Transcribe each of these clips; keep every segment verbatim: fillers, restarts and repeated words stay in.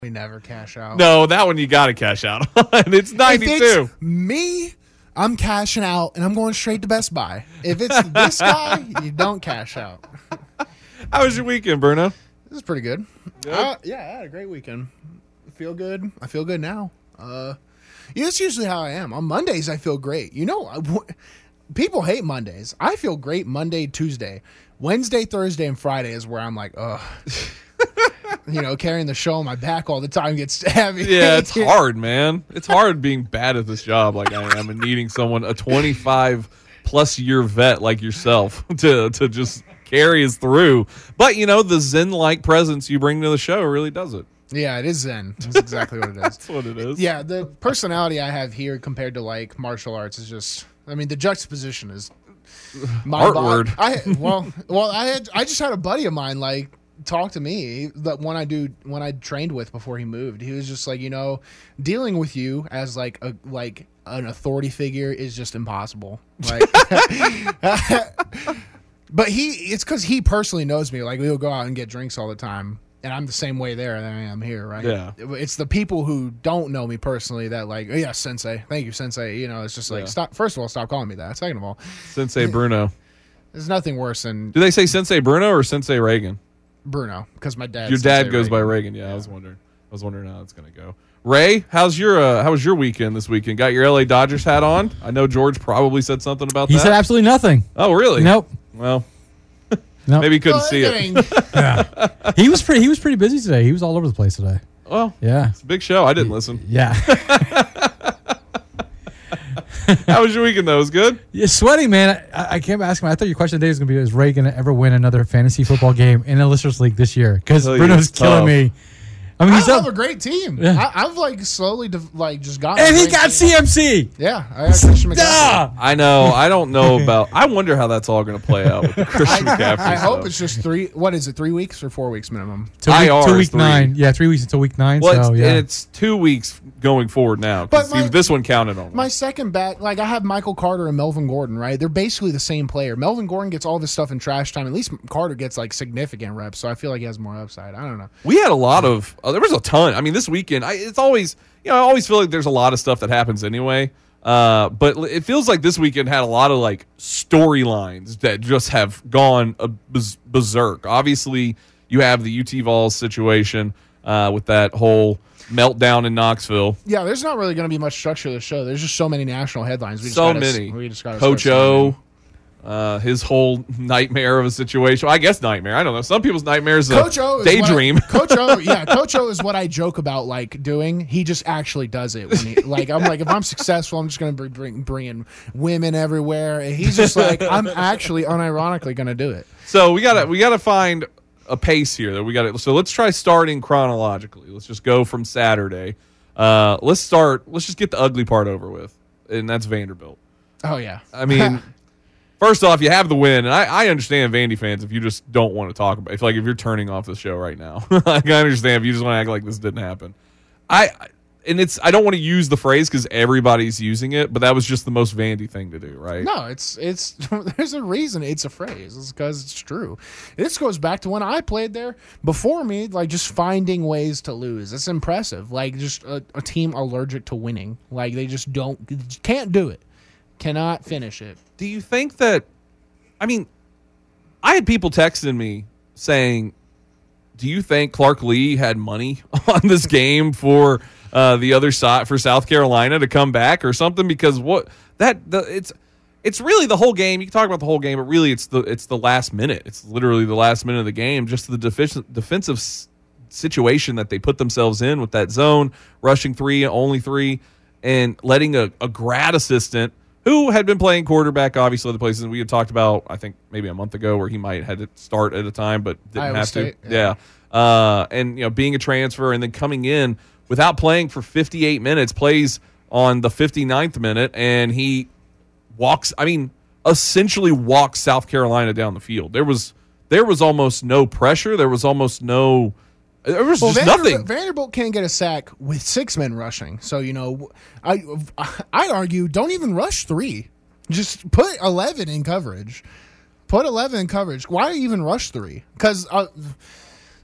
We never cash out. No, that one you got to cash out on. It's ninety-two. If it's me, I'm cashing out, and I'm going straight to Best Buy. If it's this guy, you don't cash out. How was your weekend, Bruno? This is pretty good. Good? Uh, yeah, I had a great weekend. I feel good. I feel good now. Uh, yeah, that's usually how I am. On Mondays, I feel great. You know, I w- people hate Mondays. I feel great Monday, Tuesday. Wednesday, Thursday, and Friday is where I'm like, ugh. You know, carrying the show on my back all the time gets heavy. Yeah, it's hard, man. It's hard being bad at this job like I am and needing someone, a twenty-five plus year vet like yourself, to to just carry us through. But, you know, the zen-like presence you bring to the show really does it. Yeah, it is zen. That's exactly what it is. That's what it is. Yeah, the personality I have here compared to, like, martial arts is just, I mean, the juxtaposition is my Art bod- word. I well, well, I had I just had a buddy of mine like talk to me that one I do when I trained with before he moved. He was just like, you know, dealing with you as like a like an authority figure is just impossible. Like, but he it's because he personally knows me. Like, we'll go out and get drinks all the time. And I'm the same way there than I am here, right? Yeah. It's the people who don't know me personally that like, oh, yeah, sensei. Thank you, sensei. You know, it's just like, Yeah. stop. First of all, stop calling me that. Second of all, Sensei Bruno. there's nothing worse than Do they say Sensei Bruno or Sensei Reagan? Bruno because my dad. Your dad goes by Reagan. Yeah, I was wondering. I was wondering how that's going to go. Ray, how's your uh, how was your weekend this weekend? Got your L A Dodgers hat on? I know George probably said something about He that. said absolutely nothing. Oh, really? Nope. Well, Nope. maybe he couldn't see it. Yeah. He was pretty. He was pretty busy today. He was all over the place today. Well, Yeah. it's a big show. I didn't listen. Yeah. How was your weekend though? It was good? Yeah, sweaty, man. I, I kept asking. I thought your question today was going to be: is Ray going to ever win another fantasy football game in a listeners league this year? Because Oh, yeah, Bruno's it's killing tough. me. I mean, I he's have up, a great team. Yeah. I, I've like slowly de- like just gotten. and a he great got team. C M C. Yeah, I got Christian McCaffrey. Duh. I know. I don't know about. I wonder how that's all going to play out with the Christian McCaffrey I hope stuff. it's just three. What is it? Three weeks or four weeks minimum? Till I week, R till is week three. nine. Yeah, three weeks until week nine. Well, so it's, yeah. and it's two weeks going forward now. 'Cause But my- this one counted on. My second back, like I have Michael Carter and Melvin Gordon, right? They're basically the same player. Melvin Gordon gets all this stuff in trash time. At least Carter gets like significant reps, so I feel like he has more upside. I don't know. We had a lot of. Uh, there was a ton. I mean, this weekend, I, it's always. You know, I always feel like there's a lot of stuff that happens anyway. Uh, but it feels like this weekend had a lot of like storylines that just have gone a bez- berserk. Obviously, you have the U T Vols situation uh, with that whole meltdown in Knoxville. Yeah, there's not really going to be much structure to the show. There's just so many national headlines. We just So gotta, many. We just got Coach O, uh, his whole nightmare of a situation. I guess nightmare. I don't know. Some people's nightmares a Coach O is daydream. What I, Coach O, yeah, Coach O is what I joke about like doing. He just actually does it. When he, like I'm like, if I'm successful, I'm just going to bring bringing women everywhere. And he's just like, I'm actually unironically going to do it. So we gotta we gotta find a pace here. That we got. So let's try starting chronologically. Let's just go from Saturday. Uh, let's start. Let's just get the ugly part over with, and that's Vanderbilt. Oh yeah, I mean, first off, you have the win, and I, I understand Vandy fans if you just don't want to talk about. If like if you're turning off the show right now, like, I understand if you just want to act like this didn't happen. I and it's I don't want to use the phrase because everybody's using it, but that was just the most Vandy thing to do, right? no, it's it's there's a reason it's a phrase. It's because it's true. This goes back to when I played there before me, like just finding ways to lose. It's impressive. Like just a, a team allergic to winning. Like they just don't can't do it, cannot finish it. Do you think that? I mean, I had people texting me saying, "Do you think Clark Lee had money on this game for uh, the other side for South Carolina to come back or something?" Because what that the, it's it's really the whole game. You can talk about the whole game, but really it's the it's the last minute. It's literally the last minute of the game. Just the defic- defensive s- situation that they put themselves in with that zone, rushing three, only three, and letting a, a grad assistant who had been playing quarterback, obviously, other places. We had talked about, I think, maybe a month ago where he might had to start at a time, but didn't Iowa have State, to. yeah. Yeah. Uh, and, you know, being a transfer and then coming in without playing for fifty-eight minutes, plays on the fifty-ninth minute, and he walks, I mean, essentially walks South Carolina down the field. There was there was almost no pressure. There was almost no – there was Well, just Vanderbilt, nothing. Vanderbilt can't get a sack with six men rushing. So, you know, I I'd argue don't even rush three. Just put eleven in coverage. Put eleven in coverage. Why even rush three? Because uh,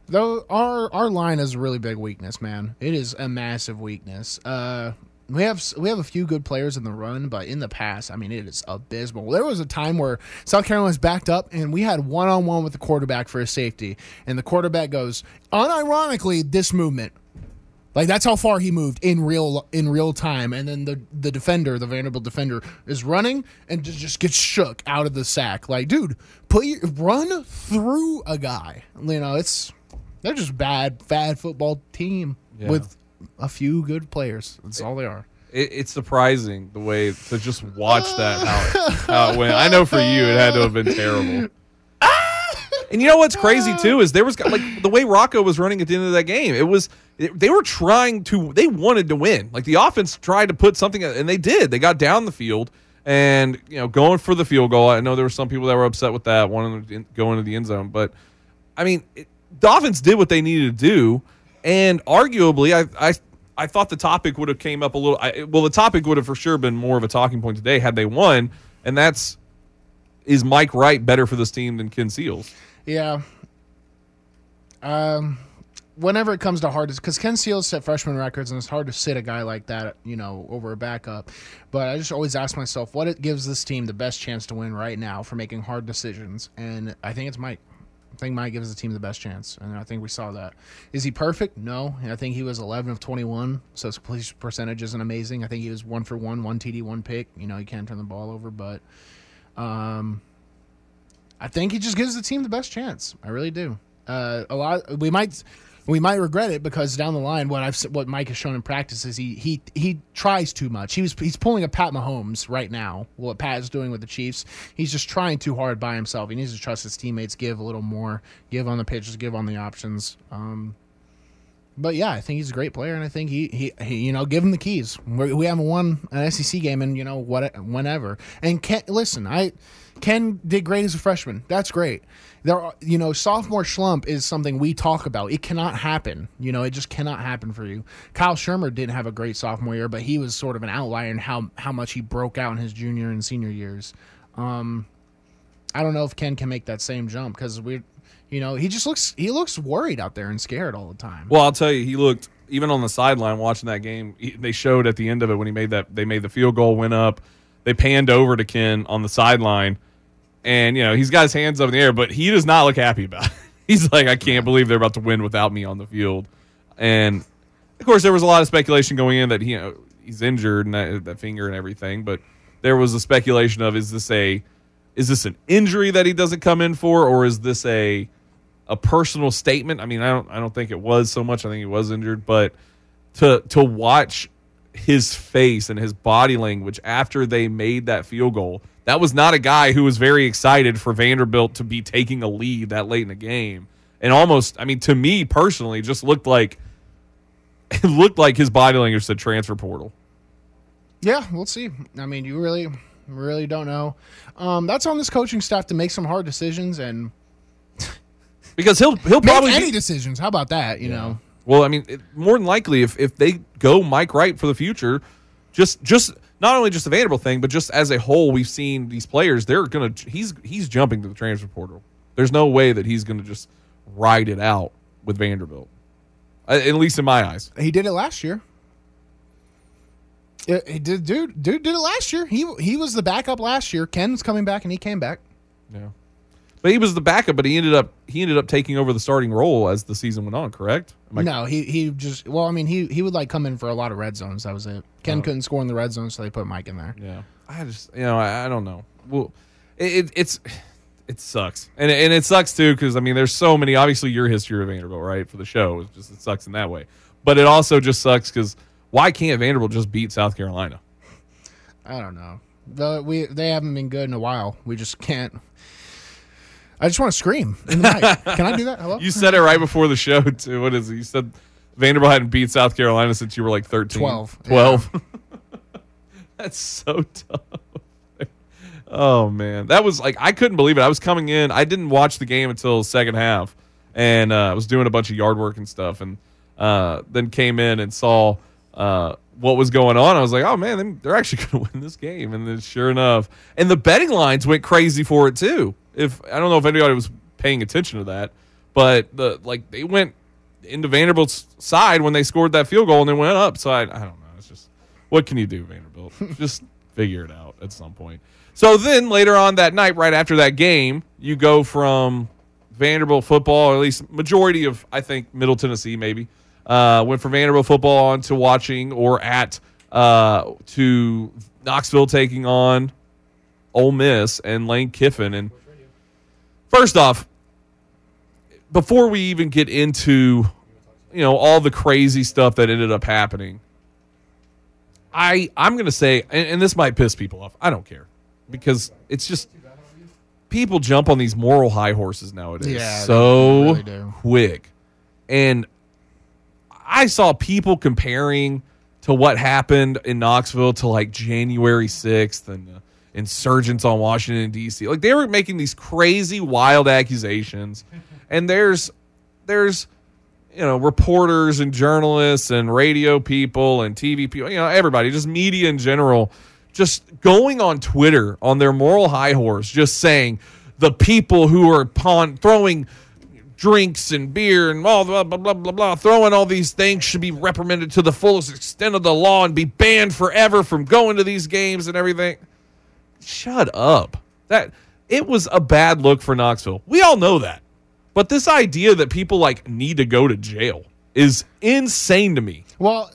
Though our our line is a really big weakness, man. It is a massive weakness. Uh, we have we have a few good players in the run, but in the past, I mean, it is abysmal. There was a time where South Carolina's backed up, and we had one on one with the quarterback for a safety, and the quarterback goes, unironically, this movement. Like, that's how far he moved in real in real time. And then the, the defender, the Vanderbilt defender, is running and just, just gets shook out of the sack. Like, dude, put your, run through a guy. You know, it's they're just bad, bad football team Yeah. with a few good players. That's all they are. It, it's surprising the way to just watch that how it, how it went. I know for you, it had to have been terrible. And you know what's crazy too is there was like the way Rocco was running at the end of that game. It was it, they were trying to they wanted to win. Like the offense tried to put something, and they did. They got down the field and you know going for the field goal. I know there were some people that were upset with that, wanting to go into the end zone, but I mean it, the offense did what they needed to do, and arguably I I. I thought the topic would have came up a little. I, well, the topic would have for sure been more of a talking point today had they won, and that's is Mike Wright better for this team than Ken Seals? Yeah. Um, whenever it comes to hard, because Ken Seals set freshman records, and it's hard to sit a guy like that, you know, over a backup. But I just always ask myself, what it gives this team the best chance to win right now for making hard decisions, and I think it's Mike. I think Mike gives the team the best chance, and I think we saw that. Is he perfect? No. I think he was eleven of twenty-one, so his completion percentage isn't amazing. I think he was one for one, one T D, one pick. You know, he can't turn the ball over, but um, I think he just gives the team the best chance. I really do. Uh, a lot we might we might regret it because down the line, what I've what Mike has shown in practice is he he he tries too much. He was he's pulling a Pat Mahomes right now. What Pat is doing with the Chiefs, he's just trying too hard by himself. He needs to trust his teammates, give a little more, give on the pitches, give on the options. Um, but yeah, I think he's a great player, and I think he he, he you know give him the keys. We're, we haven't won an S E C game in you know what whenever. And Ken, listen, I Ken did great as a freshman. That's great. There, are, you know, sophomore slump is something we talk about. It cannot happen. You know, it just cannot happen for you. Kyle Shermer didn't have a great sophomore year, but he was sort of an outlier in how how much he broke out in his junior and senior years. Um, I don't know if Ken can make that same jump because we, you know, he just looks he looks worried out there and scared all the time. Well, I'll tell you, he looked even on the sideline watching that game. He, they showed at the end of it when he made that they made the field goal, went up. They panned over to Ken on the sideline. And, you know, he's got his hands up in the air, but he does not look happy about it. He's like, I can't believe they're about to win without me on the field. And, of course, there was a lot of speculation going in that he, you know, he's injured and that, that finger and everything. But there was a speculation of, is this a is this an injury that he doesn't come in for, or is this a a personal statement? I mean, I don't I don't think it was so much. I think he was injured. But to to watch his face and his body language after they made that field goal, that was not a guy who was very excited for Vanderbilt to be taking a lead that late in the game. And almost, I mean, to me personally, just looked like it looked like his body language said transfer portal. Yeah, we'll see. I mean, you really, really don't know. Um, that's on this coaching staff to make some hard decisions and because he'll he'll make probably any be, decisions. How about that? You know. Well, I mean, it, more than likely, if if they go Mike Wright for the future, just just. Not only just the Vanderbilt thing, but just as a whole, we've seen these players. They're gonna. He's he's jumping to the transfer portal. There's no way that he's gonna just ride it out with Vanderbilt. At least in my eyes, he did it last year. It, he did, dude. Dude did it last year. He he was the backup last year. Ken's coming back, and he came back. Yeah, but he was the backup. But he ended up he ended up taking over the starting role as the season went on. Correct? I, no, he he just. Well, I mean, he he would like come in for a lot of red zones. That was it. Ken oh. couldn't score in the red zone, so they put Mike in there. Yeah, I just you know I, I don't know. Well, it, it it's it sucks, and and it sucks too because I mean there's so many. Obviously, your history of Vanderbilt, right, for the show, it just it sucks in that way. But it also just sucks because why can't Vanderbilt just beat South Carolina? I don't know. The, we they haven't been good in a while. We just can't. I just want to scream in the mic. Can I do that? Hello? You said it right before the show too. What is it? You said Vanderbilt hadn't beat South Carolina since you were like thirteen. Twelve. Twelve. Yeah. That's so tough. Oh man, that was like I couldn't believe it. I was coming in. I didn't watch the game until the second half, and uh, I was doing a bunch of yard work and stuff, and uh, then came in and saw uh, what was going on. I was like, oh man, they're actually going to win this game, and then sure enough, and the betting lines went crazy for it too. If I don't know if anybody was paying attention to that, but the like they went into Vanderbilt's side when they scored that field goal and they went up. So I, I don't know. It's just, what can you do, Vanderbilt? Just figure it out at some point. So then later on that night, right after that game, you go from Vanderbilt football, or at least majority of, I think, Middle Tennessee maybe, uh, went from Vanderbilt football on to watching or at uh, to Knoxville taking on Ole Miss and Lane Kiffin. And first off, before we even get into, you know, all the crazy stuff that ended up happening, I, I'm going to say, and, and this might piss people off, I don't care, because it's just people jump on these moral high horses nowadays Yeah, so they really do. quick. And I saw people comparing to what happened in Knoxville to like January sixth and uh, insurgents on Washington, D C. Like they were making these crazy, wild accusations. And there's, there's, you know, reporters and journalists and radio people and T V people, you know, everybody, just media in general, just going on Twitter on their moral high horse, just saying the people who are pawn, throwing drinks and beer and all blah, blah, blah, blah, blah, throwing all these things should be reprimanded to the fullest extent of the law and be banned forever from going to these games and everything. Shut up. That it was a bad look for Knoxville. We all know that. But this idea that people like need to go to jail is insane to me. Well,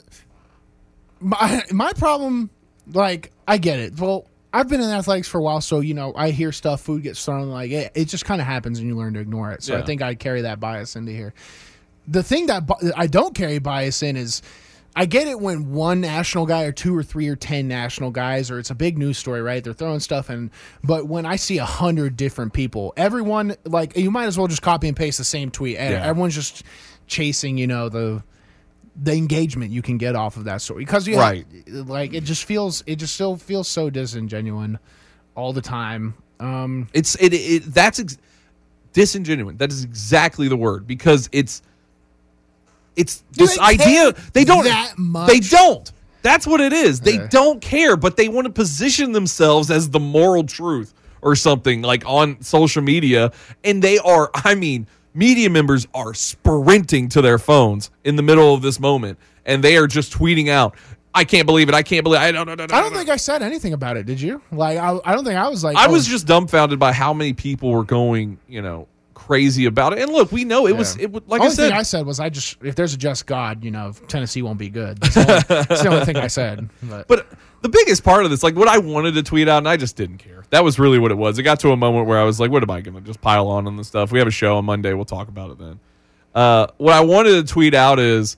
my my problem, like, I get it. Well, I've been in athletics for a while, so, you know, I hear stuff, food gets thrown, like, it, it just kind of happens and you learn to ignore it. So Yeah. I think I carry that bias into here. The thing that bi- I don't carry bias in is I get it when one national guy or two or three or ten national guys, or it's a big news story, right? They're throwing stuff in. But when I see a hundred different people, everyone, like, you might as well just copy and paste the same tweet. And Yeah. everyone's just chasing, you know, the the engagement you can get off of that story. Because, you Right. know, like, it just feels, it just still feels so disingenuous all the time. Um, It's it, it that's ex- disingenuous. That is exactly the word, because it's it's Do this they idea care they don't that much? they don't. That's what it is. They Yeah. don't care, but they want to position themselves as the moral truth or something like on social media, and they are, I mean, media members are sprinting to their phones in the middle of this moment, and they are just tweeting out, I can't believe it. I can't believe it. I don't know. I don't think I said anything about it. Did you? Like, I, I don't think I was like, I oh, was just dumbfounded by how many people were going, you know, crazy about it. And look, we know it was, Yeah. it was like the I only said, thing I said was, I just, if there's a just God, you know, Tennessee won't be good. That's the only, that's the only thing I said. But, but the biggest part of this, like what I wanted to tweet out, and I just didn't care. That was really what it was. It got to a moment where I was like, what am I going to just pile on on this stuff? We have a show on Monday. We'll talk about it then. Uh, what I wanted to tweet out is,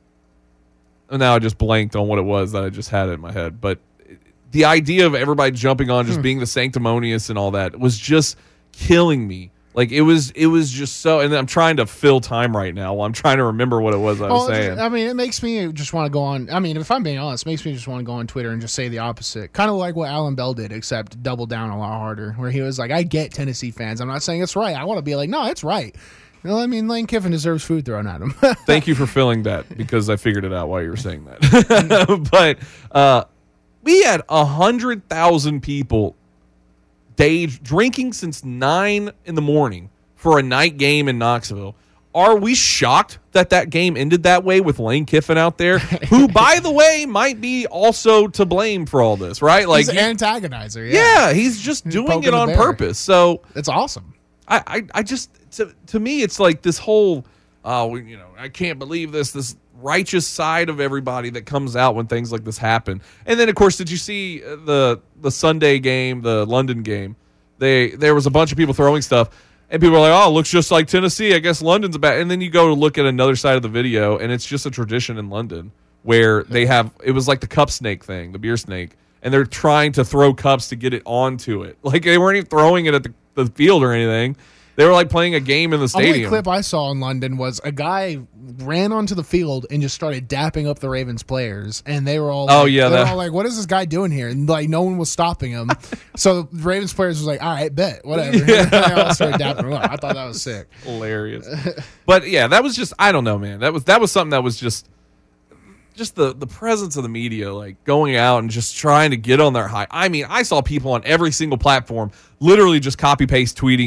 and now I just blanked on what it was that I just had it in my head. But the idea of everybody jumping on, just Hmm. being the sanctimonious and all that was just killing me. Like it was, it was just so. And I'm trying to fill time right now while I'm trying to remember what it was I was well, saying. I mean, it makes me just want to go on. I mean, if I'm being honest, it makes me just want to go on Twitter and just say the opposite. Kind of like what Alan Bell did, except double down a lot harder, where he was like, I get Tennessee fans. I'm not saying it's right. I want to be like, no, it's right. You know, I mean, Lane Kiffin deserves food thrown at him. Thank you for filling that, because I figured it out while you were saying that. But uh, we had a hundred thousand people day drinking since nine in the morning for a night game in Knoxville. Are we shocked that that game ended that way with Lane Kiffin out there, who, by the way, might be also to blame for all this, right? Like, He's an antagonizer. Yeah, yeah, he's just doing poking it the on bear. purpose. So It's awesome. I, I, I just to, to me it's like this whole oh we- you know I can't believe this this righteous side of everybody that comes out when things like this happen. And then of course, did you see uh, the the Sunday game, the London game? They there was a bunch of people throwing stuff, and people were like, oh, it looks just like Tennessee. I guess London's bad. And then you go to look at another side of the video, and it's just a tradition in London where they have it was like the cup snake thing, the beer snake, and they're trying to throw cups to get it onto it. Like they weren't even throwing it at the, the field or anything. They were like playing a game in the The only stadium. clip I saw in London was a guy ran onto the field and just started dapping up the Ravens players, and they were all Oh, like, yeah, they were that- all like, what is this guy doing here? And like no one was stopping him. So the Ravens players was like, all right, bet, whatever. Yeah. And they all started dapping him up. I thought that was sick. Hilarious. But yeah, that was just I don't know, man. That was that was something that was just just the the presence of the media, like going out and just trying to get on their high. I mean, I saw people on every single platform literally just copy paste tweeting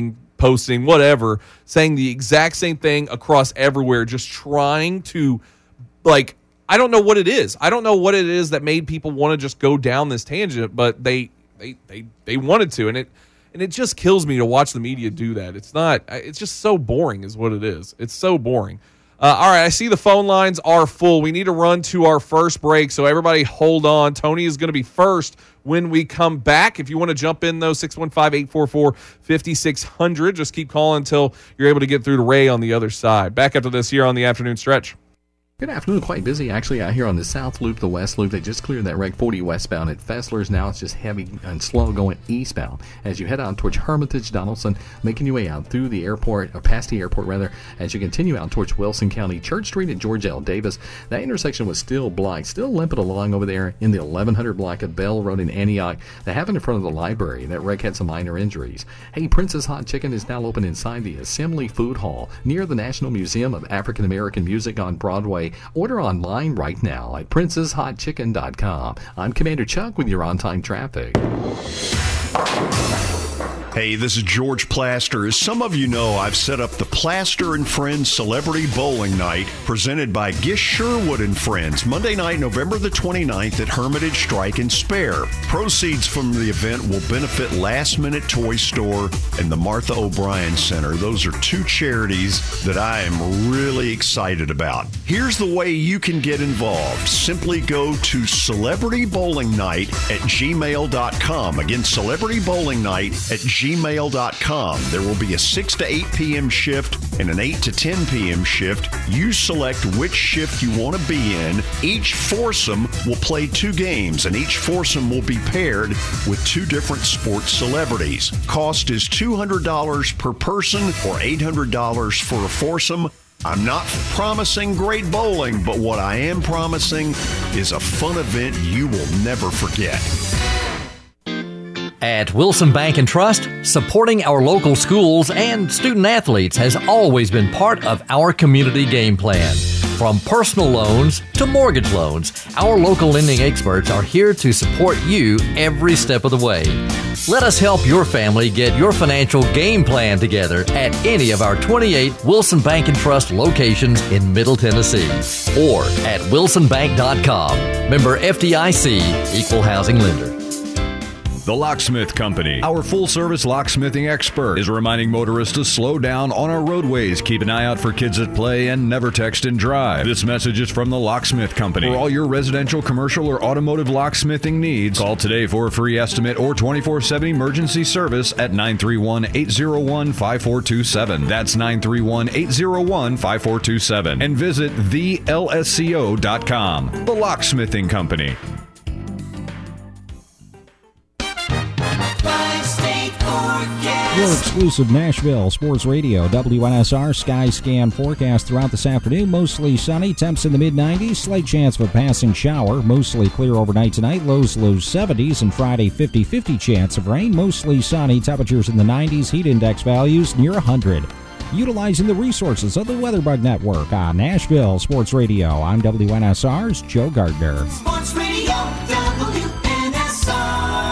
posting, whatever, saying the exact same thing across everywhere, just trying to, like, I don't know what it is. I don't know what it is that made people want to just go down this tangent, but they they they they wanted to, and it and it just kills me to watch the media do that. It's not. It's just so boring, is what it is. It's so boring. Uh, all right, I see the phone lines are full. We need to run to our first break, so everybody hold on. Tony is going to be first when we come back. If you want to jump in, though, six one five, eight four four, five six zero zero. Just keep calling until you're able to get through to Ray on the other side. Back after this here on the Afternoon Stretch. Good afternoon. Quite busy actually out here on the South Loop, the West Loop. They just cleared that Reg forty westbound at Fessler's. Now it's just heavy and slow going eastbound as you head out towards Hermitage, Donaldson, making your way out through the airport, or past the airport rather, as you continue out towards Wilson County, Church Street at George L. Davis. That intersection was still blocked, still limping along over there in the eleven hundred block of Bell Road in Antioch. That happened in front of the library. That wreck had some minor injuries. Hey, Princess Hot Chicken is now open inside the Assembly Food Hall near the National Museum of African American Music on Broadway. Order online right now at princess hot chicken dot com. I'm Commander Chuck with your on-time traffic. Hey, this is George Plaster. As some of you know, I've set up the Plaster and Friends Celebrity Bowling Night presented by Gish Sherwood and Friends, Monday night, November the twenty-ninth at Hermitage Strike and Spare. Proceeds from the event will benefit Last Minute Toy Store and the Martha O'Brien Center. Those are two charities that I am really excited about. Here's the way you can get involved. Simply go to celebrity bowling night at gmail dot com. Again, Celebrity Bowling Night at gmail dot com. There will be a six to eight p.m. shift and an eight to ten p.m. shift. You select which shift you want to be in. Each foursome will play two games, and each foursome will be paired with two different sports celebrities. Cost is two hundred dollars per person or eight hundred dollars for a foursome. I'm not promising great bowling, but what I am promising is a fun event you will never forget. At Wilson Bank and Trust, supporting our local schools and student athletes has always been part of our community game plan. From personal loans to mortgage loans, our local lending experts are here to support you every step of the way. Let us help your family get your financial game plan together at any of our twenty-eight Wilson Bank and Trust locations in Middle Tennessee or at wilson bank dot com. Member F D I C, Equal Housing Lender. The Locksmith Company, our full-service locksmithing expert, is reminding motorists to slow down on our roadways, keep an eye out for kids at play, and never text and drive. This message is from the Locksmith Company. For all your residential, commercial, or automotive locksmithing needs, call today for a free estimate or twenty-four seven emergency service at nine three one, eight zero one, five four two seven. That's nine three one, eight zero one, five four two seven. And visit the L S C O dot com. The Locksmithing Company. Your exclusive Nashville Sports Radio, W N S R Sky Scan forecast throughout this afternoon. Mostly sunny, temps in the mid nineties, slight chance of a passing shower. Mostly clear overnight tonight, lows low seventies, and Friday fifty-fifty chance of rain. Mostly sunny, temperatures in the nineties, heat index values near one hundred. Utilizing the resources of the WeatherBug Network on Nashville Sports Radio. I'm W N S R's Joe Gardner. Sports Radio, W N S R.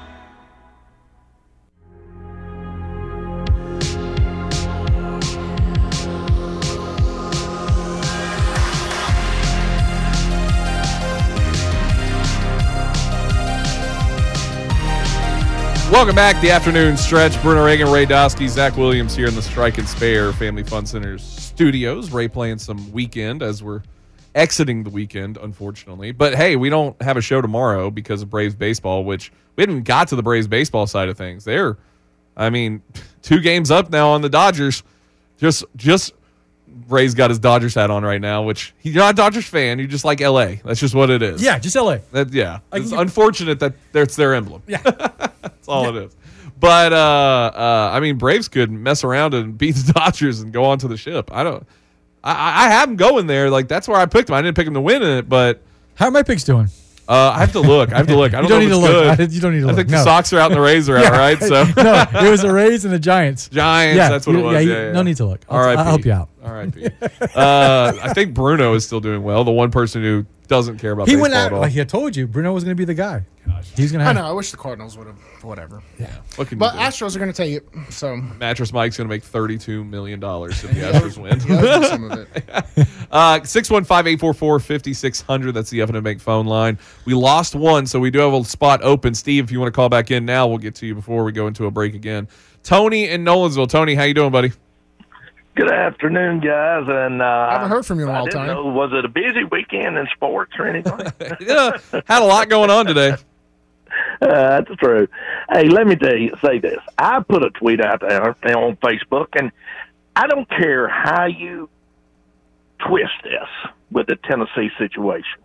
Welcome back, the Afternoon Stretch. Bruno Reagan, Ray Dosky, Zach Williams here in the Strike and Spare Family Fun Center's studios. Ray playing some weekend as we're exiting the weekend, unfortunately. But hey, we don't have a show tomorrow because of Braves baseball, which we haven't even got to the Braves baseball side of things. They're, I mean, two games up now on the Dodgers. Just, just Ray's got his Dodgers hat on right now, which you're not a Dodgers fan. You just like L A. That's just what it is. Yeah, just L A. That, yeah. I It's can- unfortunate that that's their emblem. Yeah. That's all Yeah. it is. But, uh, uh, I mean, Braves could mess around and beat the Dodgers and go on to the ship. I don't I, I have them going there. Like, that's where I picked them. I didn't pick them to win in it, but How are my picks doing? uh, I have to look. I have to look. I You don't, don't know need if to it's look. good. I- you don't need to I look. think the No. Sox are out and the Rays are out, right? So No, it was the Rays and the Giants. Giants, Yeah, that's what you- it was. yeah, Yeah, you- yeah, no need to look. I'll- All right, I'll help you out. All right, Pete. uh, I think Bruno is still doing well. The one person who doesn't care about He baseball went at out. all. Like I told you, Bruno was going to be the guy. He's gonna I have. know. I wish the Cardinals would have. Whatever. Yeah. What can But you do? Astros are going to take it. So Mattress Mike's going to make thirty-two million dollars if the Astros win. he owes me some of it. Uh, six one five, eight four four, five six zero zero. That's the F N M Bank phone line. We lost one, so we do have a spot open. Steve, if you want to call back in now, we'll get to you before we go into a break again. Tony in Nolansville. Tony, how you doing, buddy? Good afternoon, guys. And uh, I haven't heard from you in a I while, didn't Tony. know, was it a busy weekend in sports or anything? Yeah, had a lot going on today. Uh, that's true. Hey, let me tell you, say this. I put a tweet out there on Facebook, and I don't care how you twist this with the Tennessee situation.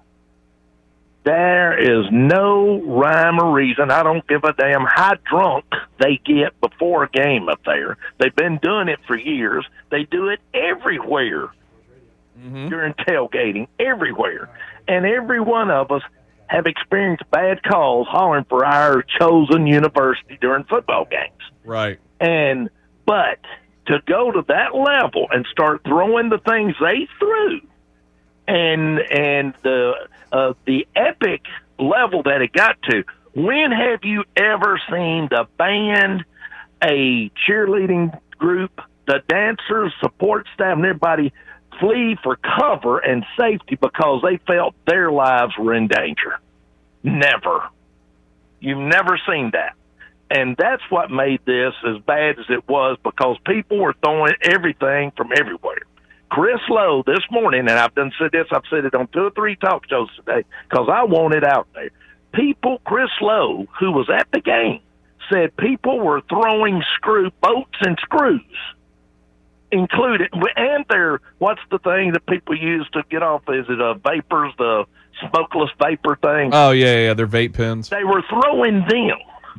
There is no rhyme or reason. I don't give a damn how drunk they get before a game up there. They've been doing it for years. They do it everywhere mm-hmm. during tailgating, everywhere. And every one of us have experienced bad calls hollering for our chosen university during football games. Right. And but to go to that level and start throwing the things they threw, and and the uh, the epic level that it got to. When have you ever seen the band, a cheerleading group, the dancers, support staff, and everybody flee for cover and safety because they felt their lives were in danger? Never. You've never seen that. And that's what made this as bad as it was, because people were throwing everything from everywhere. Chris Lowe this morning, and I've done said this, I've said it on two or three talk shows today because I want it out there. People, Chris Lowe, who was at the game, said people were throwing screw bolts and screws, included, and their, what's the thing that people use to get off? Is it a vapors, the smokeless vapor thing? Oh, yeah, yeah, they're vape pens. They were throwing them.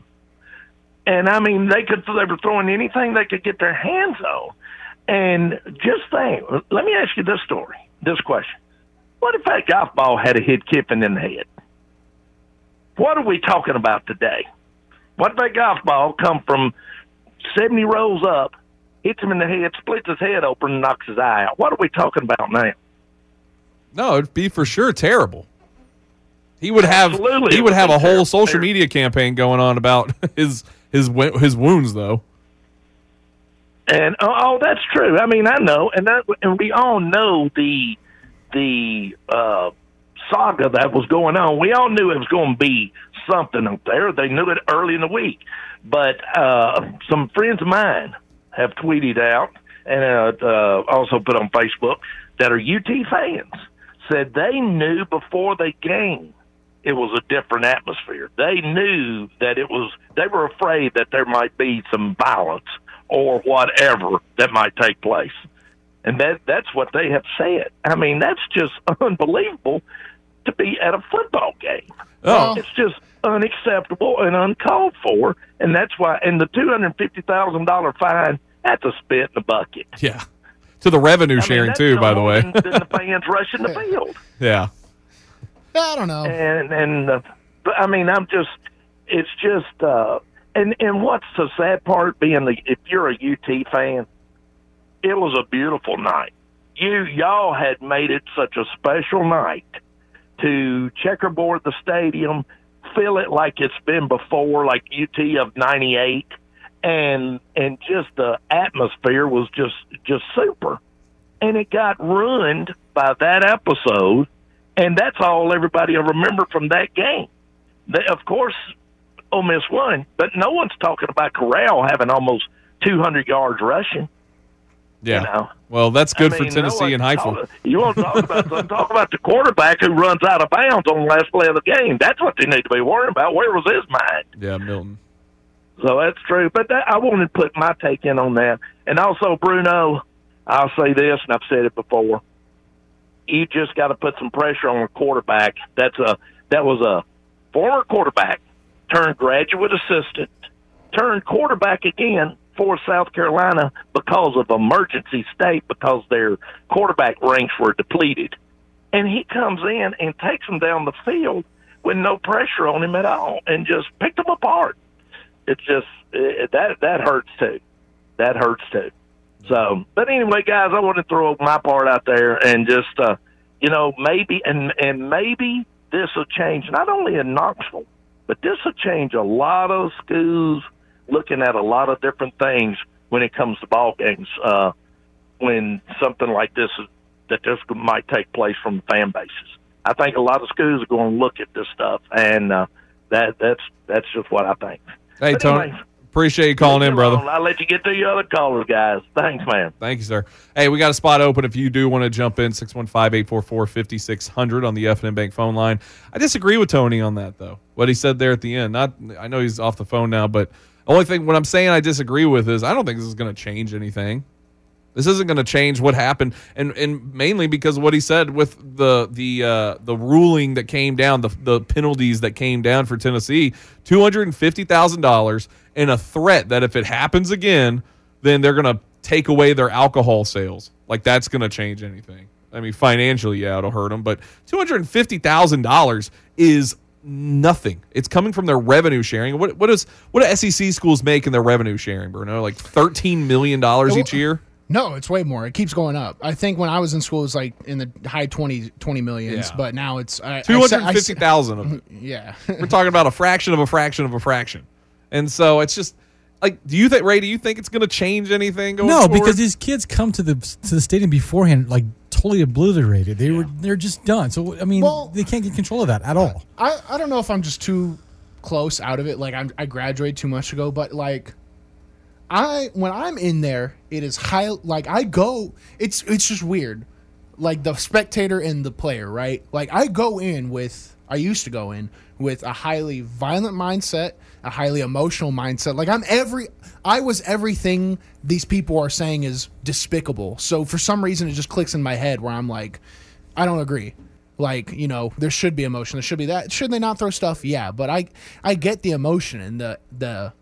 And, I mean, they could they were throwing anything they could get their hands on. And just think, let me ask you this story, this question. What if that golf ball had a hit Kiffin in the head? What are we talking about today? What if that golf ball come from seventy rows up, hits him in the head, splits his head open, and knocks his eye out? What are we talking about now? No, it'd be for sure terrible. He would have Absolutely, he would have a whole terrible. social media campaign going on about his his his wounds, though. And oh, oh, that's true. I mean, I know, and that, and we all know the the uh, saga that was going on. We all knew it was going to be something up there. They knew it early in the week. But uh, some friends of mine have tweeted out and uh, uh, also put on Facebook that are U T fans, said they knew before the game it was a different atmosphere. They knew that it was. They were afraid that there might be some violence or whatever that might take place. And that that's what they have said. I mean, that's just unbelievable to be at a football game. Oh. It's just unacceptable and uncalled for, and that's why, and the two hundred fifty thousand dollars fine, that's a spit in the bucket. Yeah. To the revenue I mean, sharing, that's too, no by the more way. than, than the fans rushing the field. Yeah. Yeah, I don't know. And, and uh, but, I mean, I'm just, it's just, uh, And and what's the sad part being the if you're a U T fan, it was a beautiful night. You y'all had made it such a special night to checkerboard the stadium, fill it like it's been before, like U T of ninety-eight, and and just the atmosphere was just just super. And it got ruined by that episode, and that's all everybody will remember from that game. They, of course, Ole Miss won, but no one's talking about Corral having almost two hundred yards rushing. Yeah. You know? Well, that's good I for mean, Tennessee no and one's Heifel. talking- You want to talk about something? Talk about the quarterback who runs out of bounds on the last play of the game. That's what they need to be worrying about. Where was his mind? Yeah, Milton. So that's true. But that, I wanted to put my take in on that. And also, Bruno, I'll say this, and I've said it before. You just got to put some pressure on a quarterback. That's a that was a former quarterback turned graduate assistant, turned quarterback again for South Carolina because of emergency state, because their quarterback ranks were depleted. And he comes in and takes them down the field with no pressure on him at all and just picked them apart. It's just, it, that that hurts too. That hurts too. So, but anyway, guys, I want to throw my part out there and just, uh, you know, maybe, and, and maybe this will change not only in Knoxville, But this will change a lot of schools looking at a lot of different things when it comes to ball games. Uh, when something like this is, that this might take place from fan bases, I think a lot of schools are going to look at this stuff, and uh, that that's that's just what I think. Hey, But Tony, anyway, appreciate you calling in, brother. I'll let you get to your other callers, guys. Thanks, man. Thank you, sir. Hey, we got a spot open if you do want to jump in, six one five, eight four four, five six zero zero on the F and M Bank phone line. I disagree with Tony on that, though, what he said there at the end. Not, I know he's off the phone now, but the only thing, what I'm saying I disagree with is I don't think this is going to change anything. This isn't going to change what happened, and and mainly because of what he said with the the uh, the ruling that came down, the the penalties that came down for Tennessee, two hundred fifty thousand dollars, and a threat that if it happens again, then they're going to take away their alcohol sales. Like, that's going to change anything. I mean, financially, yeah, it'll hurt them, but two hundred fifty thousand dollars is nothing. It's coming from their revenue sharing. What what is what do S E C schools make in their revenue sharing, Bruno? Like thirteen million dollars each year? No, it's way more. It keeps going up. I think when I was in school, it was like in the high twenty, twenty millions, Yeah. but now it's I- I two said- hundred I fifty thousand of it. Yeah. We're talking about a fraction of a fraction of a fraction. And so it's just like, do you think, Ray, do you think it's going to change anything going No, forward? because these kids come to the to the stadium beforehand like totally obliterated. They were they're just done. So I mean, Well- they can't get control of that at all. I, I don't know if I'm just too close out of it. Like I'm, I graduated too much ago, but like I when I'm in there, it is high. Like I go, it's it's just weird. Like the spectator and the player, right? Like I go in with, I used to go in with a highly violent mindset, a highly emotional mindset. Like I'm every, I was everything these people are saying is despicable. So for some reason, it just clicks in my head where I'm like, I don't agree. Like, you know, there should be emotion. There should be that. Should they not throw stuff? Yeah, but I, I get the emotion and the the.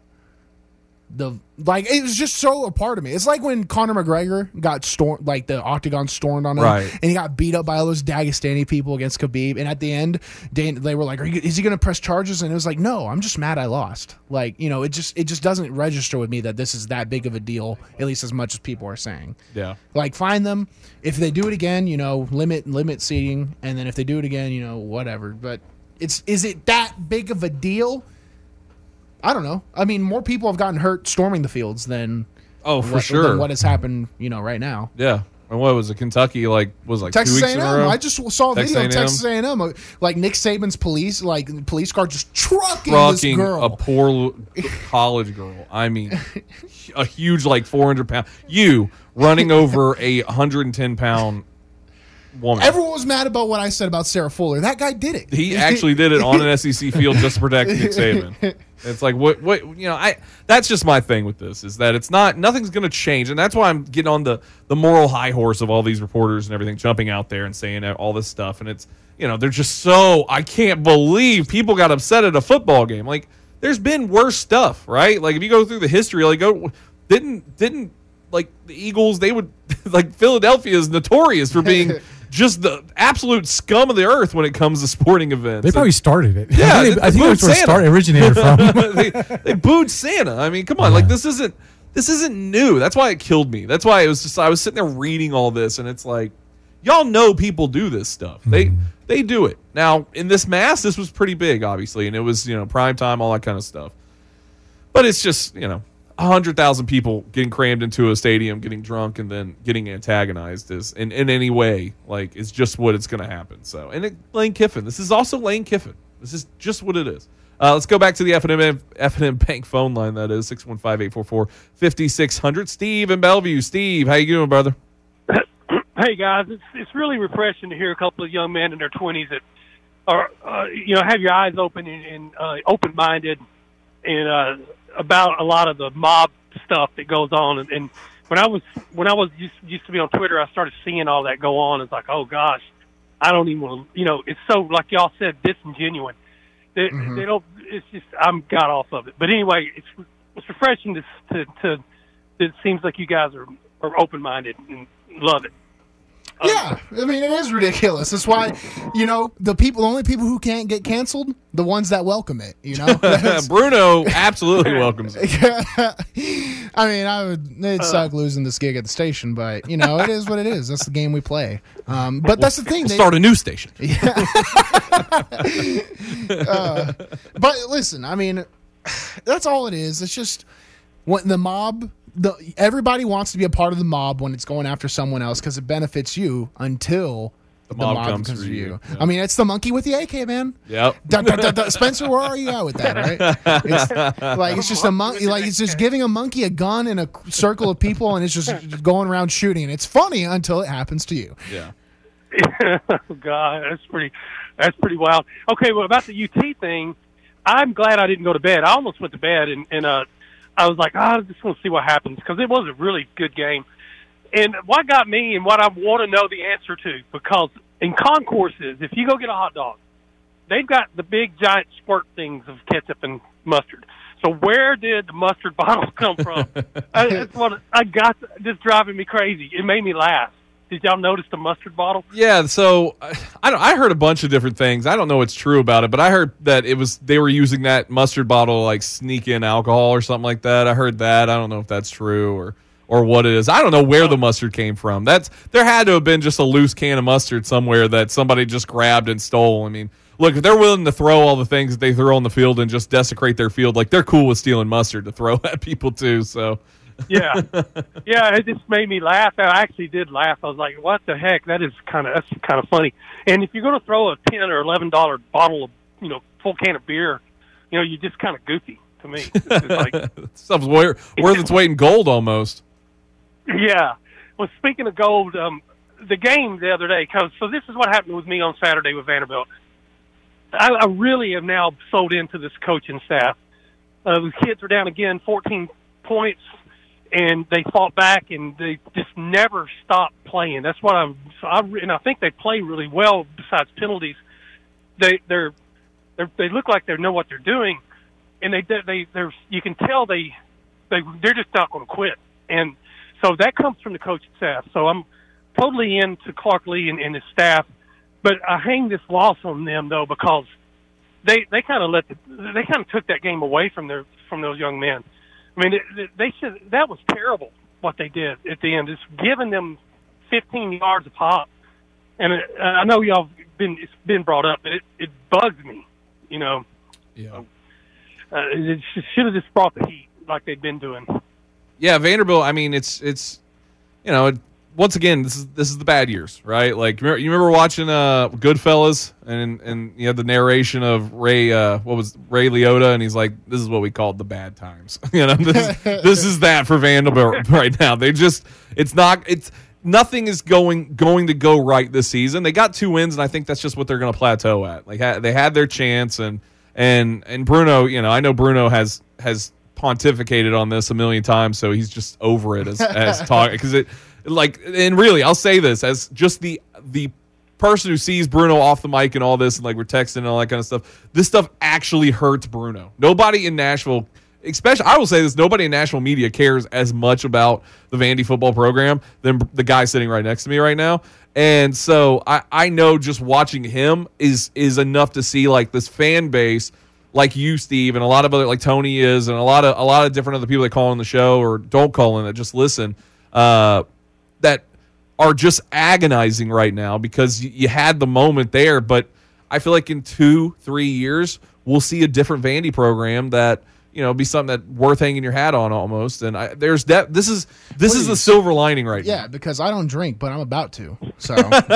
The like it was just so a part of me. It's like when Conor McGregor got stormed, like the octagon stormed on him, Right. and he got beat up by all those Dagestani people against Khabib. And at the end, they, they were like, Are you, "Is he going to press charges?" And it was like, "No, I'm just mad I lost." Like, you know, it just it just doesn't register with me that this is that big of a deal, at least as much as people are saying. Yeah. Like, find them if they do it again. You know, limit limit seating, and then if they do it again, you know, whatever. But it's is it that big of a deal? I don't know. I mean, more people have gotten hurt storming the fields than Oh, for what, sure. than what has happened, you know, right now. Yeah. And what was it? Kentucky, like, was it like Texas two A weeks and in a M. row? I just saw a Texas video of A and M? Texas A and M, uh, like Nick Saban's police, like police car just trucking, Trucking this girl. a poor l- college girl. I mean, a huge, like four hundred pound. You running over a one hundred ten pound woman. Everyone was mad about what I said about Sarah Fuller. That guy did it. He actually did it on an S E C field just to protect Nick Saban. It's like what what you know. I that's just my thing with this is that it's not nothing's going to change, and that's why I'm getting on the the moral high horse of all these reporters and everything jumping out there and saying all this stuff, and it's you know they're just so I can't believe people got upset at a football game. Like there's been worse stuff, right? Like if you go through the history, like go didn't didn't like the Eagles, they would like Philadelphia is notorious for being. Just the absolute scum of the earth when it comes to sporting events. They probably started it. Yeah, I think, they- I think they that's where booed it started, originated from. they, they booed Santa. I mean, come on, like this isn't this isn't new. That's why it killed me. That's why it was just I was sitting there reading all this, and it's like, y'all know people do this stuff. They they do it. Now in this mass, this was pretty big, obviously, and it was you know prime time, all that kind of stuff. But it's just you know. A hundred thousand people getting crammed into a stadium, getting drunk, and then getting antagonized is in, in any way like is just what it's going to happen. So, and it, Lane Kiffin, this is also Lane Kiffin. This is just what it is. Uh, let's go back to the F and M F and M Bank phone line. That is six one five, eight four four, five six zero zero. Steve in Bellevue. Steve, how you doing, brother? Hey guys, it's it's really refreshing to hear a couple of young men in their twenties that are uh, you know have your eyes open and, and uh, open minded and. Uh, about a lot of the mob stuff that goes on. And, and when I was, when I was used, used to be on Twitter, I started seeing all that go on. It's like, oh gosh, I don't even want to, you know, it's so, like y'all said, disingenuous. They, Mhm. they don't, it's just, I'm got off of it. But anyway, it's, it's refreshing to, to, to, it seems like you guys are, are open-minded and love it. Yeah, I mean, it is ridiculous. That's why, you know, the people, the only people who can't get canceled, the ones that welcome it, you know? Bruno absolutely welcomes it. I mean, I would, it'd suck losing this gig at the station, but, you know, it is what it is. That's the game we play. Um, but that's the thing. We'll they, start a new station. Yeah. uh, but listen, I mean, that's all it is. It's just when the mob, the everybody wants to be a part of the mob when it's going after someone else because it benefits you until the, the mob, mob comes, comes for you. you. Yep. I mean, it's the monkey with the A K, man. Yep. Da, da, da, da. Spencer, where are you at with that? Right? It's, like it's just a monkey. Like it's just giving a monkey a gun in a circle of people, and it's just going around shooting. And it's funny until it happens to you. Yeah. Oh God, that's pretty. That's pretty wild. Okay, well about the U T thing, I'm glad I didn't go to bed. I almost went to bed, and, and uh, I was like, oh, I just want to see what happens because it was a really good game. And what got me and what I want to know the answer to, because in concourses, if you go get a hot dog, they've got the big giant squirt things of ketchup and mustard. So where did the mustard bottle come from? I, that's what I got. Just driving me crazy. It made me laugh. Did y'all notice the mustard bottle? Yeah, so I don't, I heard a bunch of different things. I don't know what's true about it, but I heard that it was they were using that mustard bottle to like sneak in alcohol or something like that. I heard that. I don't know if that's true or or what it is. I don't know where the mustard came from. That's there had to have been just a loose can of mustard somewhere that somebody just grabbed and stole. I mean, look, if they're willing to throw all the things that they throw on the field and just desecrate their field, like they're cool with stealing mustard to throw at people too. So. yeah, yeah, it just made me laugh. I actually did laugh. I was like, "What the heck? That is kind of that's kind of funny." And if you're going to throw a ten or eleven dollar bottle of, you know, full can of beer, you know, you're just kind of goofy to me. It's just like, stuff's worth, worth its weight in gold almost. Yeah. Well, speaking of gold, um, the game the other day. Cause, so this is what happened with me on Saturday with Vanderbilt. I, I really have now sold into this coaching staff. Uh, the kids are down again, fourteen points. And they fought back, and they just never stopped playing. That's what I'm. So I and I think they play really well. Besides penalties, they they're, they're they look like they know what they're doing, and they they they're you can tell they they they're just not going to quit. And so that comes from the coaching staff. So I'm totally into Clark Lee and, and his staff, but I hang this loss on them though because they they kind of let the, they kind of took that game away from their from those young men. I mean, it, they should. That was terrible what they did at the end. Just giving them fifteen yards of pop, and it, uh, I know y'all been it's been brought up, but it, it bugs me. You know, yeah. Uh, it should have just brought the heat like they've been doing. Yeah, Vanderbilt. I mean, it's it's you know. It, Once again, this is this is the bad years, right? Like you remember watching uh, Goodfellas, and and you had the narration of Ray, uh, what was Ray Liotta, and he's like, "This is what we called the bad times." You know, this, this is that for Vanderbilt right now. They just, it's not, it's nothing is going going to go right this season. They got two wins, and I think that's just what they're going to plateau at. Like ha- they had their chance, and and and Bruno, you know, I know Bruno has has pontificated on this a million times, so he's just over it as as talk because it. Like, and really, I'll say this as just the the person who sees Bruno off the mic and all this, and like we're texting and all that kind of stuff. This stuff actually hurts Bruno. Nobody in Nashville, especially, I will say this: nobody in Nashville media cares as much about the Vandy football program than the guy sitting right next to me right now. And so I, I know just watching him is is enough to see like this fan base, like you, Steve, and a lot of other like Tony is, and a lot of a lot of different other people that call on the show or don't call in that just listen. Uh, that are just agonizing right now because you had the moment there, but I feel like in two, three years, we'll see a different Vandy program that, you know, be something that worth hanging your hat on almost. And I, there's that. This is this Please. is the silver lining right yeah, now. Yeah, because I don't drink, but I'm about to. So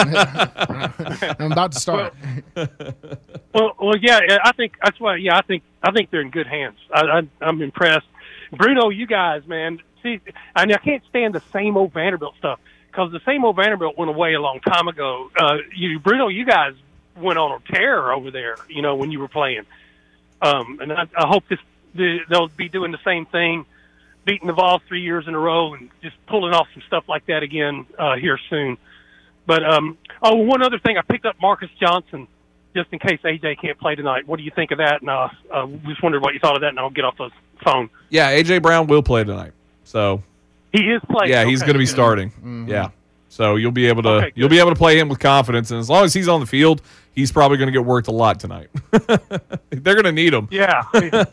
I'm about to start. Well, well, yeah, I think that's why. Yeah, I think I think they're in good hands. I, I, I'm impressed, Bruno. You guys, man. See, I mean, I can't stand the same old Vanderbilt stuff because the same old Vanderbilt went away a long time ago. Uh, you, Bruno, you guys went on a tear over there, you know, when you were playing. Um, and I, I hope this the, they'll be doing the same thing, beating the Vols three years in a row and just pulling off some stuff like that again uh, here soon. But, um, oh, one other thing, I picked up Marcus Johnson just in case A J can't play tonight. What do you think of that? And I uh, uh, just wondered what you thought of that, and I'll get off the phone. Yeah, A J Brown will play tonight. So he is playing. Yeah, he's okay, going to be good. starting. Mm-hmm. Yeah. So you'll be able to Okay, you'll be able to play him with confidence, and as long as he's on the field, he's probably going to get worked a lot tonight. They're going to need him. Yeah.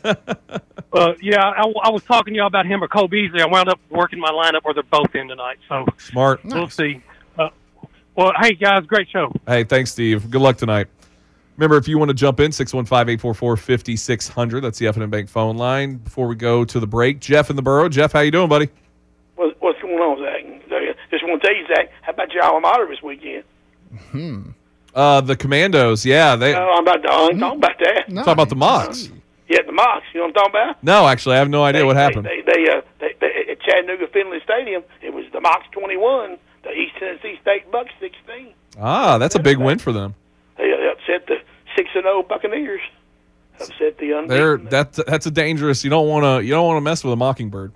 uh, yeah, I, I was talking to y'all about him or Cole Beasley. I wound up working my lineup where they're both in tonight. So Smart. we'll see. Uh, well, hey, guys, great show. Hey, thanks, Steve. Good luck tonight. Remember, if you want to jump in, six one five, eight four four, five six zero zero. That's the F and M Bank phone line. Before we go to the break, Jeff in the Borough. Jeff, how you doing, buddy? What, what's going on, Zach? Just want to tell you, Zach, how about your alma mater this weekend? Hmm. Uh, the Commandos, yeah. They, No, I'm about to, I'm talking about that. Talk about the Mocs. Yeah, the Mocs. You know what I'm talking about? No, actually, I have no idea They- what they- happened. They, they, uh, they, they, at Chattanooga Finley Stadium, it was the Mocs twenty-one, the East Tennessee State Bucks sixteen. Ah, that's a big win for them. They uh, upset the six and zero Buccaneers. Upset the unbeaten. They're that's that's a dangerous. You don't want to you don't want to mess with a mockingbird.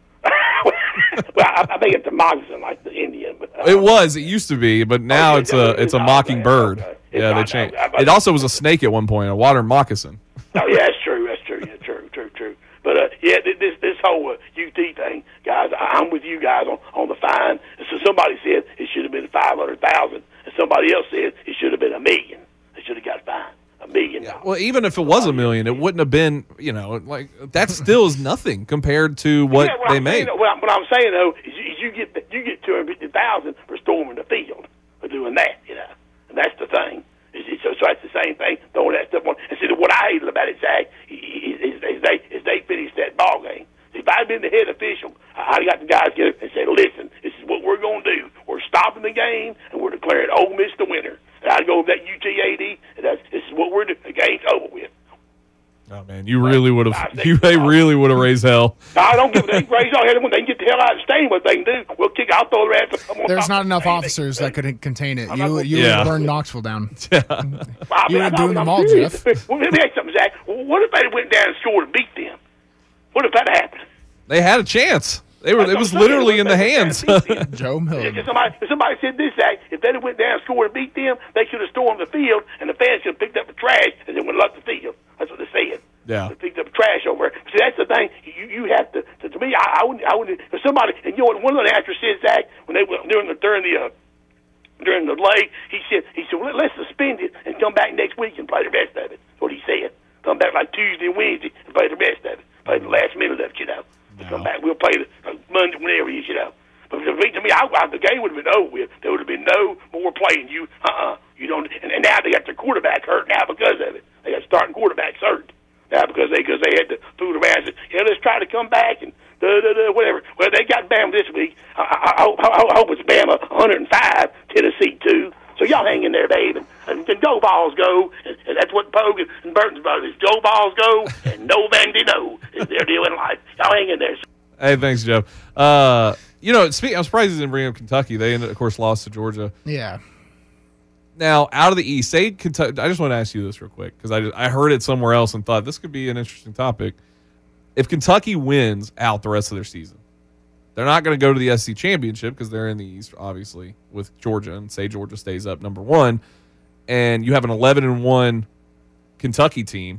Well, I, I think it's the moccasin, like the Indian. But uh, It was. It used to be, but now yeah, it's yeah, a it's it's a not, mockingbird. okay. It's Yeah, they not, changed. I- I- It also was a snake at one point, a water moccasin. Oh yeah, that's true. That's true. Yeah, true, true, true. But uh, yeah, th- this this whole uh, U T thing, guys, I- I'm with you guys on, on the fine. So somebody said it should have been five hundred thousand, and somebody else said it should have been a million. They should have got fined a million dollars. Well, even if it was a million, it wouldn't have been. You know, like that still is nothing compared to what yeah, what they I'm made. Saying, what, I'm, what I'm saying though is you, is you get you get two hundred fifty thousand for storming the field for doing that, you know, and that's the thing. Is it, so, so that's the same thing. Throwing that stuff on. And see, what I hated about it, Zach, is, is, is they is they finished that ball game. If I'd been the head official, I'd have got the guys together and said, "Listen, this is what we're going to do. We're stopping the game and we're declaring Ole Miss the winner." And I'd go with that U T A D, and that's this is what we're doing. The game's over with. Oh man, you really would have. You they really would have raised hell. No, I don't give a damn. Raise all hell when they can get the hell out of the stadium. What they can do, we'll kick. I'll throw their ass. I'm on There's top not of enough the officers that could contain it. I'm not You gonna you do would Yeah. burn Knoxville down. Yeah. Well, I You mean, would I'm- have doing I'm them all, serious. Jeff. Well, let me ask you something, Zach. What if they went down and scored and beat them? What if that happened? They had a chance. They were. It was literally in the hands. Joe Miller. If somebody, if somebody said this, Zach, if they went down and scored and beat them, they could have stormed the field, and the fans could have picked up the trash and then went left the field. That's what they said. Yeah. They picked up the trash over. See, that's the thing. You you have to. To, to me, I, I wouldn't. I wouldn't. If somebody, and you know what? One of the announcers said, Zach, when they went during the during the. Uh, During the leg, he said, "He said, well, let's suspend it and come back next week and play the rest of it." That's what he said. Come back like Tuesday and Wednesday and play the rest of it. Play the last minute of it, you know. No. Come back, we'll play the uh, Monday whenever it is, you know. But to me, to me I, I, the game would have been over with. There would have been no more playing. You, uh, uh you don't. And, and now they got their quarterback hurt now because of it. They got starting quarterbacks hurt now because they because they had to fool around. And said, yeah, let's try to come back and. Da, da, da, whatever. Well, they got Bama this week. I, I, I, hope, I hope it's Bama one oh five, Tennessee two. So y'all hang in there, babe. And, and, and go balls go. And, and that's what Pogue and, and Burton's about is. Go balls go and no Vandy no is their deal in life. Y'all hang in there. Hey, thanks, Joe. Uh, you know, speaking, I'm surprised he didn't bring up Kentucky. They, ended, of course, lost to Georgia. Yeah. Now, out of the East, say Kentucky. I just want to ask you this real quick because I, just- I heard it somewhere else and thought this could be an interesting topic. If Kentucky wins out the rest of their season, they're not going to go to the S E C championship because they're in the East, obviously, with Georgia, and say Georgia stays up number one, and you have an eleven and one Kentucky team.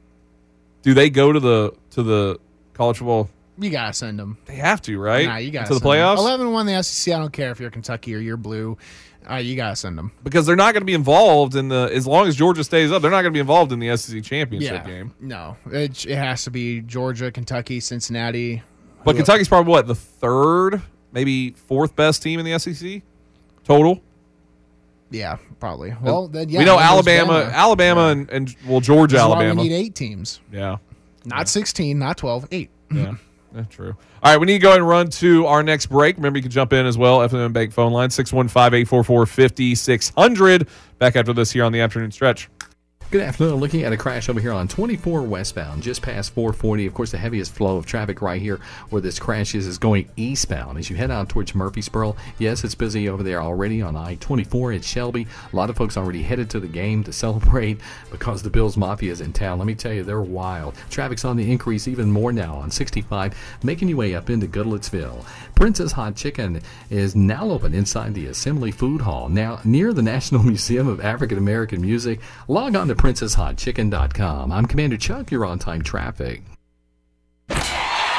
Do they go to the to the college football? You gotta send them. They have to, right? Nah, you gotta to the send 'em. playoffs. eleven and one the S E C. I don't care if you're Kentucky or you're blue. Uh, you gotta send them because they're not going to be involved in the. As long as Georgia stays up, they're not going to be involved in the S E C championship yeah. game. No, it, it has to be Georgia, Kentucky, Cincinnati. But Kentucky's probably what, the third, maybe fourth best team in the S E C total. Yeah, probably. Well, then, yeah, we know then there's Alabama, Bama. Alabama, Yeah. and, and well Georgia, This is why Alabama. we need eight teams. Yeah, not sixteen, not twelve, eight. Yeah. That's true. All right, we need to go ahead and run to our next break. Remember, you can jump in as well. F and M Bank phone line, six one five, eight four four, five six zero zero. Back after this here on the afternoon stretch. Good afternoon. Looking at a crash over here on twenty-four westbound, just past four forty. Of course, the heaviest flow of traffic right here where this crash is is going eastbound. As you head out towards Murfreesboro, yes, it's busy over there already on I twenty-four at Shelby. A lot of folks already headed to the game to celebrate because the Bills Mafia is in town. Let me tell you, they're wild. Traffic's on the increase even more now on sixty-five, making your way up into Goodlettsville. Princess Hot Chicken is now open inside the Assembly Food Hall, now near the National Museum of African American Music. Log on to princess hot chicken dot com. I'm Commander Chuck. You're on time traffic.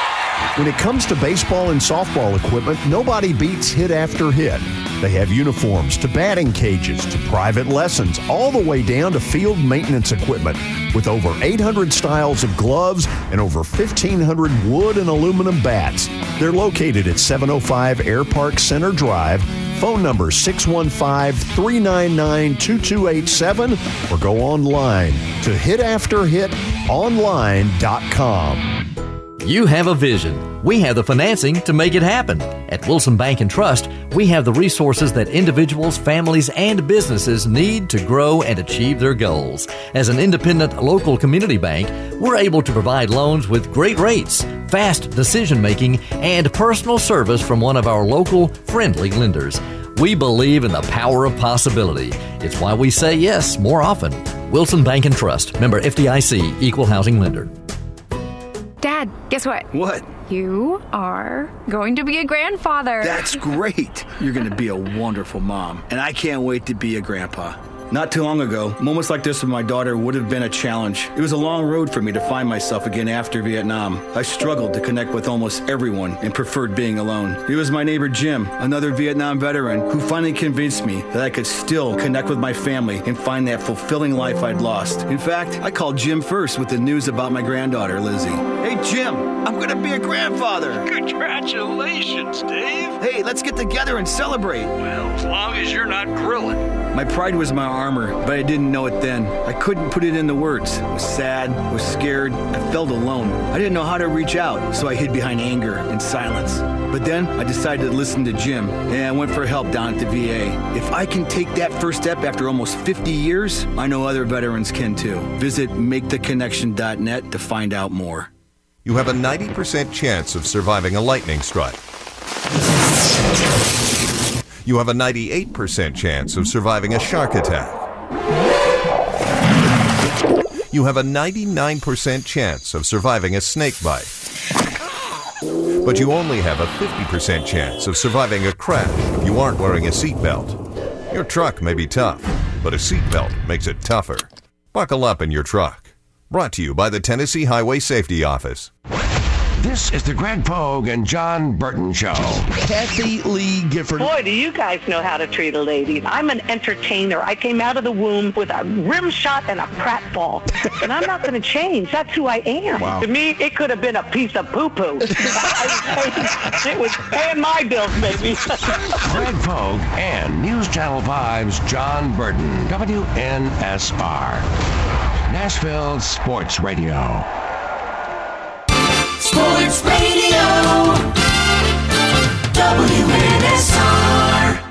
When it comes to baseball and softball equipment, nobody beats Hit After Hit. They have uniforms to batting cages to private lessons, all the way down to field maintenance equipment with over eight hundred styles of gloves and over fifteen hundred wood and aluminum bats. They're located at seven oh five Air Park Center Drive. Phone number six one five, three nine nine, two two eight seven or go online to hit after hit online dot com. You have a vision. We have the financing to make it happen. At Wilson Bank and Trust, we have the resources that individuals, families, and businesses need to grow and achieve their goals. As an independent local community bank, we're able to provide loans with great rates, fast decision-making, and personal service from one of our local, friendly lenders. We believe in the power of possibility. It's why we say yes more often. Wilson Bank and Trust, member F D I C, equal housing lender. Dad, guess what? What? You are going to be a grandfather. That's great. You're going to be a wonderful mom, and I can't wait to be a grandpa. Not too long ago, moments like this with my daughter would have been a challenge. It was a long road for me to find myself again after Vietnam. I struggled to connect with almost everyone and preferred being alone. It was my neighbor Jim, another Vietnam veteran, who finally convinced me that I could still connect with my family and find that fulfilling life I'd lost. In fact, I called Jim first with the news about my granddaughter, Lizzie. Hey, Jim, I'm going to be a grandfather. Congratulations, Dave. Hey, let's get together and celebrate. Well, as long as you're not grilling. My pride was my armor, but I didn't know it then. I couldn't put it into words. I was sad, I was scared, I felt alone. I didn't know how to reach out, so I hid behind anger and silence. But then I decided to listen to Jim, and I went for help down at the V A. If I can take that first step after almost fifty years, I know other veterans can too. Visit make the connection dot net to find out more. You have a ninety percent chance of surviving a lightning strike. You have a ninety-eight percent chance of surviving a shark attack. You have a ninety-nine percent chance of surviving a snake bite. But you only have a fifty percent chance of surviving a crash if you aren't wearing a seatbelt. Your truck may be tough, but a seatbelt makes it tougher. Buckle up in your truck. Brought to you by the Tennessee Highway Safety Office. This is the Greg Pogue and John Burton Show. Kathy Lee Gifford. Boy, do you guys know how to treat a lady. I'm an entertainer. I came out of the womb with a rim shot and a pratfall. And I'm not going to change. That's who I am. Wow. To me, it could have been a piece of poo-poo. It was paying my bills, baby. Greg Pogue and News Channel five's John Burton. W N S R. Nashville Sports Radio. Sports Radio, W N S R.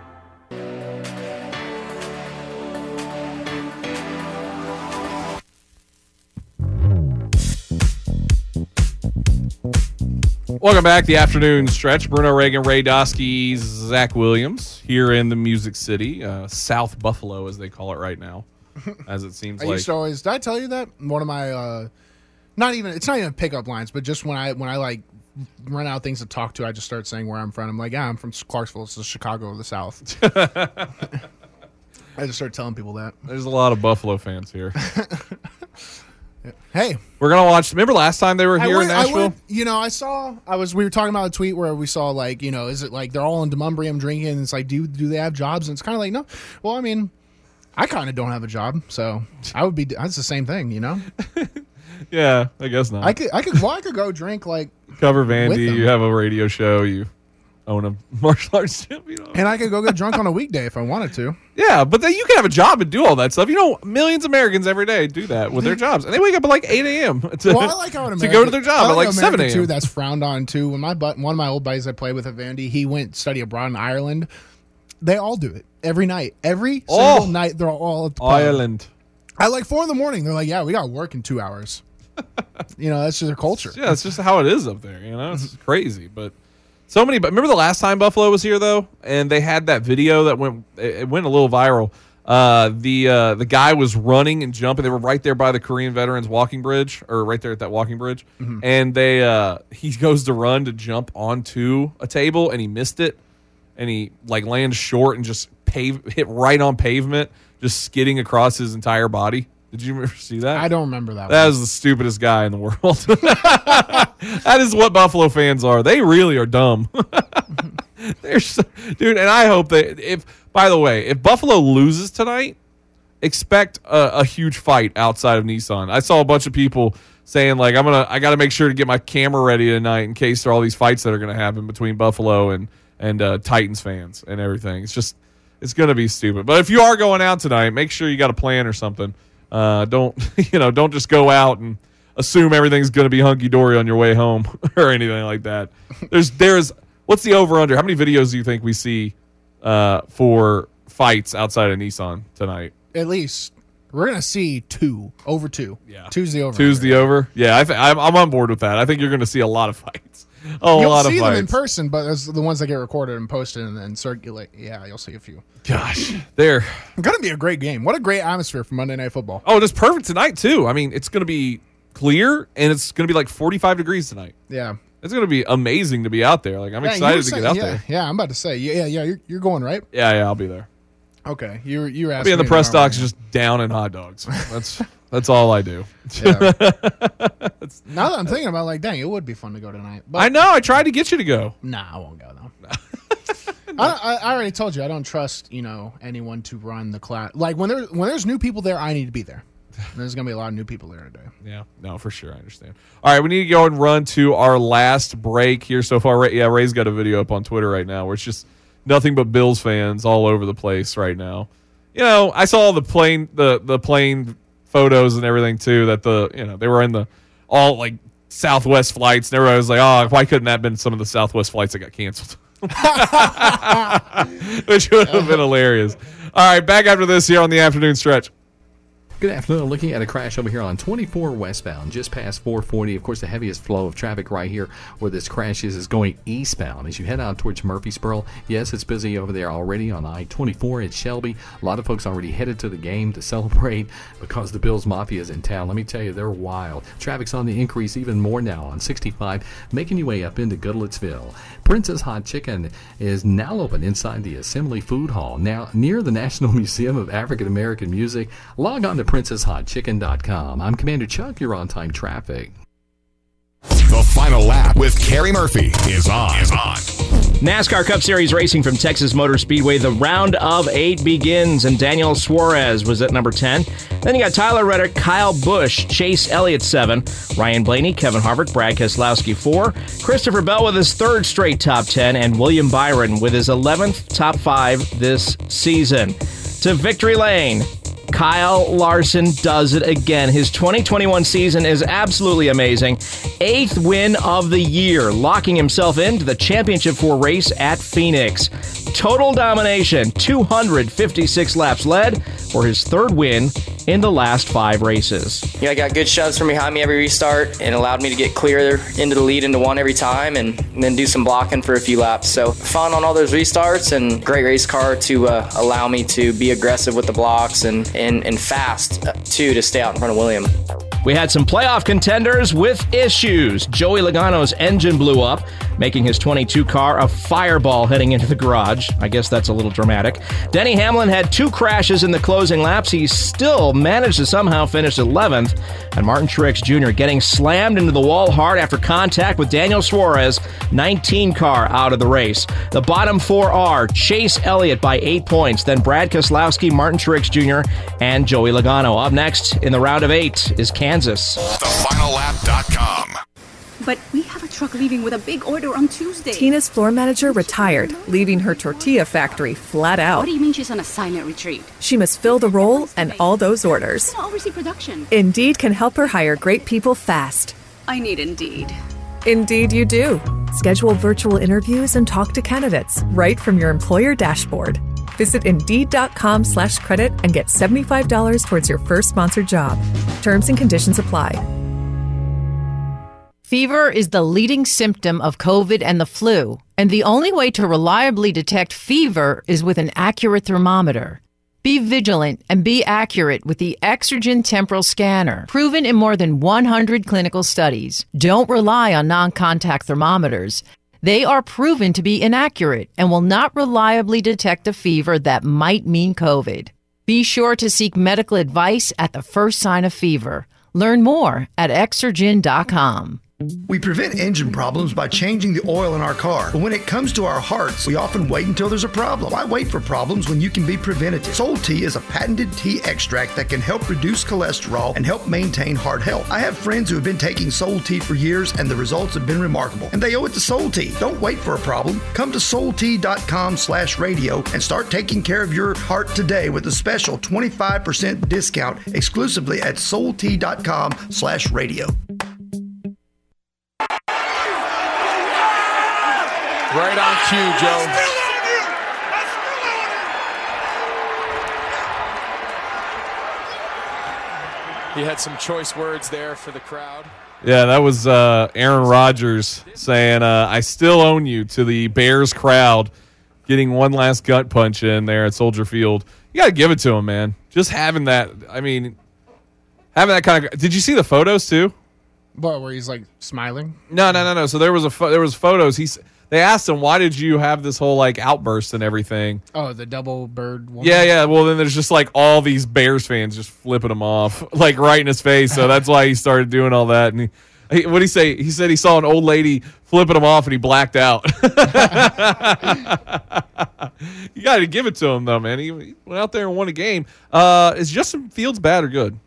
Welcome back. The afternoon stretch. Bruno Reagan, Ray Doskey, Zach Williams here in the Music City, uh, South Buffalo, as they call it right now, as it seems I like. used to always. Did I tell you that one of my? Uh, Not even, it's not even pickup lines, but just when I, when I like run out of things to talk to, I just start saying where I'm from. I'm like, yeah, I'm from Clarksville. It's the Chicago of the South. I just start telling people that. There's a lot of Buffalo fans here. Hey, we're going to watch, remember last time they were here went, in Nashville? I went, you know, I saw, I was, we were talking about a tweet where we saw like, you know, is it like they're all in Demumbrium drinking? And it's like, do, do they have jobs? And it's kind of like, no. Well, I mean, I kind of don't have a job. So I would be, that's the same thing, you know? Yeah, I guess not. I could, I could, well, I could go drink like cover Vandy. You have a radio show. You own a martial arts gym, you know? And I could go get drunk on a weekday if I wanted to. Yeah, but then you can have a job and do all that stuff. You know, millions of Americans every day do that with their jobs, and they wake up at like eight a.m. to, well, I like how in to America, go to their job I at like America seven a.m. too. That's frowned on too. When my but one of my old buddies I played with at Vandy, he went to study abroad in Ireland. They all do it every night, every Oh. single night. They're all at the pub. Ireland. At like four in the morning, they're like, "Yeah, we got to work in two hours." You know, that's just their culture. Yeah, it's just how it is up there. You know, it's crazy. But so many. But remember the last time Buffalo was here though, and they had that video that went. It went a little viral. Uh, the uh, the guy was running and jumping. They were right there by the Korean Veterans Walking Bridge, or right there at that walking bridge. Mhm. And they uh, he goes to run to jump onto a table, and he missed it, and he like lands short and just pave hit right on pavement, just skidding across his entire body. Did you ever see that? I don't remember that. That one. is the stupidest guy in the world. That is what Buffalo fans are. They really are dumb. They're so, dude, and I hope that if, by the way, if Buffalo loses tonight, expect a, a huge fight outside of Nissan. I saw a bunch of people saying like, I'm gonna, I got to make sure to get my camera ready tonight in case there are all these fights that are going to happen between Buffalo and and uh, Titans fans and everything. It's just, it's going to be stupid. But if you are going out tonight, make sure you got a plan or something. Uh, don't you know? Don't just go out and assume everything's going to be hunky dory on your way home or anything like that. There's there's what's the over under? How many videos do you think we see uh, for fights outside of Nissan tonight? At least we're gonna see two over two. Yeah, two's the over. Two's the over. Yeah, I th- I'm I'm on board with that. I think you're going to see a lot of fights. A You'll lot see of them fights in person, but it's the ones that get recorded and posted and then circulate. Yeah, you'll see a few. Gosh, they're gonna be a great game. What a great atmosphere for Monday Night Football. Oh, just perfect tonight too. I mean, it's going to be clear and it's going to be like forty-five degrees tonight. Yeah. It's going to be amazing to be out there. Like I'm Yeah, you excited were to saying- get out yeah, there. Yeah, I'm about to say. Yeah, yeah, yeah. You're, you're going, right? Yeah, yeah, I'll be there. Okay. You were you were I'll asking be in the me press tomorrow docks just down in hot dogs. That's that's all I do. Yeah. Now that I'm thinking about it, like, dang, it would be fun to go tonight. But I know. I tried to get you to go. Nah, I won't go though. I, I, I already told you I don't trust you know anyone to run the class. Like when there when there's new people there, I need to be there. And there's gonna be a lot of new people there today. Yeah, no, for sure. I understand. All right, we need to go and run to our last break here so far. Ray, yeah, Ray's got a video up on Twitter right now where it's just nothing but Bills fans all over the place right now. You know, I saw the plane, the the plane photos and everything too. That the you know they were in the all like Southwest flights, and everybody was like, "Oh, why couldn't that have been some of the Southwest flights that got canceled?" Which would have been hilarious. All right, back after this here on the afternoon stretch. Good afternoon. Looking at a crash over here on twenty-four westbound, just past four forty. Of course, the heaviest flow of traffic right here where this crash is is going eastbound. As you head out towards Murfreesboro, yes, it's busy over there already on I twenty-four at Shelby. A lot of folks already headed to the game to celebrate because the Bills Mafia is in town. Let me tell you, they're wild. Traffic's on the increase even more now on sixty-five, making your way up into Goodlettsville. Princess Hot Chicken is now open inside the Assembly Food Hall, now near the National Museum of African American Music. Log on to princess hot chicken dot com. I'm Commander Chuck. You're on time traffic. The final lap with Kerry Murphy is on. Is on. NASCAR Cup Series racing from Texas Motor Speedway. The round of eight begins, and Daniel Suarez was at number ten. Then you got Tyler Reddick, Kyle Busch, Chase Elliott seven, Ryan Blaney, Kevin Harvick, Brad Keselowski four, Christopher Bell with his third straight top ten, and William Byron with his eleventh top five this season. To victory lane, Kyle Larson does it again. His twenty twenty-one season is absolutely amazing. Eighth win of the year, locking himself into the championship four race at Phoenix. Total domination, two hundred fifty-six laps led for his third win in the last five races. Yeah, I got good shoves from behind me every restart and allowed me to get clear into the lead into one every time and, and then do some blocking for a few laps. So fun on all those restarts and great race car to uh, allow me to be aggressive with the blocks and, and, and fast, uh, too, to stay out in front of William. We had some playoff contenders with issues. Joey Logano's engine blew up, making his twenty-two car a fireball heading into the garage. I guess that's a little dramatic. Denny Hamlin had two crashes in the closing laps. He still managed to somehow finish eleventh. And Martin Truex Junior getting slammed into the wall hard after contact with Daniel Suarez, nineteen car out of the race. The bottom four are Chase Elliott by eight points, then Brad Keselowski, Martin Truex Junior, and Joey Logano. Up next in the round of eight is Kansas. the final lap dot com. But we have a truck leaving with a big order on Tuesday. Tina's floor manager retired, leaving her tortilla factory flat out. What do you mean she's on a silent retreat? She must fill the role and all those orders. I'll oversee production. Indeed can help her hire great people fast. I need Indeed. Indeed you do. Schedule virtual interviews and talk to candidates right from your employer dashboard. Visit Indeed.com slash credit and get seventy-five dollars towards your first sponsored job. Terms and conditions apply. Fever is the leading symptom of COVID and the flu, and the only way to reliably detect fever is with an accurate thermometer. Be vigilant and be accurate with the Exergen Temporal Scanner, proven in more than one hundred clinical studies. Don't rely on non-contact thermometers. They are proven to be inaccurate and will not reliably detect a fever that might mean COVID. Be sure to seek medical advice at the first sign of fever. Learn more at Exergen dot com. We prevent engine problems by changing the oil in our car. But when it comes to our hearts, we often wait until there's a problem. Why wait for problems when you can be preventative? Soul Tea is a patented tea extract that can help reduce cholesterol and help maintain heart health. I have friends who have been taking Soul Tea for years and the results have been remarkable. And they owe it to Soul Tea. Don't wait for a problem. Come to soul tea dot com slash radio and start taking care of your heart today with a special twenty-five percent discount exclusively at soul tea dot com slash radio. Right on cue, Joe. He had some choice words there for the crowd. Yeah, that was uh, Aaron Rodgers saying, uh, I still own you to the Bears crowd, getting one last gut punch in there at Soldier Field. You got to give it to him, man. Just having that, I mean, having that kind of – did you see the photos too? But where he's like smiling? No, no, no, no. So there was a fo- there was photos. He's They asked him, why did you have this whole like outburst and everything? Oh, the double bird one? Yeah, yeah. Well, then there's just like all these Bears fans just flipping him off, like right in his face. So that's why he started doing all that. And he, he what did he say? He said he saw an old lady flipping him off and he blacked out. You got to give it to him, though, man. He, he went out there and won a game. Uh, is Justin Fields bad or good?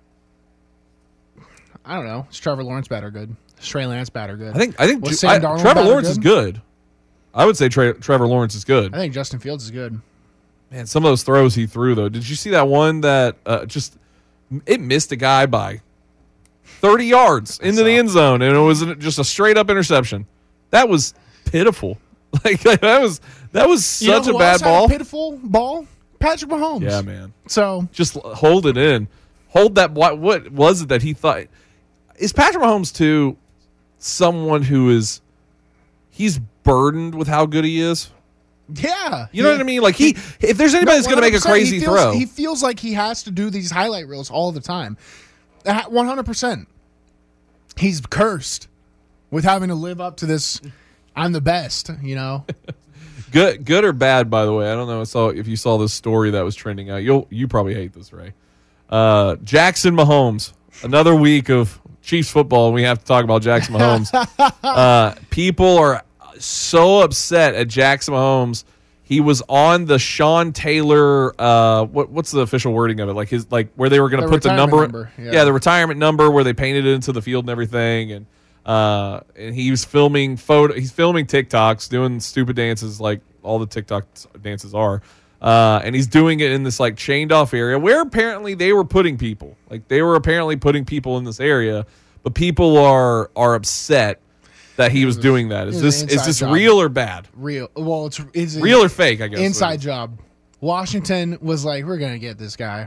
I don't know. Is Trevor Lawrence bad or good? Is Trey Lance bad or good? I think I think Was Ju- Sam I, Darnold Trevor bad or Lawrence is good. I would say Tre- Trevor Lawrence is good. I think Justin Fields is good. Man, some of those throws he threw, though. Did you see that one that uh, just it missed a guy by thirty yards into the end zone, and it was just a straight up interception? That was pitiful. Like that was that was You know such a who bad else had ball. a pitiful ball? Patrick Mahomes. Yeah, man. So just hold it in. Hold that. What, what was it that he thought? Is Patrick Mahomes too someone who is he's burdened with how good he is? Yeah, You know what I mean? Like he, if there's anybody that's going to make a one hundred percent. crazy he feels, throw, he feels like he has to do these highlight reels all the time. one hundred percent. He's cursed with having to live up to this. I'm the best, you know. good, good or bad? By the way, I don't know. I saw if you saw this story that was trending out. You'll, you probably hate this, Ray. Uh, Jackson Mahomes. Another week of Chiefs football, and we have to talk about Jackson Mahomes. uh, people are so upset at Jackson Mahomes. He was on the Sean Taylor. Uh, what what's the official wording of it? Like his like where they were going to The put the retirement number. number, yeah. yeah, the retirement number where they painted it into the field and everything. And uh, and he was filming photo. He's filming TikToks, doing stupid dances like all the TikTok dances are. Uh, and he's doing it in this like chained off area where apparently they were putting people. Like they were apparently putting people in this area, but people are are upset that he was doing that. Is It was this an is inside this job. real or bad? Real. Well, it's, it's a Real or fake, I guess. Inside job. Washington was like, we're going to get this guy.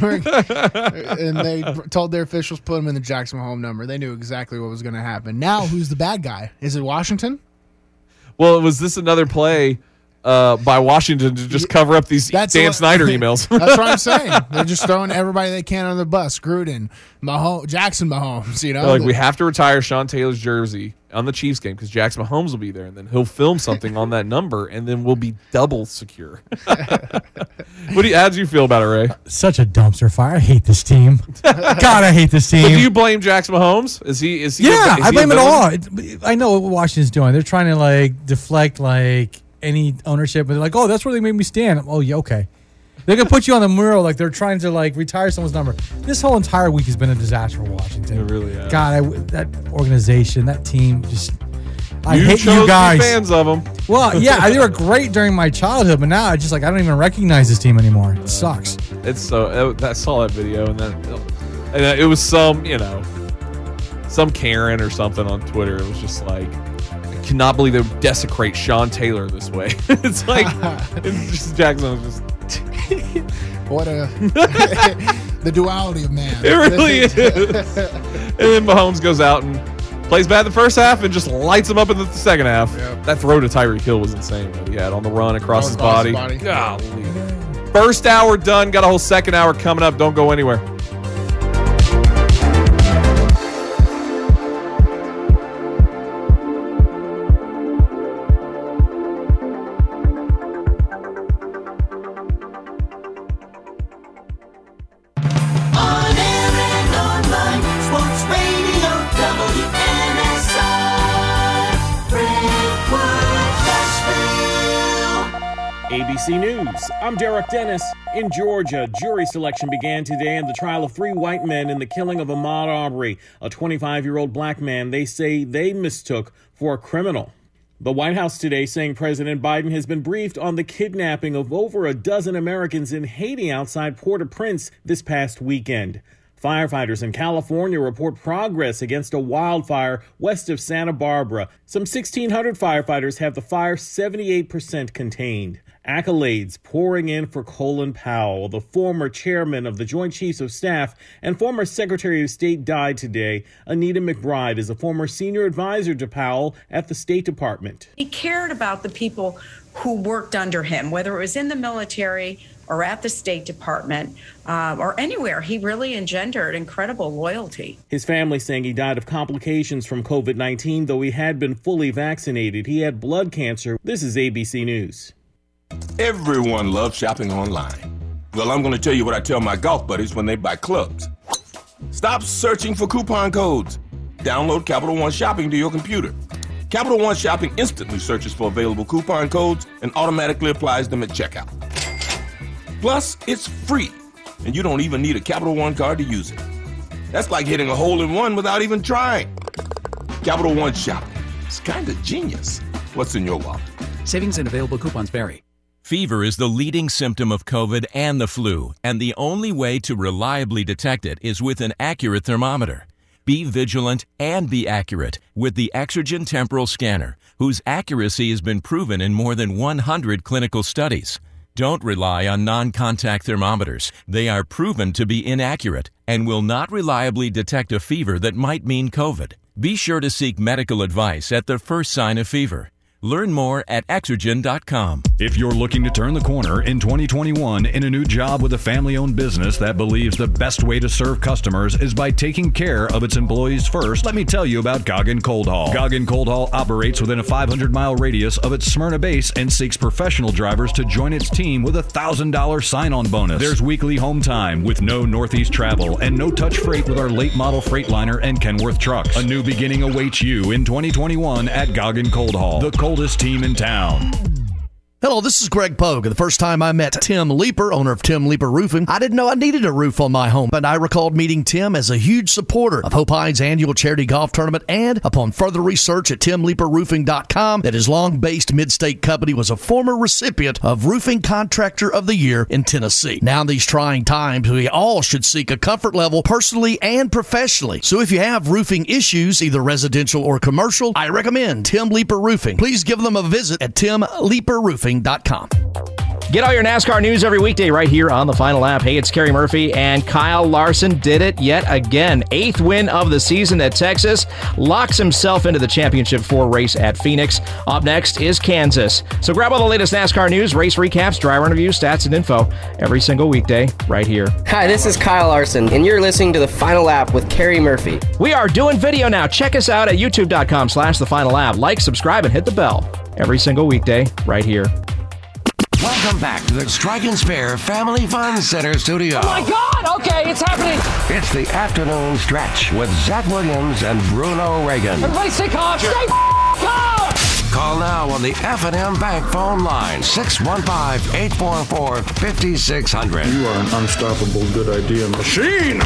And they told their officials, put him in the Jackson Mahomes number. They knew exactly what was going to happen. Now, who's the bad guy? Is it Washington? Well, was this another play uh, by Washington to just cover up these That's Dan what- Snyder emails? That's what I'm saying. They're just throwing everybody they can on the bus. Gruden, Mahomes, Jackson Mahomes, you know? They're like, we have to retire Sean Taylor's jersey on the Chiefs game because Jackson Mahomes will be there, and then he'll film something on that number, and then we'll be double secure. What do you, how do you feel about it, Ray? Such a dumpster fire. I hate this team. God, I hate this team. But do you blame Jackson Mahomes? Is he? Is he? Yeah, is I he blame a it all. villain? It- I know what Washington's doing. They're trying to like deflect like any ownership, but they're like, oh, that's where they made me stand. Oh, yeah, okay. They're gonna put you on the mural like they're trying to like retire someone's number. This whole entire week has been a disaster for Washington. It really has. God, I, that organization, that team, just I You hate chose you to be guys. fans of them. Well, yeah, they were great during my childhood, but now I just like I don't even recognize this team anymore. It sucks. It's so. I saw that video, and then and it was some, you know, some Karen or something on Twitter. It was just like, I cannot believe they would desecrate Sean Taylor this way. It's like, it's just Jackson was just. What a the duality of man. It really is. And then Mahomes goes out and plays bad the first half and just lights him up in the second half. Yep. That throw to Tyreek Hill was insane that he had on the run across, Run his, across body. his body. Golly. First hour done. Got a whole second hour coming up. Don't go anywhere. A B C News, I'm Derek Dennis. In Georgia, jury selection began today in the trial of three white men in the killing of Ahmaud Arbery, a twenty-five-year-old black man they say they mistook for a criminal. The White House today saying President Biden has been briefed on the kidnapping of over a dozen Americans in Haiti outside Port-au-Prince this past weekend. Firefighters in California report progress against a wildfire west of Santa Barbara. Some sixteen hundred firefighters have the fire seventy-eight percent contained. Accolades pouring in for Colin Powell, the former chairman of the Joint Chiefs of Staff and former Secretary of State, died today. Anita McBride is a former senior advisor to Powell at the State Department. He cared about the people who worked under him, whether it was in the military or at the State Department, uh, or anywhere. He really engendered incredible loyalty. His family saying he died of complications from COVID nineteen, though he had been fully vaccinated. He had blood cancer. This is A B C News. Everyone loves shopping online. Well, I'm going to tell you what I tell my golf buddies when they buy clubs. Stop searching for coupon codes. Download Capital One Shopping to your computer. Capital One Shopping instantly searches for available coupon codes and automatically applies them at checkout. Plus, it's free, and you don't even need a Capital One card to use it. That's like hitting a hole in one without even trying. Capital One Shopping. It's kind of genius. What's in your wallet? Savings and available coupons vary. Fever is the leading symptom of COVID and the flu, and the only way to reliably detect it is with an accurate thermometer. Be vigilant and be accurate with the Exergen Temporal Scanner, whose accuracy has been proven in more than one hundred clinical studies. Don't rely on non-contact thermometers. They are proven to be inaccurate and will not reliably detect a fever that might mean COVID. Be sure to seek medical advice at the first sign of fever. Learn more at Exergen dot com. If you're looking to turn the corner in twenty twenty-one in a new job with a family-owned business that believes the best way to serve customers is by taking care of its employees first, let me tell you about Goggin Cold Haul. Goggin Cold Haul operates within a five hundred mile radius of its Smyrna base and seeks professional drivers to join its team with a one thousand dollars sign-on bonus. There's weekly home time with no Northeast travel and no-touch freight with our late model Freightliner and Kenworth trucks. A new beginning awaits you in twenty twenty-one at Goggin Cold Haul, the coldest team in town. Hello, this is Greg Pogue. The first time I met Tim Leeper, owner of Tim Leeper Roofing, I didn't know I needed a roof on my home, but I recalled meeting Tim as a huge supporter of Hope Hines' annual charity golf tournament, and upon further research at tim leeper roofing dot com, that his long-based mid-state company was a former recipient of Roofing Contractor of the Year in Tennessee. Now in these trying times, we all should seek a comfort level personally and professionally. So if you have roofing issues, either residential or commercial, I recommend Tim Leeper Roofing. Please give them a visit at tim leeper roofing dot com. Get all your NASCAR news every weekday right here on the Final Lap. Hey, it's Kerry Murphy, and Kyle Larson did it yet again. Eighth win of the season at Texas. Locks himself into the championship four race at Phoenix. Up next is Kansas. So grab all the latest NASCAR news, race recaps, driver interviews, stats, and info every single weekday right here. Hi, this is Kyle Larson, and you're listening to the Final Lap with Kerry Murphy. We are doing video now. Check us out at youtube dot com slash the Final Lap. Like, subscribe, and hit the bell every single weekday right here. Welcome back to the Strike and Spare Family Fun Center studio. Oh my God! Okay, it's happening. It's the afternoon stretch with Zach Williams and Bruno Reagan. Everybody stay calm. Stay calm. Call now on the F and M Bank phone line, six one five, eight four four, five six zero zero. You are an unstoppable good idea machine.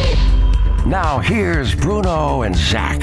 Now here's Bruno and Zach.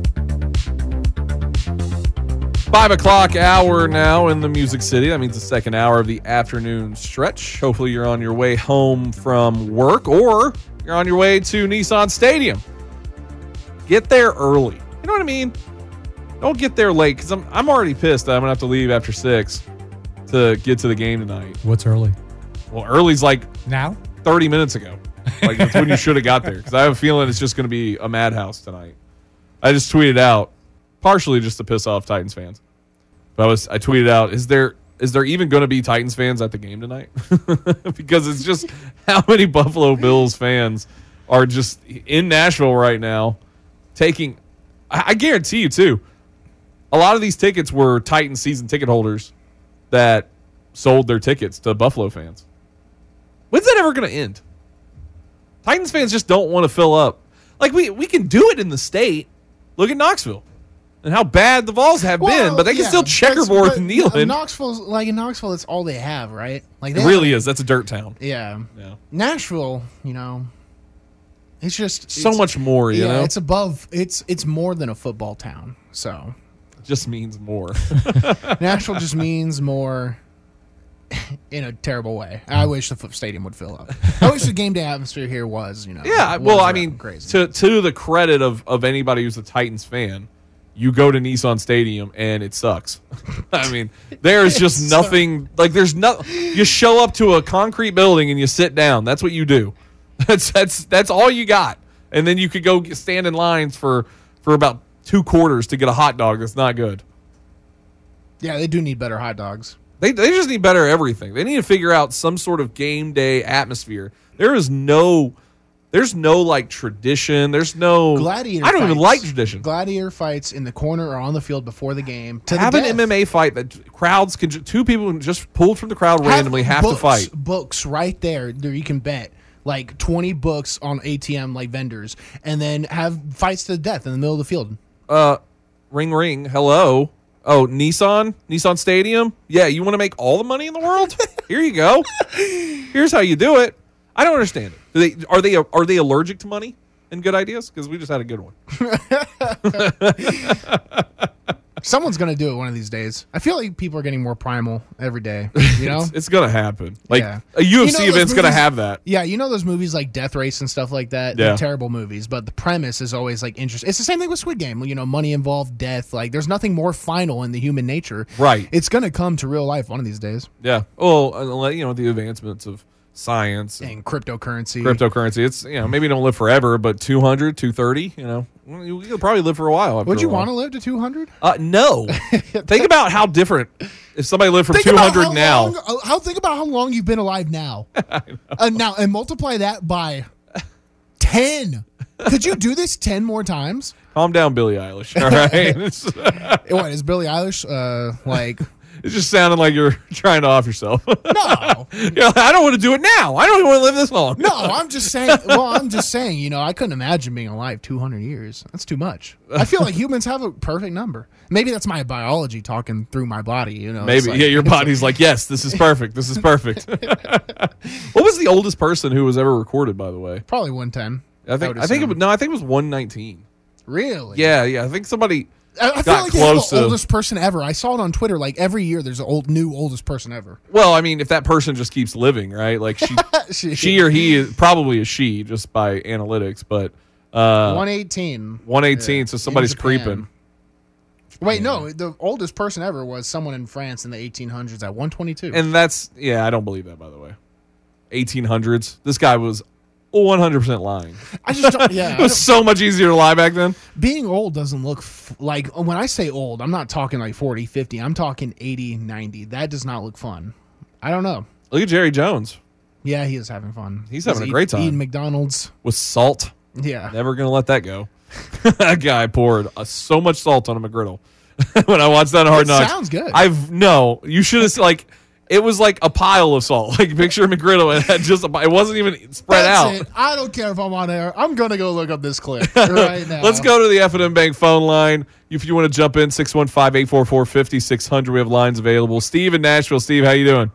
Five o'clock hour now in the Music City. That means the second hour of the afternoon stretch. Hopefully you're on your way home from work, or you're on your way to Nissan Stadium. Get there early. You know what I mean? Don't get there late, because I'm, I'm already pissed that I'm going to have to leave after six to get to the game tonight. What's early? Well, early's like now thirty minutes ago. Like, that's when you should have got there, because I have a feeling it's just going to be a madhouse tonight. I just tweeted out, partially just to piss off Titans fans. But I was I tweeted out, is there is there even going to be Titans fans at the game tonight? Because it's just how many Buffalo Bills fans are just in Nashville right now taking, I, I guarantee you too, a lot of these tickets were Titans season ticket holders that sold their tickets to Buffalo fans. When's that ever going to end? Titans fans just don't want to fill up. Like, we, we can do it in the state. Look at Knoxville. and how bad the Vols have Well, been, but they can yeah, still checkerboard but- and but Nealon. Knoxville's like in Knoxville, it's all they have, right? Like they It really have- is. That's a dirt town. Yeah. Yeah. Nashville, you know, it's just So it's- much more, you yeah, know? it's above. It's it's more than a football town. So It just means more. Nashville just means more in a terrible way. I wish the foot stadium would fill up. I wish the game day atmosphere here was, you know. Yeah, was well, I around mean, crazy. to to the credit of, of anybody who's a Titans fan, you go to Nissan Stadium and it sucks. I mean, there is just It nothing like there's no. You show up to a concrete building and you sit down. That's what you do. That's that's that's all you got, and then you could go get- stand in lines for for about two quarters to get a hot dog. That's not good. Yeah, they do need better hot dogs. They they just need better everything. They need to figure out some sort of game day atmosphere. There is no, there's no like tradition. There's no Gladiator. I don't even fights. like tradition. Gladiator fights in the corner or on the field before the game. To Have the an death. M M A fight that crowds can ju- two people just pulled from the crowd randomly have books, to fight. Books right there that you can bet. Like twenty books on A T M like vendors, and then have fights to the death in the middle of the field. Uh, ring ring. Hello. Oh, Nissan, Nissan Stadium. Yeah, you want to make all the money in the world? Here you go. Here's how you do it. I don't understand it. Do they, are they are they allergic to money and good ideas? Because we just had a good one. Someone's gonna do it one of these days. I feel like people are getting more primal every day. You know, it's, it's gonna happen. Like Yeah. a U F C You know those event's gonna movies- have that. Yeah, you know those movies like Death Race and stuff like that. Yeah. They're terrible movies, but the premise is always like interesting. It's the same thing with Squid Game. You know, money involved, death. Like, there's nothing more final in the human nature. Right. It's gonna come to real life one of these days. Yeah. Well, uh, you know, the advancements of science and, And cryptocurrency. cryptocurrency. It's, you know, maybe you don't live forever, but two hundred, two thirty, you know, you- you'll probably live for a while. After Would you a while. want to live to two hundred? Uh, no. Think about how different if somebody lived from Think two about hundred how now. long- uh, how think about how long you've been alive now. uh, now and multiply that by ten. Could you do this ten more times? Calm down, Billie Eilish. All right. It's- What is Billie Eilish? Uh, like It just sounded like you're trying to off yourself. no, You know, I don't want to do it now. I don't even want to live this long. no. I'm just saying. Well, I'm just saying. You know, I couldn't imagine being alive two hundred years. That's too much. I feel like humans have a perfect number. Maybe that's my biology talking through my body. You know, Maybe. It's like- Yeah, your body's like, yes, this is perfect. This is perfect. What was the oldest person who was ever recorded, by the way? probably one ten. I think I think it was, no, I think it was one nineteen. Really? Yeah, yeah. I think somebody I, I feel got like they have close the to. oldest person ever. I saw it on Twitter. Like every year, there's an old new oldest person ever. Well, I mean, if that person just keeps living, right? Like she, She- she or he is probably a she just by analytics, but uh, one eighteen. one eighteen. So in somebody's Japan. creeping. Wait, no. The oldest person ever was someone in France in the eighteen hundreds at one twenty-two. And that's, yeah, I don't believe that, by the way. eighteen hundreds. This guy was one hundred percent lying. I just don't, yeah. It was so much easier to lie back then. Being old doesn't look f- like, when I say old, I'm not talking like forty, fifty. I'm talking eighty, ninety. That does not look fun. I don't know. Look at Jerry Jones Yeah, he is having fun. He's having a eat- great time. Eating McDonald's. with salt. Yeah. Never going to let that go. That guy poured uh, so much salt on a McGriddle. When I watched that on Hard It Knocks. sounds good. I've, no, you should have, like, it was like a pile of salt. Like, picture a McGriddle and it had just, a, it wasn't even spread That's out. it. I don't care if I'm on air. I'm going to go look up this clip right now. Let's go to the F and M Bank phone line. If you want to jump in, six one five, eight four four, five six zero zero. We have lines available. Steve in Nashville. Steve, how you doing?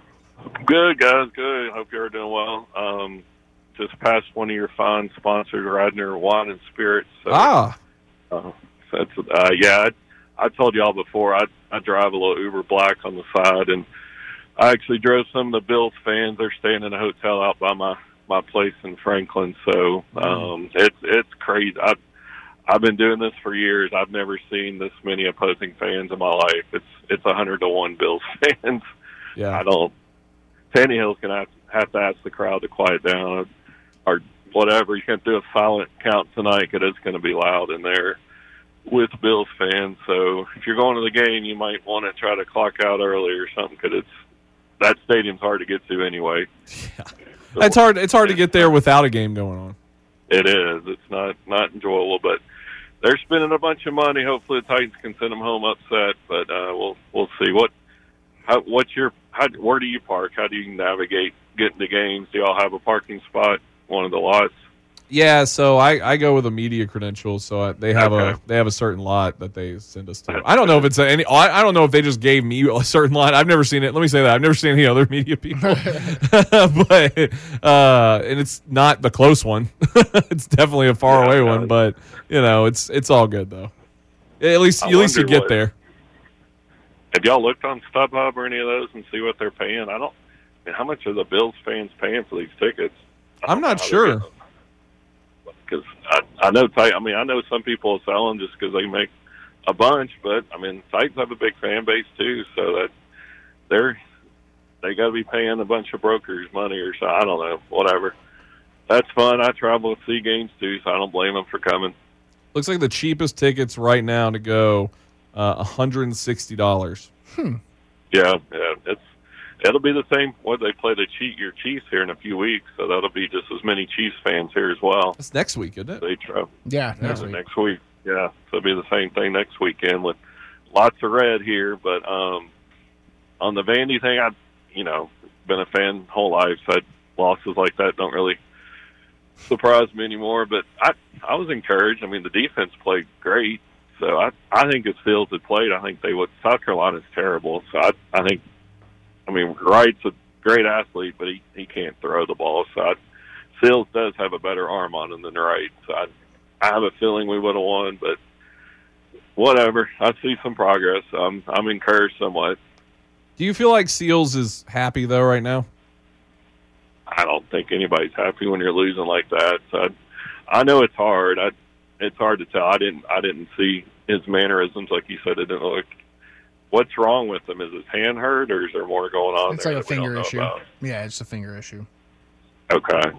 Good, guys. Good. Hope you're doing well. Um, just passed one of your fine sponsors, Radnor Wine and Spirits. So, Ah. Uh, that's uh, yeah. I, I told y'all before. I I drive a little Uber Black on the side, and I actually drove some of the Bills fans. They're staying in a hotel out by my my place in Franklin. So um, it's it's crazy. I've I've been doing this for years. I've never seen this many opposing fans in my life. It's it's a hundred to one Bills fans. Yeah. I don't. Tannehill's gonna have, have to ask the crowd to quiet down, or whatever. You can't do a silent count tonight because it's going to be loud in there with Bills fans. So if you're going to the game, you might want to try to clock out early or something because it's that stadium's hard to get to anyway. Yeah. So, it's hard. It's hard to get there without a game going on. It is. It's not not enjoyable, but they're spending a bunch of money. Hopefully, the Titans can send them home upset, but uh, we'll we'll see. What how, what's your how, where do you park? How do you navigate getting to games? Do y'all have a parking spot? One of the lots? Yeah, so I, I go with a media credential, so I, they have Okay. a they have a certain lot that they send us to. I don't know if it's any. I I don't know if they just gave me a certain lot. I've never seen it. Let me say that I've never seen any other media people, but uh, and it's not the close one. It's definitely a far away one, but you know, it's it's all good though. At least I at least you wonder get what- there. Have y'all looked on StubHub or any of those and see what they're paying? I don't. I mean, how much are the Bills fans paying for these tickets? I'm not sure. Because I, I know, Tit- I mean, I know some people are selling just because they make a bunch, but I mean, Titans have a big fan base too, so that they're they got to be paying a bunch of brokers money or so. I don't know, whatever. That's fun. I travel to see games too, so I don't blame them for coming. Looks like the cheapest tickets right now to go, uh, one hundred sixty dollars. Hmm. Yeah, yeah, it's it'll be the same. What they play the cheat your Chiefs here in a few weeks, so that'll be just as many Chiefs fans here as well. It's next week, isn't it? They travel. Yeah, next Yeah, week. next week. Yeah, so it'll be the same thing next weekend with lots of red here. But um, on the Vandy thing, I, you know, been a fan whole life. So losses like that don't really surprise me anymore. But I, I was encouraged. I mean, the defense played great. So I, I think if Fields had played, I think they would. South Carolina's terrible. So I, I think, I mean, Wright's a great athlete, but he, he can't throw the ball. So I, Fields does have a better arm on him than Wright. So I, I have a feeling we would have won, but whatever. I see some progress. I'm, I'm encouraged somewhat. Do you feel like Seals is happy though right now? I don't think anybody's happy when you're losing like that. So I, I know it's hard. I, it's hard to tell. I didn't, I didn't see his mannerisms like you said. It didn't look. What's wrong with him? Is his hand hurt, or is there more going on? It's there like a that we don't finger know issue. about? Yeah, it's a finger issue. Okay.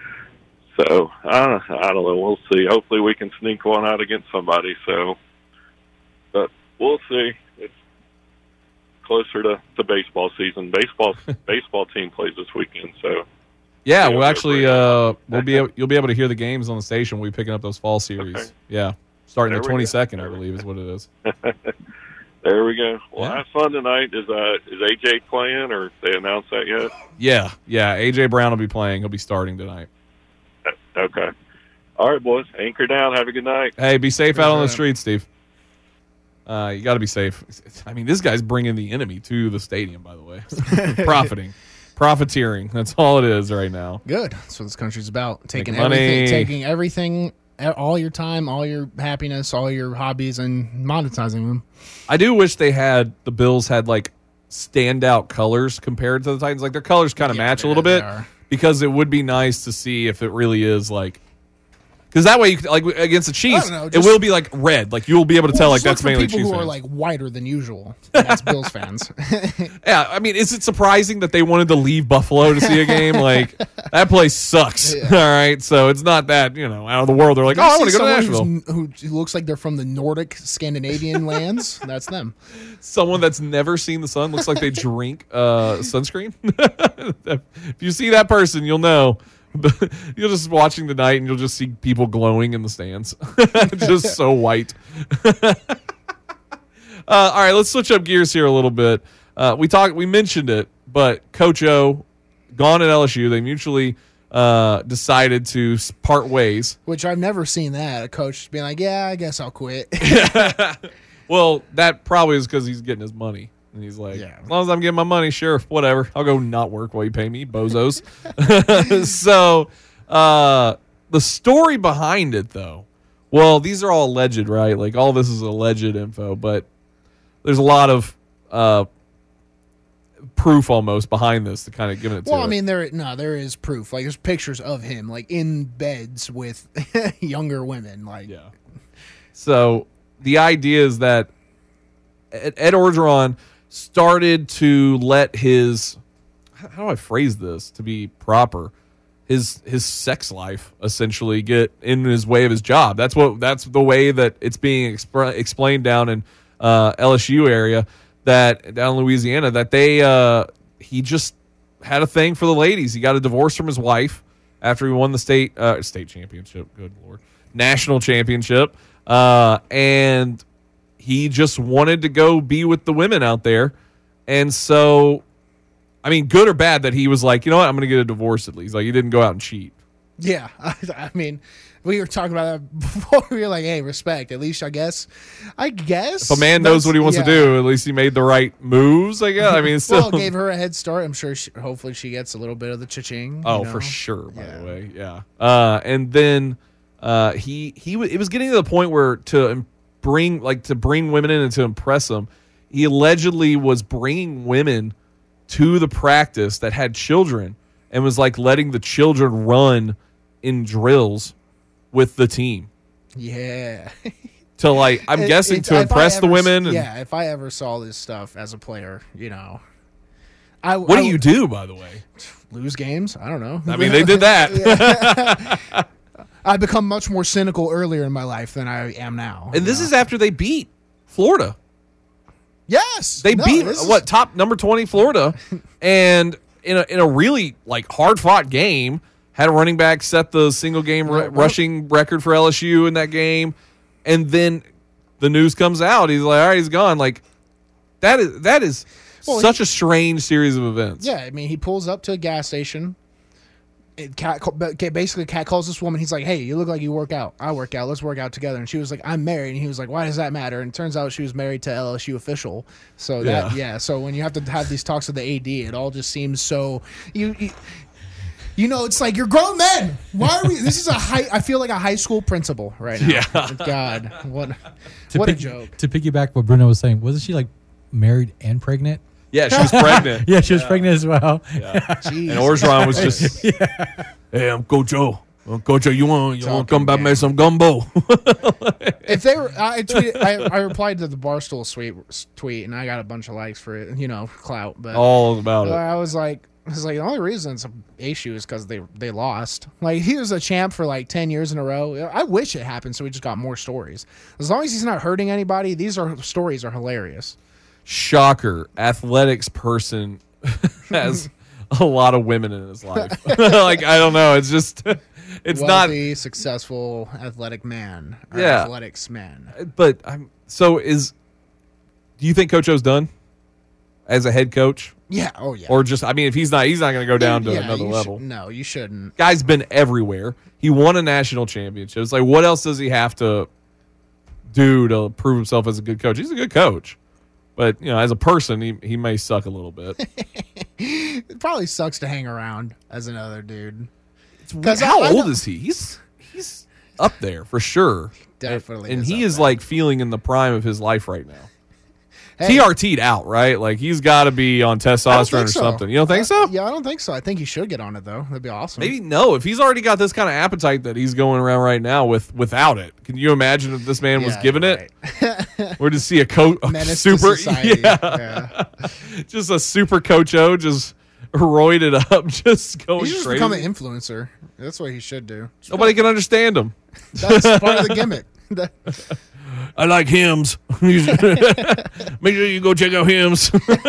So I, I don't know. We'll see. Hopefully, we can sneak one out against somebody. So, but we'll see. It's closer to the baseball season. Baseball baseball team plays this weekend. So Yeah, we'll actually uh, we'll be able, you'll be able to hear the games on the station. We'll be picking up those fall series. Okay. Yeah, starting There the we go. twenty-second, I believe, is what it is. there we go. Well, Yeah. have fun tonight. Is uh is A J playing, or they announced that yet? Yeah, yeah. A J Brown will be playing. He'll be starting tonight. Okay. All right, boys. Anchor down. Have a good night. Hey, be safe out on the Appreciate streets, Steve. Uh, you got to be safe. I mean, this guy's bringing the enemy to the stadium, by the way. Profiting. Profiteering. That's all it is right now. Good. That's what this country's about. Taking Making money. everything, taking everything, all your time, all your happiness, all your hobbies, and monetizing them. I do wish they had, the Bills had like standout colors compared to the Titans. Like their colors kind of match a little they bit are. because it would be nice to see if it really is like, because that way, you could, like against the Chiefs, I don't know, it just- will be like red. Like you'll be able to tell, Well, like just look that's for mainly people Chiefs who fans. are like whiter than usual. And that's Bills fans. Yeah, I mean, is it surprising that they wanted to leave Buffalo to see a game? Like that place sucks. Yeah. All right, so it's not that you know out of the world. They're like, oh, You I want to see go to someone Nashville. who's- Who looks like they're from the Nordic Scandinavian lands? That's them. Someone that's never seen the sun looks like they drink uh, sunscreen. If you see that person, you'll know. You're just watching the night, and you'll just see people glowing in the stands, just so white. uh, all right, let's switch up gears here a little bit. Uh, we talked, we mentioned it, but Coach O gone at L S U. They mutually uh, decided to s- part ways. Which I've never seen that. A coach being like, yeah, I guess I'll quit. Well, that probably is because he's getting his money. And he's like, as long as I'm getting my money, sure, whatever. I'll go not work while you pay me, bozos. So uh, the story behind it, though, well, these are all alleged, right? Like all this is alleged info, but there's a lot of uh, proof almost behind this to kind of give it to Well, it. I mean, there no, there is proof. Like, there's pictures of him, like, in beds with younger women. Like, yeah. So the idea is that Ed Ed Orgeron started to let his, how do I phrase this to be proper, his his sex life essentially get in his way of his job. That's what that's the way that it's being expr- explained down in uh, L S U area, that down in Louisiana, that they uh, he just had a thing for the ladies. He got a divorce from his wife after he won the state uh, state championship. Good Lord, national championship, uh, and he just wanted to go be with the women out there. And so, I mean, good or bad that he was like, you know what, I'm going to get a divorce at least. Like, he didn't go out and cheat. Yeah, I, I mean, we were talking about that before. We were like, "Hey, respect." At least, I guess. I guess If a man knows what he wants yeah. to do, at least he made the right moves. I guess. I mean, it's still. Well, it gave her a head start. I'm sure. She, hopefully, she gets a little bit of the cha-ching. Oh, you know? for sure. By the way, yeah. Uh, and then uh, he he w- it was getting to the point where to im- bring like to bring women in and to impress them, he allegedly was bringing women to the practice that had children and was like letting the children run in drills with the team. Yeah. To like, I'm It- guessing it's- to if I impress the ever s- women. And yeah, if I ever saw this stuff as a player, you know, I what I do you would- do, by the way? Lose games? I don't know. I mean, they did that. Yeah. I become much more cynical earlier in my life than I am now. And this is after they beat Florida. Yes, They No, beat this is- what top number twenty Florida, and in a in a really like hard fought game, had a running back set the single game ru- rushing record for L S U in that game, and then the news comes out. He's like, all right, he's gone. Like that is that is Well, such he- a strange series of events. Yeah, I mean, he pulls up to a gas station. It, cat, basically, Cat calls this woman. He's like, "Hey, you look like you work out. I work out. Let's work out together." And she was like, "I'm married." And he was like, "Why does that matter?" And it turns out she was married to L S U official. So that, Yeah. yeah. So when you have to have these talks with the A D, it all just seems so you. you You know, it's like you're grown men. Why are we? This is a high. I feel like a high school principal right now. Yeah. God, what, To what pick- a joke. To piggyback what Bruno was saying, wasn't she like married and pregnant? Yeah, she was pregnant. yeah, she was pregnant as well. Yeah. And Orgeron was just, "Hey, I'm Coach O. Well, Coach O, you want you want to come back and make some gumbo?" If they were, I tweeted, I, I replied to the Barstool sweet tweet, and I got a bunch of likes for it. You know, clout. But All about it. I was like, I was like, the only reason it's an issue is because they they lost. Like he was a champ for like ten years in a row. I wish it happened so we just got more stories. As long as he's not hurting anybody, these are stories are hilarious. Shocker, athletics person has a lot of women in his life. Like I don't know, it's just it's Wealthy, not successful, athletic man. Or Yeah. athletics man. But I'm so is. Do you think Coach O's done as a head coach? Yeah. Oh yeah. Or just I mean, if he's not, he's not going to go down to Yeah, another you level. should- no, you shouldn't. Guy's been everywhere. He won a national championship. It's like, what else does he have to do to prove himself as a good coach? He's a good coach, but you know, as a person, he he may suck a little bit. It probably sucks to hang around as another dude. Because how old is he? He's he's up there for sure. Definitely and is he up is like feeling in the prime of his life right now. Hey. T R T'd out, right? Like he's got to be on I don't testosterone think or so. something. You don't think Uh, so? Yeah, I don't think so. I think he should get on it though. That'd be awesome. Maybe no. If he's already got this kind of appetite that he's going around right now with without it, can you imagine if this man was Yeah, given it? Or to see a coach, Menace to super, society. yeah, just a super Coach O, just roided up, just going He should just crazy. become an influencer. That's what he should do. Nobody can understand him. That's part of the gimmick. That- I like hymns. Make sure you go check out hymns.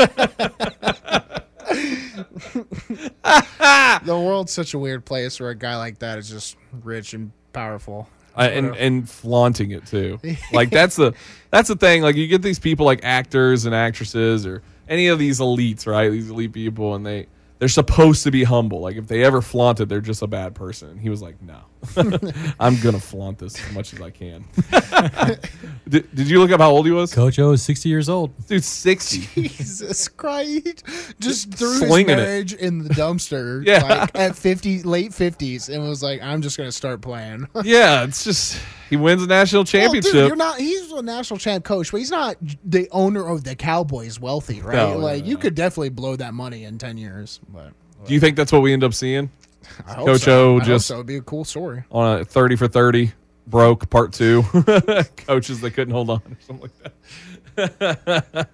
the world's such a weird place where a guy like that is just rich and powerful. Uh, and and flaunting it too. Like that's the that's the thing. Like you get these people like actors and actresses or any of these elites, right? These elite people, and they they're supposed to be humble. Like if they ever flaunt it, they're just a bad person. And he was like, no, I'm gonna flaunt this as much as I can. did, did you look up how old he was? Coach O is sixty years old. Dude, sixty. Jesus Christ! Just threw his slinging it. marriage in the dumpster, Yeah. like at fifty, late fifties, and was like, "I'm just gonna start playing." Yeah, it's just he wins a national Well, championship. dude, you're not. He's a national champ coach, but he's not the owner of the Cowboys. Wealthy, right? No, no, like no. you could definitely blow that money in ten years. But Do you think that's what we end up seeing? I hope Coach so. O I hope just so. It'd be a cool story. on a thirty for thirty broke part two. Coaches that couldn't hold on or something like that.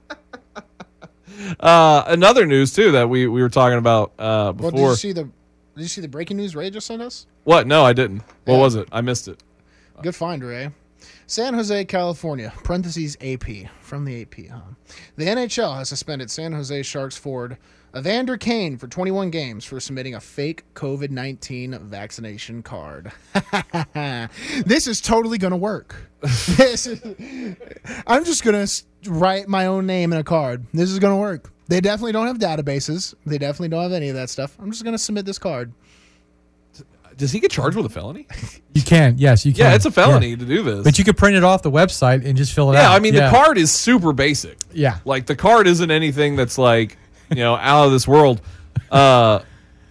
uh, another news too that we, we were talking about uh, Well, before. did you see the? Did you see the breaking news Ray just sent us? What? No, I didn't. What Yeah. was it? I missed it. Good find, Ray. San Jose, California, parentheses A P, from the A P, huh? The N H L has suspended San Jose Sharks forward Evander Kane for twenty-one games for submitting a fake COVID nineteen vaccination card. This is totally going to work. This is, I'm just going to write my own name in a card. This is going to work. They definitely don't have databases. They definitely don't have any of that stuff. I'm just going to submit this card. Does he get charged with a felony? You can, yes, you can. Yeah, it's a felony Yeah. to do this. But you could print it off the website and just fill it yeah, out. I mean, Yeah. the card is super basic. Yeah. Like, the card isn't anything that's, like, you know, out of this world. Uh,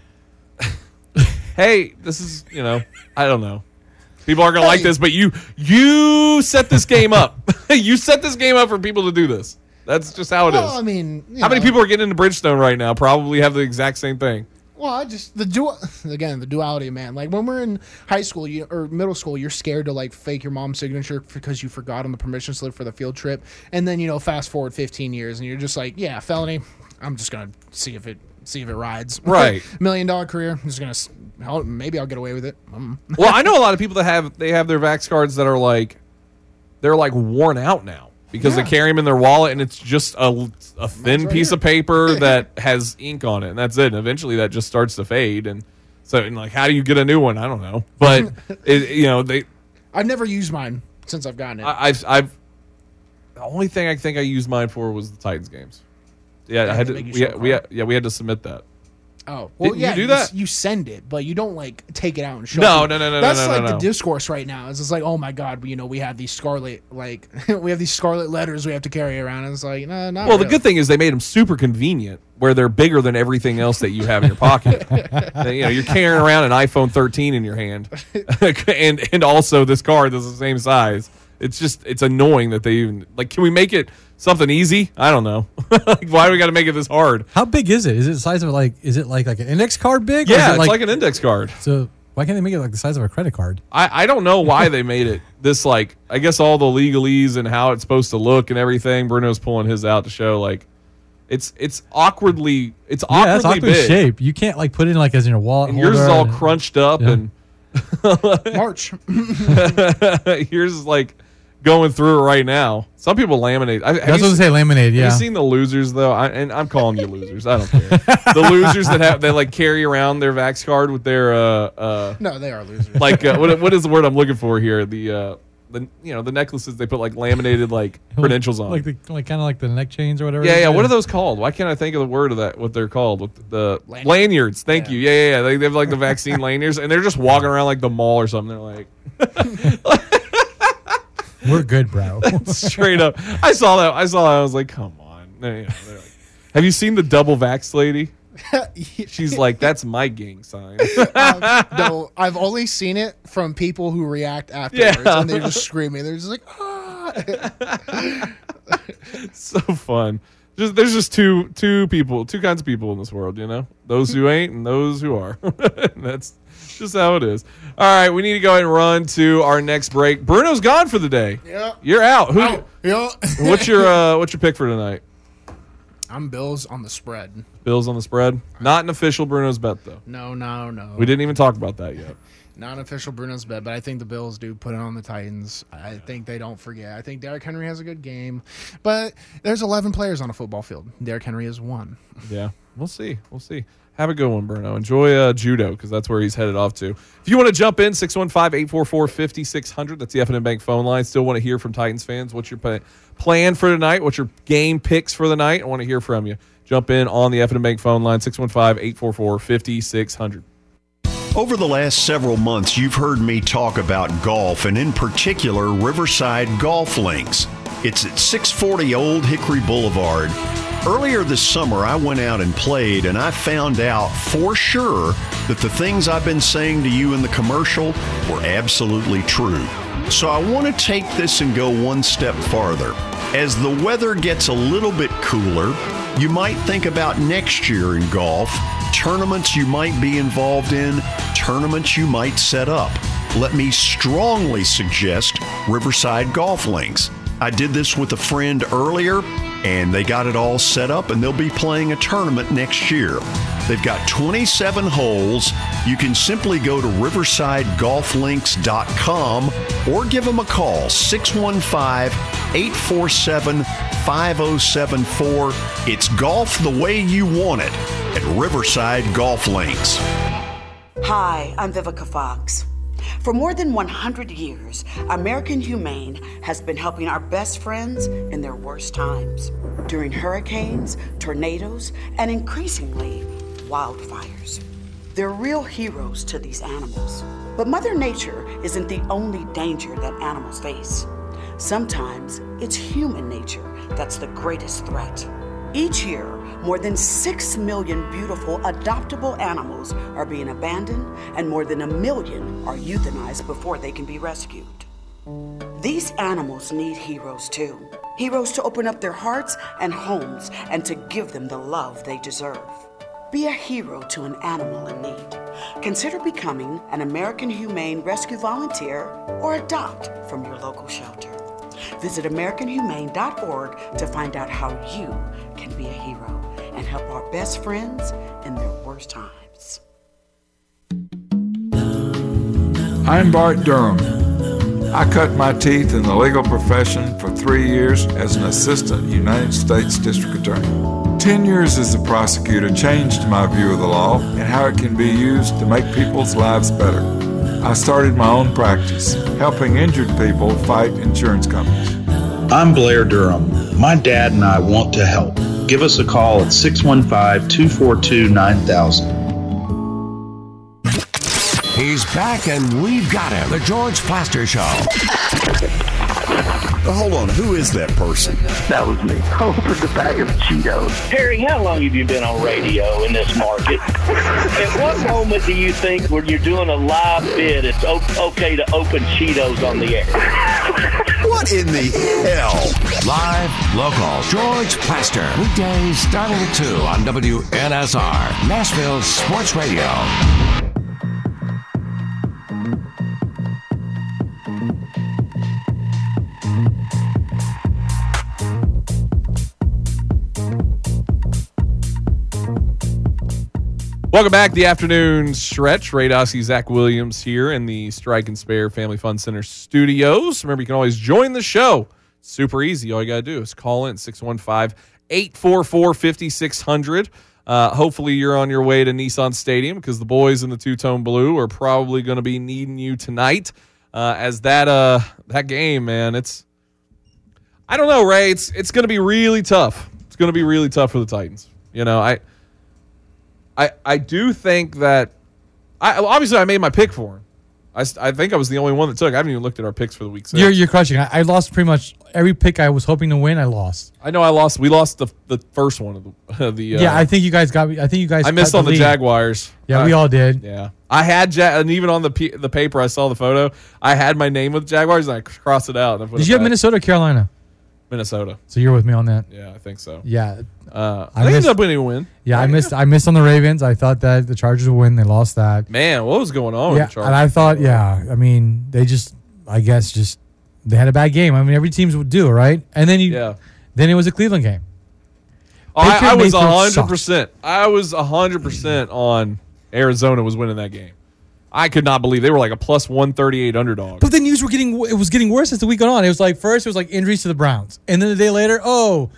hey, this is, you know, I don't know. People aren't going to Hey. like this, but you you set this game up. You set this game up for people to do this. That's just how it is. Well, I mean, you How many know. people are getting into Bridgestone right now probably have the exact same thing? Well, I just the dual again the duality, man. Like when we're in high school you, or middle school, you're scared to like fake your mom's signature because you forgot on the permission slip for the field trip, and then you know fast forward fifteen years and you're just like, yeah, felony. I'm just gonna see if it see if it rides. Right. Million dollar career. I'm just gonna s- hell, maybe I'll get away with it. Um. Well, I know a lot of people that have they have their Vax cards that are like they're like worn out now because Yeah. they carry them in their wallet and it's just a, a thin right piece here. of paper that has ink on it and that's it. And eventually that just starts to fade and so and like how do you get a new one? I don't know, but it, you know they. I've never used mine since I've gotten it. I, I've I've the only thing I think I used mine for was the Titans games. Yeah, Yeah, I had to to. make you We show had, a we card. had, yeah, we had to submit that. Oh, well, Didn't yeah. you do You, that? s- you send it, but you don't like take it out and show. No, people. no, no, no, That's no, no, like no, the no. discourse right now. It's just like, oh my god, you know, we have these scarlet, like we have these scarlet letters we have to carry around. And it's like, no, not Well, the really. good thing is they made them super convenient, where they're bigger than everything else that you have in your pocket. And, you know, you're carrying around an iPhone thirteen in your hand, and and also this card that's the same size. It's just it's annoying that they even like. Can we make it something easy? I don't know. Like, why do we got to make it this hard? How big is it? Is it the size of like? Is it like like an index card big? Or is Yeah, it it's like, an index card. So why can't they make it like the size of a credit card? I, I don't know why they made it this like I guess all the legalese and how it's supposed to look and everything. Bruno's pulling his out to show like it's it's awkwardly it's Yeah, that's awkwardly awkward big. shape. You can't like put it in like as in your wallet. And yours is holder all and- crunched up Yeah. and March. yours is like going through it right now. Some people laminate. I, have That's you what they se- say, laminated. Yeah. Have you seen the losers though? I, and I'm calling you losers. I don't care. The losers that have they like carry around their Vax card with their uh uh No, they are losers. like uh, what what is the word I'm looking for here? The uh the you know the necklaces they put like laminated like credentials on. like the like kind of like the neck chains or whatever. yeah, it is. yeah. What are those called? Why can't I think of the word of that? What they're called? What the Lanyard. lanyards? Thank you. Yeah, yeah, yeah. They, they have like the vaccine lanyards, and they're just walking around like the mall or something. They're like We're good, bro. straight up. I saw that. I saw that. I was like, come on. You know, they're like, have you seen the double vax lady? She's like, that's my gang sign. um, no, I've only seen it from people who react afterwards, Yeah. and they're just screaming. They're just like, ah. So fun. Just there's just two two people, two kinds of people in this world, you know? Those who ain't and those who are. That's just how it is. All right, we need to go ahead and run to our next break. Bruno's gone for the day. Yeah. You're out. Who Out. Yeah. What's your uh what's your pick for tonight? I'm Bills on the spread. Bills on the spread? Not an official Bruno's bet though. No, no, no. We didn't even talk about that yet. Not an official Bruno's bet, but I think the Bills do put it on the Titans. I think they don't forget. I think Derrick Henry has a good game, but there's eleven players on a football field. Derrick Henry is one. Yeah, we'll see. We'll see. Have a good one, Bruno. Enjoy uh, judo because that's where he's headed off to. If you want to jump in, six one five, eight four four, five six zero zero. That's the F and M Bank phone line. Still want to hear from Titans fans. What's your pa- plan for tonight? What's your game picks for the night? I want to hear from you. Jump in on the F and M Bank phone line, six one five, eight four four, five six zero zero. Over the last several months, you've heard me talk about golf, and in particular, Riverside Golf Links. It's at six forty Old Hickory Boulevard. Earlier this summer, I went out and played, and I found out for sure that the things I've been saying to you in the commercial were absolutely true. So I want to take this and go one step farther. As the weather gets a little bit cooler, you might think about next year in golf, tournaments you might be involved in, tournaments you might set up. Let me strongly suggest Riverside Golf Links. I did this with a friend earlier, and they got it all set up, and they'll be playing a tournament next year. They've got twenty-seven holes. You can simply go to riverside golf links dot com or give them a call, six one five, eight four seven, five oh seven four. It's golf the way you want it at Riverside Golf Links. Hi, I'm Vivica Fox. For more than one hundred years, American Humane has been helping our best friends in their worst times, during hurricanes, tornadoes, and increasingly, wildfires. They're real heroes to these animals. But Mother Nature isn't the only danger that animals face. Sometimes it's human nature that's the greatest threat. Each year, more than six million beautiful adoptable animals are being abandoned, and more than a million are euthanized before they can be rescued. These animals need heroes too. Heroes to open up their hearts and homes and to give them the love they deserve. Be a hero to an animal in need. Consider becoming an American Humane Rescue Volunteer or adopt from your local shelter. Visit American Humane dot org to find out how you can be a hero and help our best friends in their worst times. I'm Bart Durham. I cut my teeth in the legal profession for three years as an assistant United States District Attorney. Ten years as a prosecutor changed my view of the law and how it can be used to make people's lives better. I started my own practice, helping injured people fight insurance companies. I'm Blair Durham. My dad and I want to help. Give us a call at six one five, two four two, nine thousand. He's back and we've got him. The George Plaster Show. Hold on, who is that person? That was me. Open the bag of Cheetos. Harry, how long have you been on radio in this market? At what moment do you think when you're doing a live bid, it's okay to open Cheetos on the air? What in the hell? Live, local, George Plaster. Weekdays starting at two on W N S R, Nashville Sports Radio. Welcome back to the afternoon stretch. Ray Dossie, Zach Williams here in the Strike and Spare Family Fun Center studios. Remember, you can always join the show. Super easy. All you got to do is call in six one five, eight four four, five six zero zero. Uh, hopefully, you're on your way to Nissan Stadium because the boys in the two-tone blue are probably going to be needing you tonight. Uh, as that uh, that game, man, it's I don't know, Ray. It's it's going to be really tough. It's going to be really tough for the Titans. You know, I. I, I do think that I obviously I made my pick for him. I, I think I was the only one that took. I haven't even looked at our picks for the week six. You're you're crushing. I, I lost pretty much every pick I was hoping to win. I lost. I know I lost. We lost the the first one of the. the uh, yeah, I think you guys got. I think you guys. I missed on the, the Jaguars. Yeah, I, we all did. Yeah, I had ja- and even on the p- the paper I saw the photo. I had my name with Jaguars and I crossed it out. And I put did it you back. have Minnesota or Carolina? Minnesota. So you're with me on that. Yeah, I think so. Yeah, uh, I they missed, ended up winning a win. Yeah, right? I missed. I missed on the Ravens. I thought that the Chargers would win. They lost that. Man, what was going on? Yeah, with the Chargers? and I thought, yeah, I mean, they just, I guess, just they had a bad game. I mean, every team would do, right? And then you, yeah. then it was a Cleveland game. Oh, I, I was a hundred percent. I was a hundred percent on Arizona was winning that game. I could not believe they were like a plus one thirty-eight underdog. But the news were getting it was getting worse as the week went on. It was like first it was like injuries to the Browns, and then a day later, oh,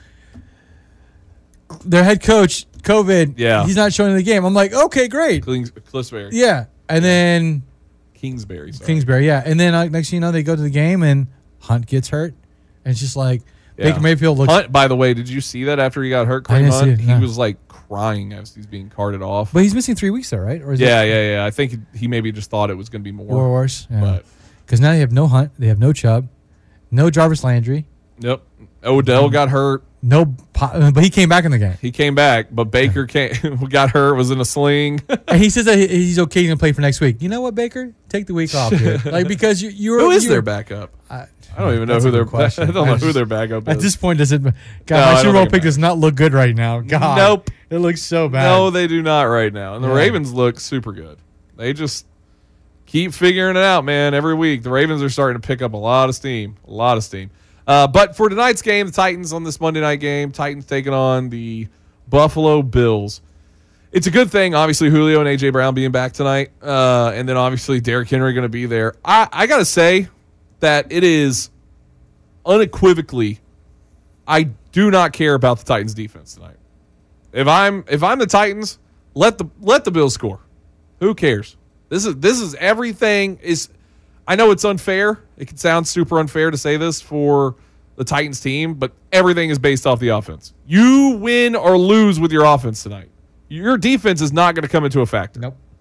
their head coach COVID. Yeah, he's not showing in the game. I'm like, okay, great. Kings, Kingsbury. Yeah, and then Kingsbury. Sorry. Kingsbury. Yeah, and then uh, next thing you know, they go to the game and Hunt gets hurt, and it's just like yeah. Baker Mayfield looks. Hunt, by the way, did you see that after he got hurt? I didn't Hunt, see it, no. He was like crying as he's being carted off. But he's missing three weeks, though, right? Or is yeah, it, yeah, yeah. I think he maybe just thought it was going to be more or worse. Yeah. But because now they have no Hunt, they have no Chubb, no Jarvis Landry. Yep. Odell got hurt. No, but he came back in the game. He came back, but Baker came, got hurt, was in a sling. And he says that he's okay to play for next week. You know what, Baker? Take the week off, dude. Like because you, you're who is you're, their backup? I, I don't even know who their question. I don't know who their backup is. At this point, does it? God, no, my Super Bowl pick does not look good right now. God, nope, it looks so bad. No, they do not right now. And the yeah. Ravens look super good. They just keep figuring it out, man. Every week, the Ravens are starting to pick up a lot of steam, a lot of steam. Uh, but for tonight's game, the Titans on this Monday night game, Titans taking on the Buffalo Bills. It's a good thing, obviously, Julio and A J. Brown being back tonight, uh, and then obviously Derrick Henry going to be there. I, I got to say that it is unequivocally, I do not care about the Titans' defense tonight. If I'm if I'm the Titans, let the let the Bills score. Who cares? This is this is everything is. I know it's unfair. It can sound super unfair to say this for the Titans team, but everything is based off the offense. You win or lose with your offense tonight. Your defense is not going to come into a factor. Nope.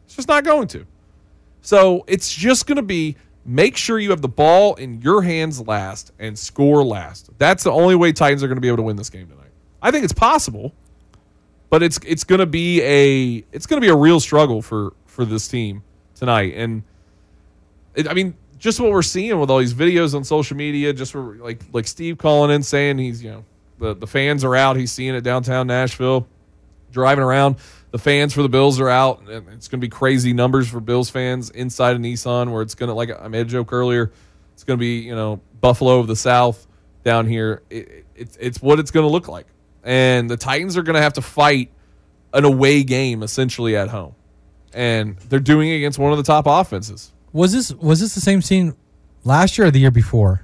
It's just not going to. So it's just going to be make sure you have the ball in your hands last and score last. That's the only way Titans are going to be able to win this game tonight. I think it's possible, but it's it's going to be a it's going to be a real struggle for for this team tonight. And it, I mean, just what we're seeing with all these videos on social media, just for, like like Steve calling in saying he's you know the the fans are out. He's seeing it downtown Nashville, driving around. The fans for the Bills are out. And it's going to be crazy numbers for Bills fans inside of Nissan, where it's going to, like I made a joke earlier, it's going to be, you know, Buffalo of the South down here. It, it, it's it's what it's going to look like. And the Titans are going to have to fight an away game essentially at home. And they're doing it against one of the top offenses. Was this was this the same scene last year or the year before?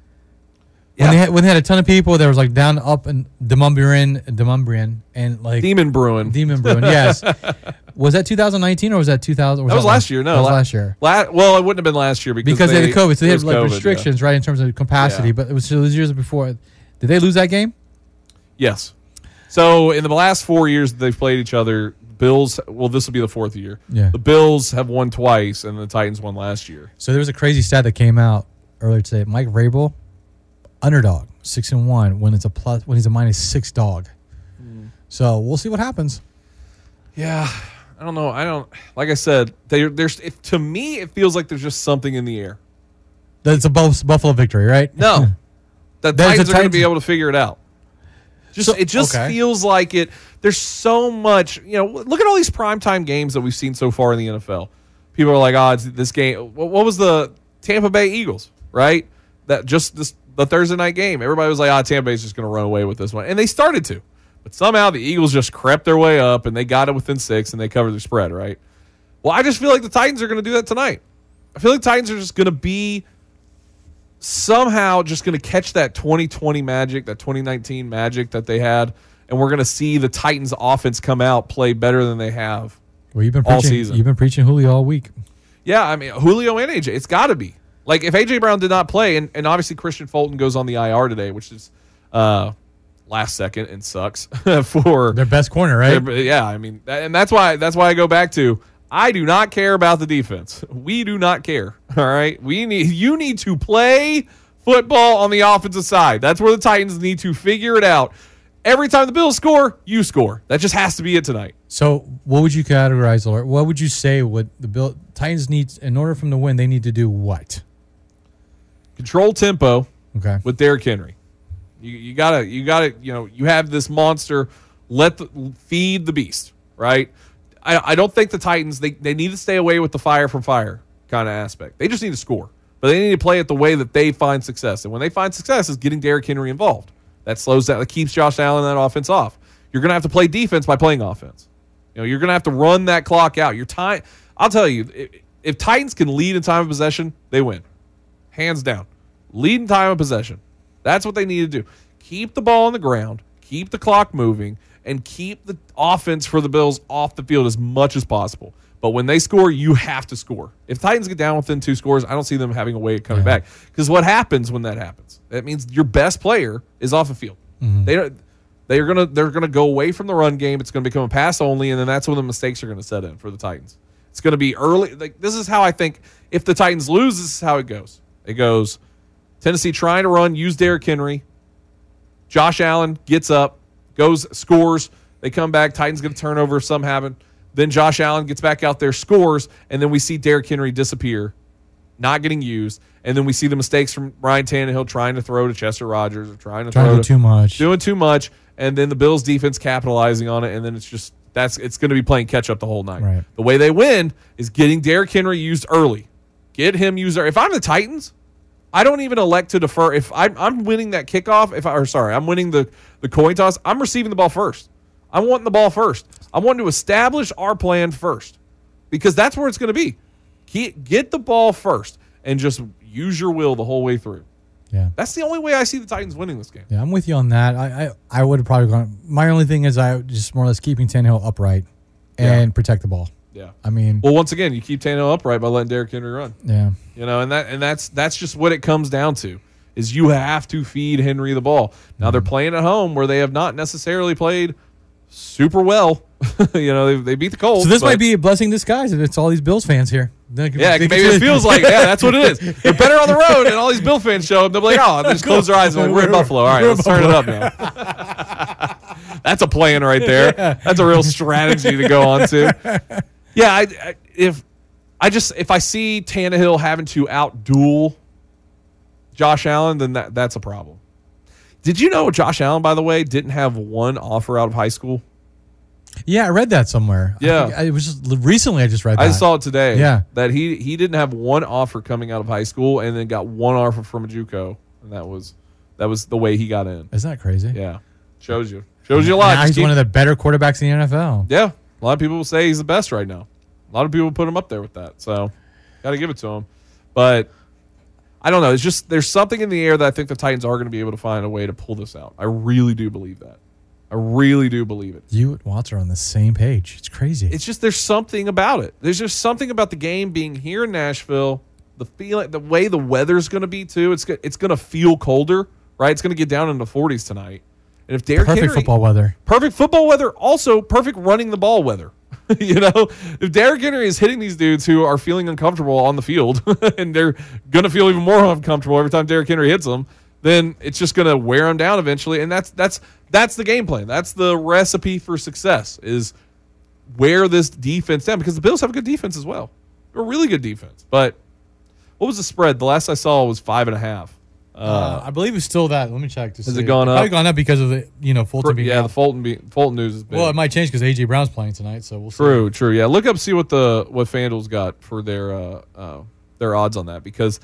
When, yeah. they had, when they had a ton of people, there was like down, up, and Demumbrian, Demumbrian, and like Demon Bruin, Demon Bruin. Yes, was that two thousand nineteen or was that two thousand? That was last year. No, that was la- last year. La- well, it wouldn't have been last year because, because they, they had COVID. So they had like COVID, restrictions, yeah. right, in terms of capacity. Yeah. But it was those years before. Did they lose that game? Yes. So in the last four years that they've played each other, Bills. Well, this will be the fourth year. Yeah. The Bills have won twice, and the Titans won last year. So there was a crazy stat that came out earlier today. Mike Vrabel, underdog. Six and one when it's a plus when he's a minus six dog. Mm. So we'll see what happens. Yeah, I don't know. I don't like I said. They, there's if, to me it feels like there's just something in the air. That's a Buffalo victory, right? No, the There's Titans a are going to Titans- be able to figure it out. Just So- it just okay. feels like it. There's so much. You know, look at all these primetime games that we've seen so far in the N F L. People are like, "Oh, it's this game." What what was the Tampa Bay Eagles? Right? That just this. The Thursday night game, everybody was like, ah, Tampa Bay's just going to run away with this one. And they started to. But somehow the Eagles just crept their way up, and they got it within six, and they covered their spread, right? Well, I just feel like the Titans are going to do that tonight. I feel like the Titans are just going to be somehow just going to catch that twenty twenty magic, that twenty nineteen magic that they had, and we're going to see the Titans offense come out, play better than they have Well, you've been all preaching, season. You've been preaching Julio all week. Yeah, I mean, Julio and A J, it's got to be. Like, if A J Brown did not play, and, and obviously Christian Fulton goes on the I R today, which is uh, last second and sucks for their best corner, right? their- yeah, I mean, that, and that's why that's why I go back to I do not care about the defense. We do not care. All right, we need you need to play football on the offensive side. That's where the Titans need to figure it out. Every time the Bills score, you score. That just has to be it tonight. So, what would you categorize, or what would you say? What the Bill Titans need in order for them to win? They need to do what? Control tempo. Okay. With Derrick Henry, you, you gotta, you gotta, you know, you have this monster. Let the, feed the beast, right? I, I don't think the Titans they, they need to stay away with the fire from fire kind of aspect. They just need to score, but they need to play it the way that they find success. And when they find success, is getting Derrick Henry involved. That slows down. That keeps Josh Allen and that offense off. You're gonna have to play defense by playing offense. You know, you're gonna have to run that clock out. Your time. I'll tell you, if, if Titans can lead in time of possession, they win, hands down. Lead in time of possession. That's what they need to do. Keep the ball on the ground, keep the clock moving, and keep the offense for the Bills off the field as much as possible. But when they score, you have to score. If Titans get down within two scores, I don't see them having a way of coming Yeah. back. Because what happens when that happens? That means your best player is off the field. Mhm. They don't. They're gonna they're gonna go away from the run game. It's gonna become a pass only, and then that's when the mistakes are gonna set in for the Titans. It's gonna be early. Like this is how I think. If the Titans lose, this is how it goes. It goes. Tennessee trying to run, use Derrick Henry. Josh Allen gets up, goes, scores. They come back. Titans get a turnover if something happened. Then Josh Allen gets back out there, scores, and then we see Derrick Henry disappear, not getting used. And then we see the mistakes from Ryan Tannehill trying to throw to Chester Rogers or trying to Trying throw to do too much. doing too much, and then the Bills defense capitalizing on it, and then it's just that's it's going to be playing catch up the whole night. Right. The way they win is getting Derrick Henry used early. Get him used. If I'm the Titans, I don't even elect to defer. If I'm, I'm winning that kickoff, if I, or sorry, I'm winning the, the coin toss, I'm receiving the ball first. I'm wanting the ball first. I want to establish our plan first because that's where it's going to be. Get, get the ball first and just use your will the whole way through. Yeah. That's the only way I see the Titans winning this game. Yeah, I'm with you on that. I I, I would have probably gone. My only thing is I just more or less keeping Tannehill upright and Yeah. protect the ball. Yeah. I mean, Well, once again, you keep Tannehill upright by letting Derrick Henry run. yeah. You know, and that and that's that's just what it comes down to is you have to feed Henry the ball. Now they're playing at home where they have not necessarily played super well. you know, they, they beat the Colts. So this but- might be a blessing in disguise if it's all these Bills fans here. They- Yeah, they- maybe it feels like, yeah, that's what it is. They're better on the road, and all these Bill fans show up. They'll be like, oh, they just close their eyes and like, we're in Buffalo. All right, let's turn it up now. That's a plan right there. That's a real strategy to go on to. Yeah, I, I, if I just if I see Tannehill having to outduel Josh Allen, then that, that's a problem. Did you know Josh Allen, by the way, didn't have one offer out of high school? Yeah, I read that somewhere. Yeah. I think I, it was just recently I just read that. I saw it today. Yeah. That he he didn't have one offer coming out of high school and then got one offer from a JUCO, and that was that was the way he got in. Isn't that crazy? Yeah. Shows you. Shows you a lot. Now Just he's keep- one of the better quarterbacks in the N F L. Yeah. A lot of people say he's the best right now. A lot of people put him up there with that. So got to give it to him. But I don't know. It's just there's something in the air that I think the Titans are going to be able to find a way to pull this out. I really do believe that. I really do believe it. You and Watts are on the same page. It's crazy. It's just there's something about it. There's just something about the game being here in Nashville, the feeling, the way the weather's going to be too. It's go- it's going to feel colder, right? It's going to get down in the forties tonight. And if Derrick Perfect Henry, football weather. perfect football weather, also perfect running the ball weather. you know, if Derrick Henry is hitting these dudes who are feeling uncomfortable on the field, and they're going to feel even more uncomfortable every time Derrick Henry hits them, then it's just going to wear them down eventually. And that's that's that's the game plan. That's the recipe for success, is wear this defense down, because the Bills have a good defense as well. They're a really good defense. But what was the spread? The last I saw was five and a half. Uh, Uh, I believe it's still that. Let me check. To Has see. it gone up? Probably gone up because of the you know Fulton being yeah, out. the Fulton be, Fulton news is big. Well, it might change because A J Brown's playing tonight, so we'll see. True, true. Yeah, look up, see what the what FanDuel's got for their uh, uh, their odds on that, because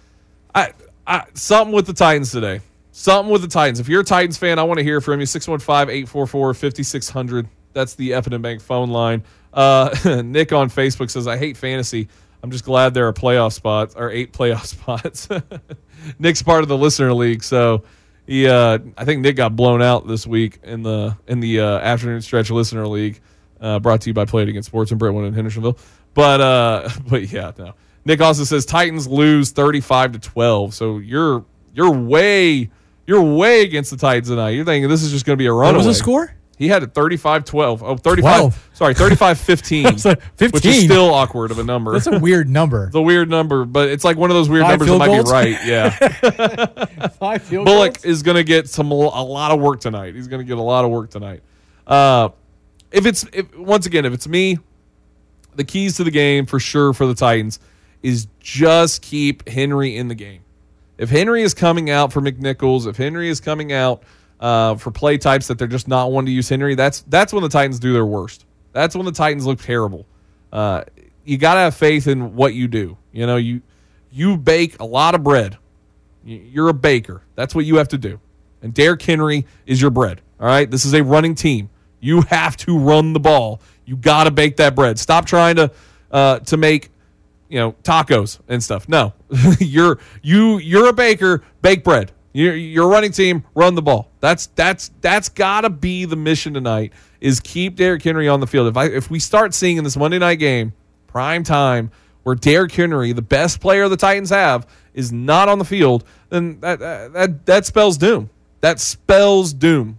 I, I something with the Titans today. Something with the Titans. If you're a Titans fan, I want to hear from you. six one five, eight four four, five six zero zero. That's the F and M Bank phone line. Uh, Nick on Facebook says, I hate fantasy. I'm just glad there are playoff spots, or eight playoff spots. Nick's part of the listener league, so he uh, I think Nick got blown out this week in the in the uh, afternoon stretch listener league, uh, brought to you by Play It Against Sports in Brentwood and Hendersonville. But uh, but yeah, no. Nick also says Titans lose thirty-five to twelve. So you're you're way you're way against the Titans tonight. You're thinking this is just going to be a runaway. What was the score? He had it thirty-five twelve. Oh, thirty-five. twelve. Sorry, thirty-five fifteen. Like Which fifteen. is still awkward of a number. That's a weird number. It's a weird number, but it's like one of those weird Five numbers that field might goals? be right. Yeah. Five field Bullock goals? is going to get some a lot of work tonight. He's going to get a lot of work tonight. Uh, if it's if, once again, if it's me, the keys to the game for sure for the Titans is just keep Henry in the game. If Henry is coming out for McNichols, if Henry is coming out uh, for play types that they're just not wanting to use Henry, that's that's when the Titans do their worst. That's when the Titans look terrible. Uh, you got to have faith in what you do. You know, you you bake a lot of bread. You're a baker. That's what you have to do. And Derrick Henry is your bread. All right? This is a running team. You have to run the ball. You got to bake that bread. Stop trying to uh, to make, you know, tacos and stuff. No. you're you you're a baker, bake bread. You're, you're a running team, run the ball. That's that's that's got to be the mission tonight, is keep Derrick Henry on the field. If I if we start seeing in this Monday night game, prime time, where Derrick Henry, the best player the Titans have, is not on the field, then that that that spells doom. That spells doom.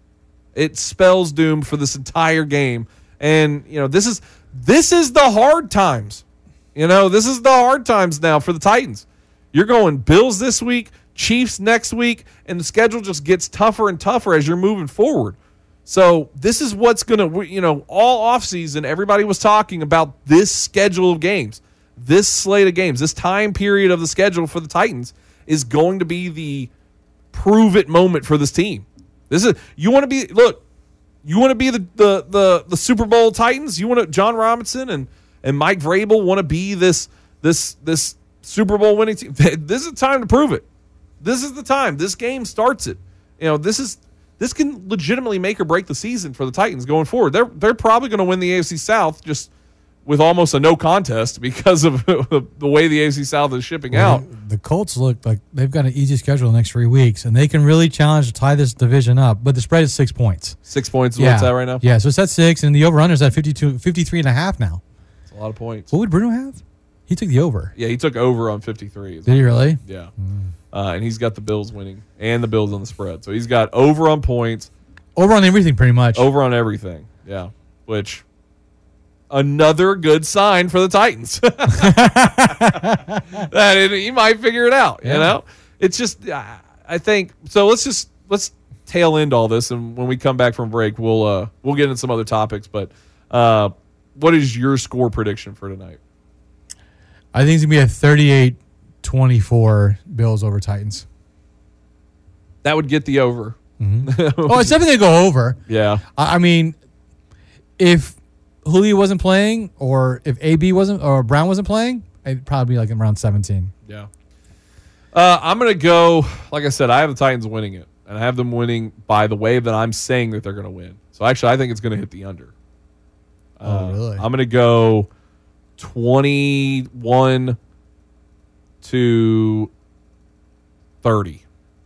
It spells doom for this entire game. And, you know, this is this is the hard times. You know, this is the hard times now for the Titans. You're going Bills this week, Chiefs next week, and the schedule just gets tougher and tougher as you're moving forward. So this is what's going to, you know, all offseason, everybody was talking about this schedule of games, this slate of games, this time period of the schedule for the Titans is going to be the prove it moment for this team. This is, you want to be, look, you want to be the, the, the, the Super Bowl Titans? You want to, John Robinson and, and Mike Vrabel want to be this, this, this Super Bowl winning team? This is the time to prove it. This is the time. This game starts it. You know, this is, this can legitimately make or break the season for the Titans going forward. They're they're probably going to win the A F C South just with almost a no contest because of the way the A F C South is shipping Well, out. The Colts look like they've got an easy schedule the next three weeks, and they can really challenge to tie this division up. But the spread is six points. Six points is yeah. what it's at right now? Yeah, so it's at six, and the over-under is at fifty-two, fifty-three and a half now. It's a lot of points. What would Bruno have? He took the over. Yeah, he took over on fifty-three. Did he really? Yeah. Mm. Uh, and he's got the Bills winning and the Bills on the spread. So he's got over on points, Over on everything, pretty much. Over on everything, yeah. Which, another good sign for the Titans. That it, he might figure it out, you Yeah. know? It's just, I think, so let's just, let's tail end all this, and when we come back from break, we'll uh, we'll get into some other topics, but uh, what is your score prediction for tonight? I think it's going to be a thirty-eight twenty-four Bills over Titans. That would get the over. Mm-hmm. Oh, it's definitely going to go over. Yeah. I, I mean, if Julio wasn't playing, or if A B wasn't, or Brown wasn't playing, it'd probably be like around seventeen. Yeah. Uh, I'm going to go, like I said, I have the Titans winning it, and I have them winning by the way that I'm saying that they're going to win. So actually, I think it's going to hit the under. Oh, Uh, really? I'm going to go twenty-one to thirty.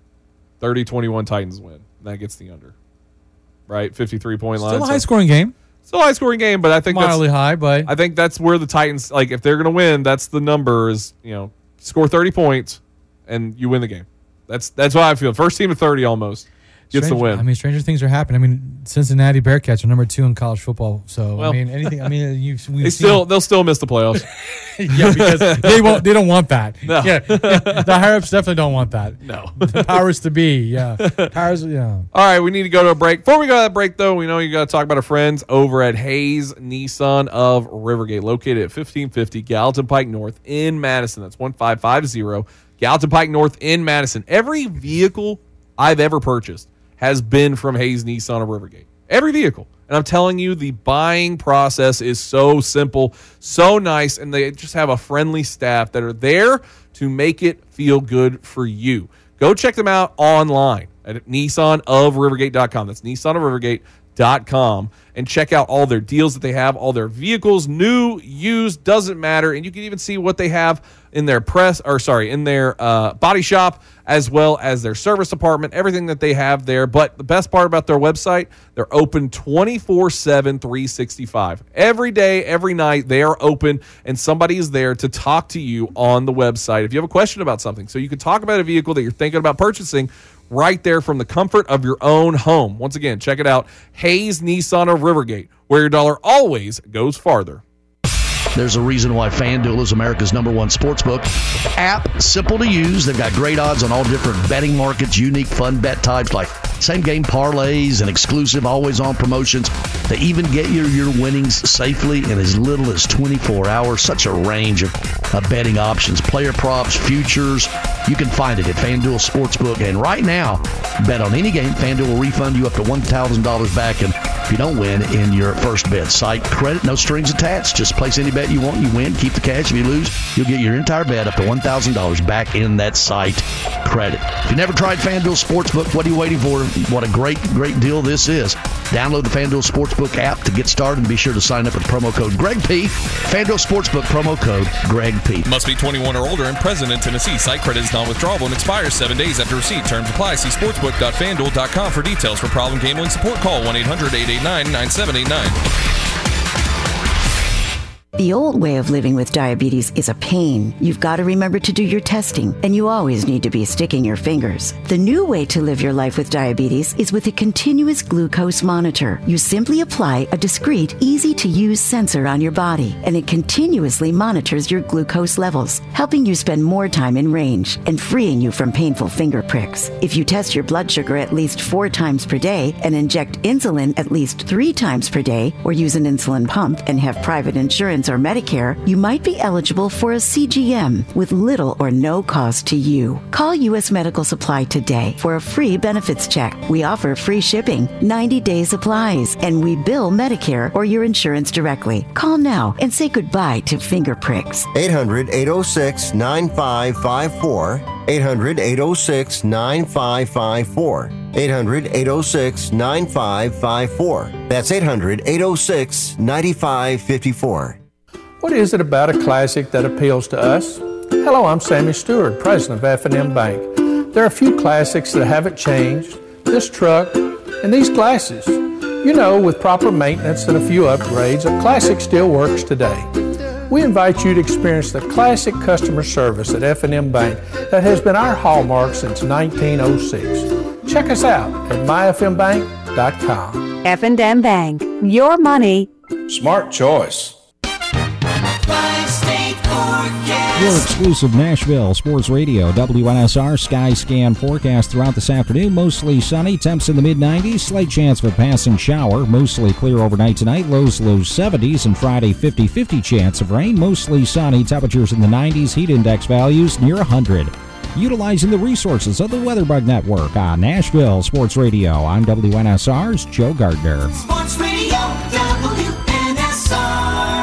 thirty twenty-one Titans win. That gets the under. Right? fifty-three point line. Still a So- high-scoring game. Still a high-scoring game, but I think Mildly that's, high, but I think that's where the Titans, like, if they're going to win, that's the number is, you know, score thirty points, and you win the game. That's that's how I feel. First team to thirty almost gets Stranger, the win. I mean, stranger things are happening. I mean, Cincinnati Bearcats are number two in college football. So Well, I mean, anything. I mean, you they still they'll still miss the playoffs. yeah, because they won't. They don't want that. No. Yeah, yeah, the higher ups definitely don't want that. No. The powers to be. Yeah, powers. Yeah. All right, we need to go to a break. Before we go to that break, though, we know you got to talk about our friends over at Hayes Nissan of Rivergate, located at fifteen fifty Gallatin Pike North in Madison. That's one five five zero Gallatin Pike North in Madison. Every vehicle I've ever purchased has been from Hayes Nissan of Rivergate. Every vehicle. And I'm telling you, the buying process is so simple, so nice, and they just have a friendly staff that are there to make it feel good for you. Go check them out online at nissan of rivergate dot com. That's nissan of rivergate dot com, and check out all their deals that they have, all their vehicles, new, used, doesn't matter, and you can even see what they have in their press, or sorry, in their uh, body shop, as well as their service department, everything that they have there. But the best part about their website, they're open twenty-four seven, three sixty-five. Every day, every night, they are open, and somebody is there to talk to you on the website if you have a question about something. So you can talk about a vehicle that you're thinking about purchasing right there from the comfort of your own home. Once again, check it out, Hayes Nissan of Rivergate, where your dollar always goes farther. There's a reason why FanDuel is America's number one sportsbook app. Simple to use. They've got great odds on all different betting markets, unique fun bet types like same-game parlays and exclusive always-on promotions. They even get you your winnings safely in as little as twenty-four hours. Such a range of uh, betting options, player props, futures. You can find it at FanDuel Sportsbook. And right now, bet on any game. FanDuel will refund you up to one thousand dollars back, and if you don't win in your first bet. Site credit, no strings attached. Just place any bet you want, you win. Keep the cash. If you lose, you'll get your entire bet up to one thousand dollars back in that site credit. If you never tried FanDuel Sportsbook, what are you waiting for? What a great, great deal this is. Download the FanDuel Sportsbook app to get started, and be sure to sign up with promo code Greg P. FanDuel Sportsbook, promo code Greg P. Must be twenty-one or older and present in Tennessee. Site credit is non-withdrawable and expires seven days after receipt. Terms apply. See sportsbook dot fan duel dot com for details. For problem gambling support, call one eight hundred eight eight nine nine seven eight nine. The old way of living with diabetes is a pain. You've got to remember to do your testing, and you always need to be sticking your fingers. The new way to live your life with diabetes is with a continuous glucose monitor. You simply apply a discreet, easy-to-use sensor on your body, and it continuously monitors your glucose levels, helping you spend more time in range and freeing you from painful finger pricks. If you test your blood sugar at least four times per day and inject insulin at least three times per day, or use an insulin pump and have private insurance or Medicare, you might be eligible for a C G M with little or no cost to you. Call U S Medical Supply today for a free benefits check. We offer free shipping, ninety-day supplies, and we bill Medicare or your insurance directly. Call now and say goodbye to finger pricks. eight hundred eight oh six nine five five four. eight hundred eight oh six nine five five four. eight hundred eight oh six nine five five four. That's eight hundred eight oh six nine five five four. What is it about a classic that appeals to us? Hello, I'm Sammy Stewart, president of F and M Bank. There are a few classics that haven't changed. This truck and these glasses. You know, with proper maintenance and a few upgrades, a classic still works today. We invite you to experience the classic customer service at F and M Bank that has been our hallmark since nineteen oh six. Check us out at my f m bank dot com. F and M Bank. Your money. Smart choice. Your exclusive Nashville Sports Radio, W N S R Sky Scan forecast throughout this afternoon. Mostly sunny, temps in the mid nineties, slight chance of a passing shower. Mostly clear overnight tonight, lows low seventies, and Friday fifty-fifty chance of rain. Mostly sunny, temperatures in the nineties, heat index values near one hundred. Utilizing the resources of the WeatherBug Network on Nashville Sports Radio. I'm W N S R's Joe Gardner. Sports Radio, W N S R.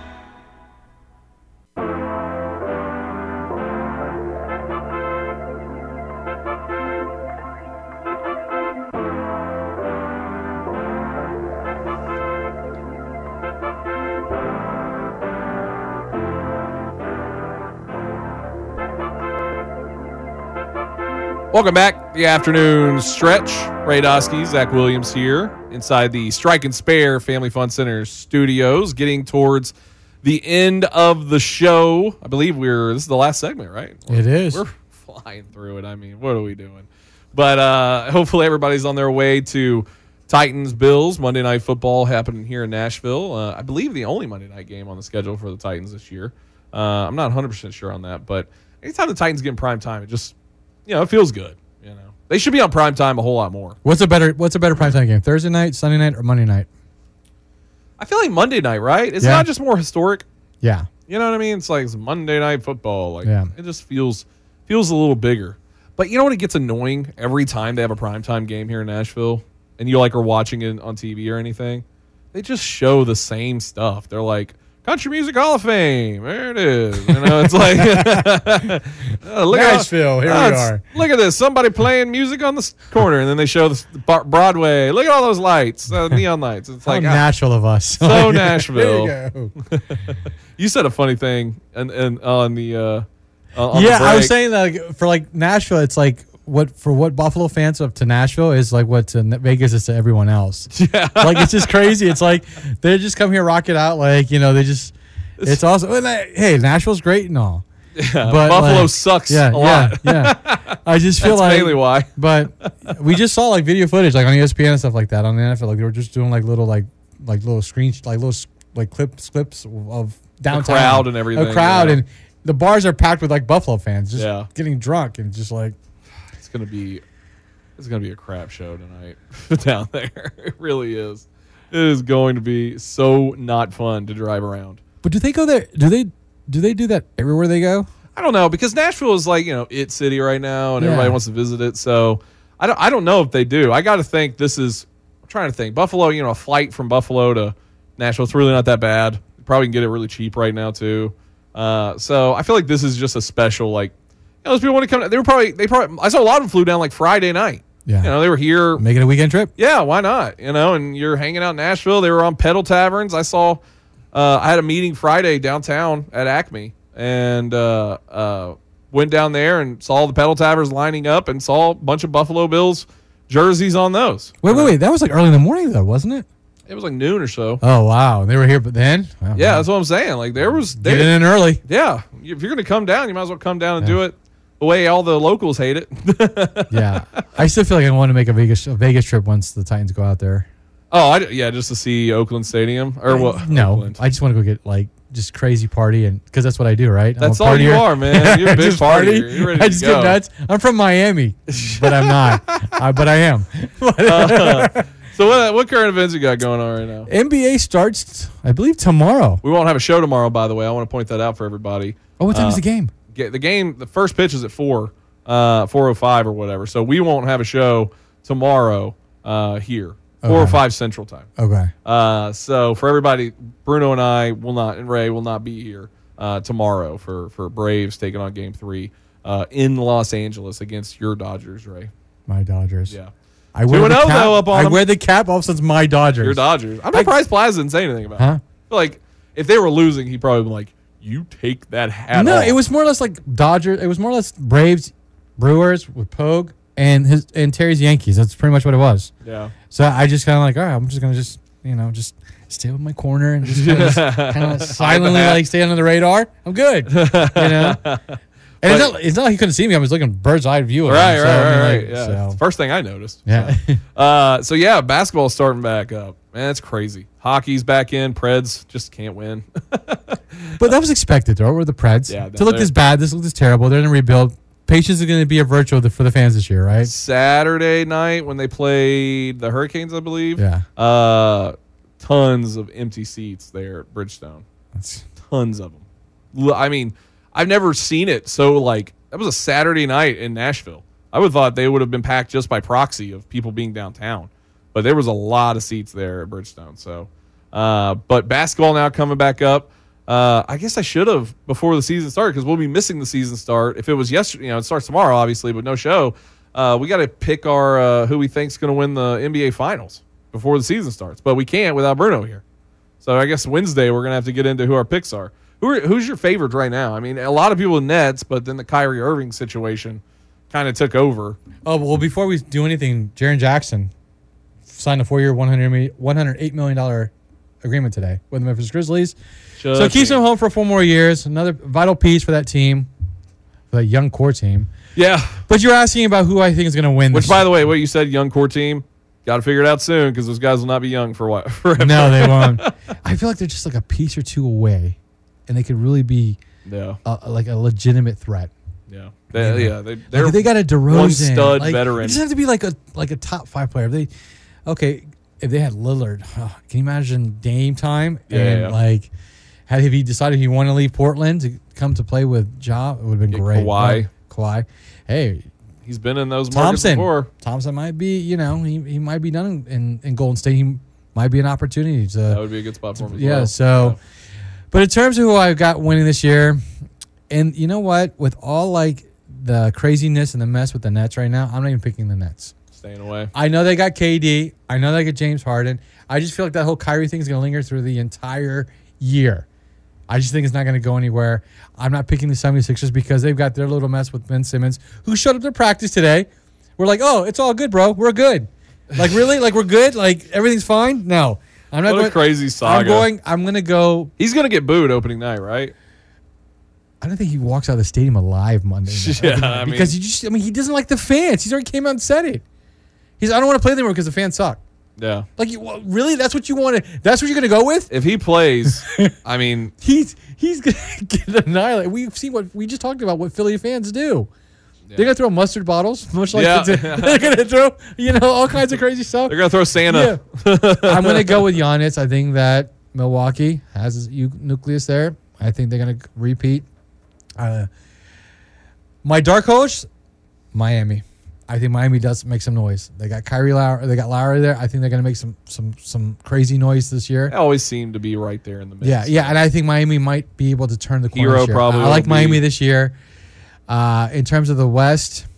Welcome back. The afternoon stretch. Ray Dosky, Zach Williams here inside the Strike and Spare Family Fun Center studios, getting towards the end of the show. I believe we're, this is the last segment, right? We're, it is. We're flying through it. I mean, what are we doing? But uh, hopefully everybody's on their way to Titans Bills Monday Night Football happening here in Nashville. Uh, I believe the only Monday night game on the schedule for the Titans this year. Uh, I'm not one hundred percent sure on that, but anytime the Titans get in prime time, it just, you know, it feels good. You know, they should be on prime time a whole lot more. What's a better What's a better primetime game? Thursday night, Sunday night, or Monday night? I feel like Monday night, right? It's Yeah. not just more historic. Yeah. You know what I mean? It's like it's Monday Night Football. Like Yeah. it just feels feels a little bigger. But you know what? It gets annoying every time they have a primetime game here in Nashville, and you like are watching it on T V or anything. They just show the same stuff. They're like, Country Music Hall of Fame. There it is. You know, it's like oh, look Nashville. At, here oh, we are. Look at this. Somebody playing music on the s- corner, and then they show the s- Bar- Broadway. Look at all those lights, uh, neon lights. It's How like ah, Nashville of us. so Nashville. There you go. You said a funny thing, and and on the uh, on yeah, the I was break. saying that like, for like Nashville, it's like what for what Buffalo fans up to Nashville is like what to Vegas is to everyone else. Yeah, like it's just crazy. It's like they just come here, rock it out, like you know they just. It's awesome. And, like, hey, Nashville's great and all. Yeah, but Buffalo like, sucks yeah, a lot. Yeah, yeah. I just feel That's like mainly why. But we just saw like video footage, like on E S P N and stuff like that on the N F L. Like they were just doing like little like like little screen like little like clips clips of downtown crowd and everything, a crowd, yeah. and the bars are packed with like Buffalo fans, just Yeah. getting drunk and just like It's gonna be it's gonna be a crap show tonight down there. It really is. It is going to be so not fun to drive around. But do they go there? Do they do they do that everywhere they go? I don't know, because Nashville is like, you know, it city right now, and Yeah. everybody wants to visit it. So I don't I don't know if they do. I got to think this is. I'm trying to think. Buffalo, you know, a flight from Buffalo to Nashville, it's really not that bad. You probably can get it really cheap right now too. Uh, so I feel like this is just a special, like, you know, those people want to come. They were probably they probably. I saw a lot of them flew down like Friday night. Yeah, you know, they were here making a weekend trip. Yeah, why not? You know, and you're hanging out in Nashville. They were on Pedal Taverns. I saw. Uh, I had a meeting Friday downtown at Acme, and uh, uh, went down there and saw the Pedal Taverns lining up, and saw a bunch of Buffalo Bills jerseys on those. Wait, wait, wait. That was like early in the morning though, wasn't it? It was like noon or so. Oh wow, they were here, but then wow, Yeah, wow. that's what I'm saying. Like there was they, Get in early. Yeah, if you're going to come down, you might as well come down and do it the way all the locals hate it. Yeah, I still feel like I want to make a Vegas a Vegas trip once the Titans go out there. Oh, I, yeah, just to see Oakland Stadium or what? No, Oakland. I just want to go get like just crazy party and because that's what I do, right? I'm That's a all you partier. are, man. You're a big Just party. partier. You're ready I to just go. get nuts. I'm from Miami, but I'm not. uh, but I am. Uh, so what what current events you got going on right now? N B A starts, I believe, tomorrow. We won't have a show tomorrow, by the way. I want to point that out for everybody. Oh, what time uh, is the game? Get the game. The first pitch is at four, uh, four o five or whatever. So we won't have a show tomorrow uh, here, four o Okay. five Central Time. Okay. Uh, so for everybody, Bruno and I will not, and Ray will not be here uh, tomorrow for for Braves taking on Game Three uh, in Los Angeles against your Dodgers, Ray. My Dodgers. Yeah. I wear two the and oh cap. though up on I them. wear the cap off since my Dodgers. Your Dodgers. I'm I- surprised Plaza didn't say anything about Huh? it. I feel like if they were losing, he probably would be like, "You take that hat No, off." it was more or less like Dodgers. It was more or less Braves, Brewers with Pogue, and his and Terry's Yankees. That's pretty much what it was. Yeah. So I just kind of like, all right, I'm just gonna just you know just stay with my corner and just kind of silently hat. like stay under the radar. I'm good. You know. And it's not, it's not like he couldn't see me. I was looking bird's eye view of Right, him. right, so, I mean, right, like, right. Yeah. so- It's the first thing I noticed. Yeah. So, uh, so yeah, basketball's starting back up. Man, it's crazy. Hockey's back in. Preds just can't win. But that was expected, though. We're the Preds. Yeah, to look they're- this bad, this look this terrible. They're in a rebuild. Patience is going to be a virtue for the fans this year, right? Saturday night when they played the Hurricanes, I believe. Yeah. Uh, tons of empty seats there at Bridgestone. That's... Tons of them. L- I mean, I've never seen it so like that was a Saturday night in Nashville. I would have thought they would have been packed just by proxy of people being downtown, but there was a lot of seats there at Bridgestone. So, uh, but basketball now coming back up. Uh, I guess I should have before the season started because we'll be missing the season start. If it was yesterday, you know, it starts tomorrow, obviously, but no show. Uh, we got to pick our uh, who we think's going to win the N B A Finals before the season starts, but we can't without Bruno here. So I guess Wednesday we're going to have to get into who our picks are. Who are, who's your favorite right now? I mean, a lot of people in Nets, but then the Kyrie Irving situation kind of took over. Oh, well, before we do anything, Jaren Jackson signed a four-year, one hundred eight million dollars agreement today with the Memphis Grizzlies. Just so it keeps him home for four more years. Another vital piece for that team, for that young core team. Yeah. But you're asking about who I think is going to win Which, this by the way, what you said, young core team, got to figure it out soon because those guys will not be young for what? Forever. No, they won't. I feel like they're just like a piece or two away, and they could really be Yeah. a, like a legitimate threat. Yeah. They, You know? yeah. They, they're Like if they got a DeRozan, one stud like, veteran. It doesn't have to be like a like a top five player. If they, okay, if they had Lillard, oh, can you imagine Dame time? Yeah, and yeah. like, had if he decided he wanted to leave Portland to come to play with Ja, it would have been Get great. Kawhi. But Kawhi, hey, He's been in those markets Thompson. before. Thompson might be, you know, he, he might be done in, in, in Golden State. He might be an opportunity to. That would be a good spot for him as yeah. well. So, but in terms of who I've got winning this year, and you know what, with all like the craziness and the mess with the Nets right now, I'm not even picking the Nets. Staying away. I know they got K D. I know they got James Harden. I just feel like that whole Kyrie thing is going to linger through the entire year. I just think it's not going to go anywhere. I'm not picking the 76ers because they've got their little mess with Ben Simmons, who showed up to practice today. We're like, oh, it's all good, bro. We're good. Like, really? Like, we're good? Like, everything's fine? No. I'm not What a going, crazy saga. I'm going, I'm going to go. He's going to get booed opening night, right? I don't think he walks out of the stadium alive Monday night. Yeah, I mean- because he just, I mean, he doesn't like the fans. He's already came out and said it. He's, I don't want to play them anymore because the fans suck. Yeah. Like, you, well, really? That's what you want to, that's what you're going to go with? If he plays, I mean, He's he's gonna get annihilated. We've seen what we just talked about. What Philly fans do. They're gonna throw mustard bottles, much like Yeah. the, they're gonna throw, you know, all kinds of crazy stuff. they're going to throw Santa. Yeah. I'm gonna go with Giannis. I think that Milwaukee has his u- nucleus there. I think they're gonna repeat. Uh, my dark horse, Miami. I think Miami does make some noise. They got Kyrie Lowry. They got Lowry there. I think they're gonna make some some some crazy noise this year. They always seem to be right there in the mix. Yeah, yeah, and I think Miami might be able to turn the corner. Hero this year. probably I, I like will Miami be. this year. Uh, in terms of the West,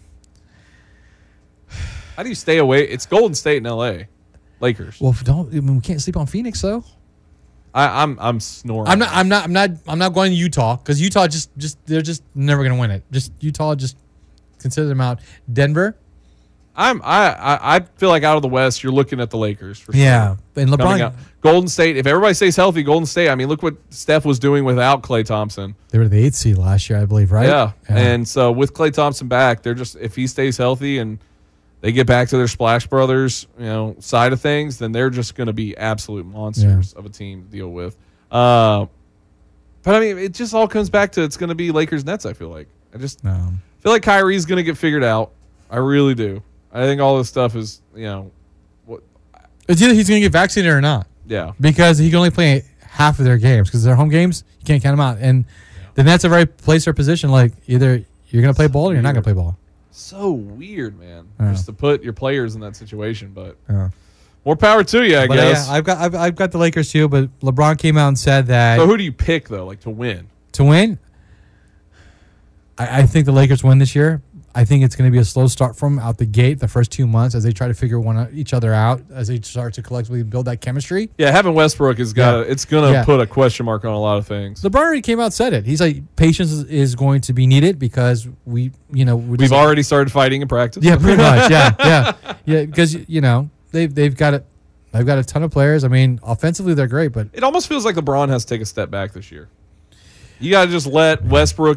How do you stay away? It's Golden State and L A. Lakers. well, don't I mean, we can't sleep on Phoenix though. I, I'm I'm snoring. I'm not. I'm not. I'm not. I'm not going to Utah because Utah just just they're just never going to win it. Just Utah just consider them out. Denver. I'm I, I I feel like out of the West, you're looking at the Lakers for sure. Yeah, and Coming LeBron. out. Golden State. If everybody stays healthy, Golden State. I mean, look what Steph was doing without Klay Thompson. They were the eighth seed last year, I believe, right? Yeah. And so with Klay Thompson back, they're just if he stays healthy and they get back to their Splash Brothers, you know, side of things, then they're just going to be absolute monsters of a team to deal with. Uh, but I mean, it just all comes back to it's going to be Lakers Nets. I feel like I just No. feel like Kyrie's going to get figured out. I really do. I think all this stuff is, you know, what? It's either he's going to get vaccinated or not. Yeah. Because he can only play half of their games because their home games you can't count them out, and the Nets are very place or position. Like either you're going to play ball or you're not going to play ball. So weird, man. Yeah. Just to put your players in that situation, but Yeah. more power to you, I But guess. yeah, I've got I've, I've got the Lakers too, but LeBron came out and said that so who do you pick though, like to win? to win, I, I think the Lakers win this year. I think it's going to be a slow start from out the gate the first two months as they try to figure one each other out as they start to collectively build that chemistry. Yeah, having Westbrook has got Yeah. to, it's gonna Yeah. put a question mark on a lot of things. LeBron already came out and said it. He's like, patience is, is going to be needed because we, you know, we We've already started fighting in practice. Yeah, pretty much. Yeah, yeah, yeah. Because you know they've they've got it. They've got a ton of players. I mean, offensively they're great, but It almost feels like LeBron has to take a step back this year. You got to just let Westbrook and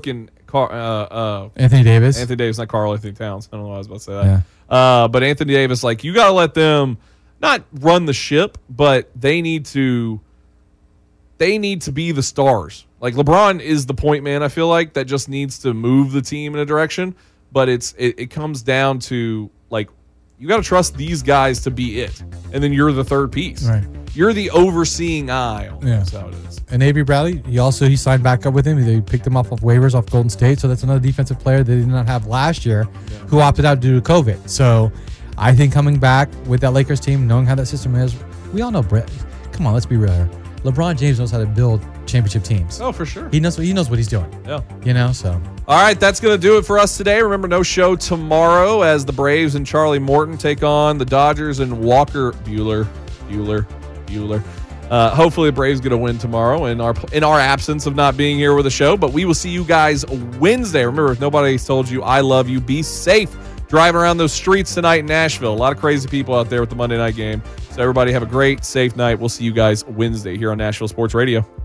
Car, uh, uh, Anthony Davis. Anthony Davis, not Carl Anthony Towns. I don't know why I was about to say that. Yeah. Uh, but Anthony Davis, like, you got to let them not run the ship, but they need to they need to be the stars. Like, LeBron is the point man, I feel like, that just needs to move the team in a direction. But it's it, it comes down to, like, you got to trust these guys to be it. And then you're the third piece. Right. You're the overseeing eye. Yeah. That's how it is. And Avery Bradley, he also he signed back up with him. They picked him off of waivers off Golden State, so that's another defensive player they did not have last year, yeah. who opted out due to COVID. So I think coming back with that Lakers team, knowing how that system is, we all know Brett. Come on, let's be real here. LeBron James knows how to build championship teams. Oh, for sure. He knows what he knows what he's doing. Yeah. You know, so. All right, that's going to do it for us today. Remember, no show tomorrow as the Braves and Charlie Morton take on the Dodgers and Walker Buehler. Buehler. Buehler. Uh, hopefully, the Braves get a win tomorrow in our in our absence of not being here with the show. But we will see you guys Wednesday. Remember, if nobody's told you, I love you. Be safe driving around those streets tonight in Nashville. A lot of crazy people out there with the Monday night game. So everybody have a great, safe night. We'll see you guys Wednesday here on Nashville Sports Radio.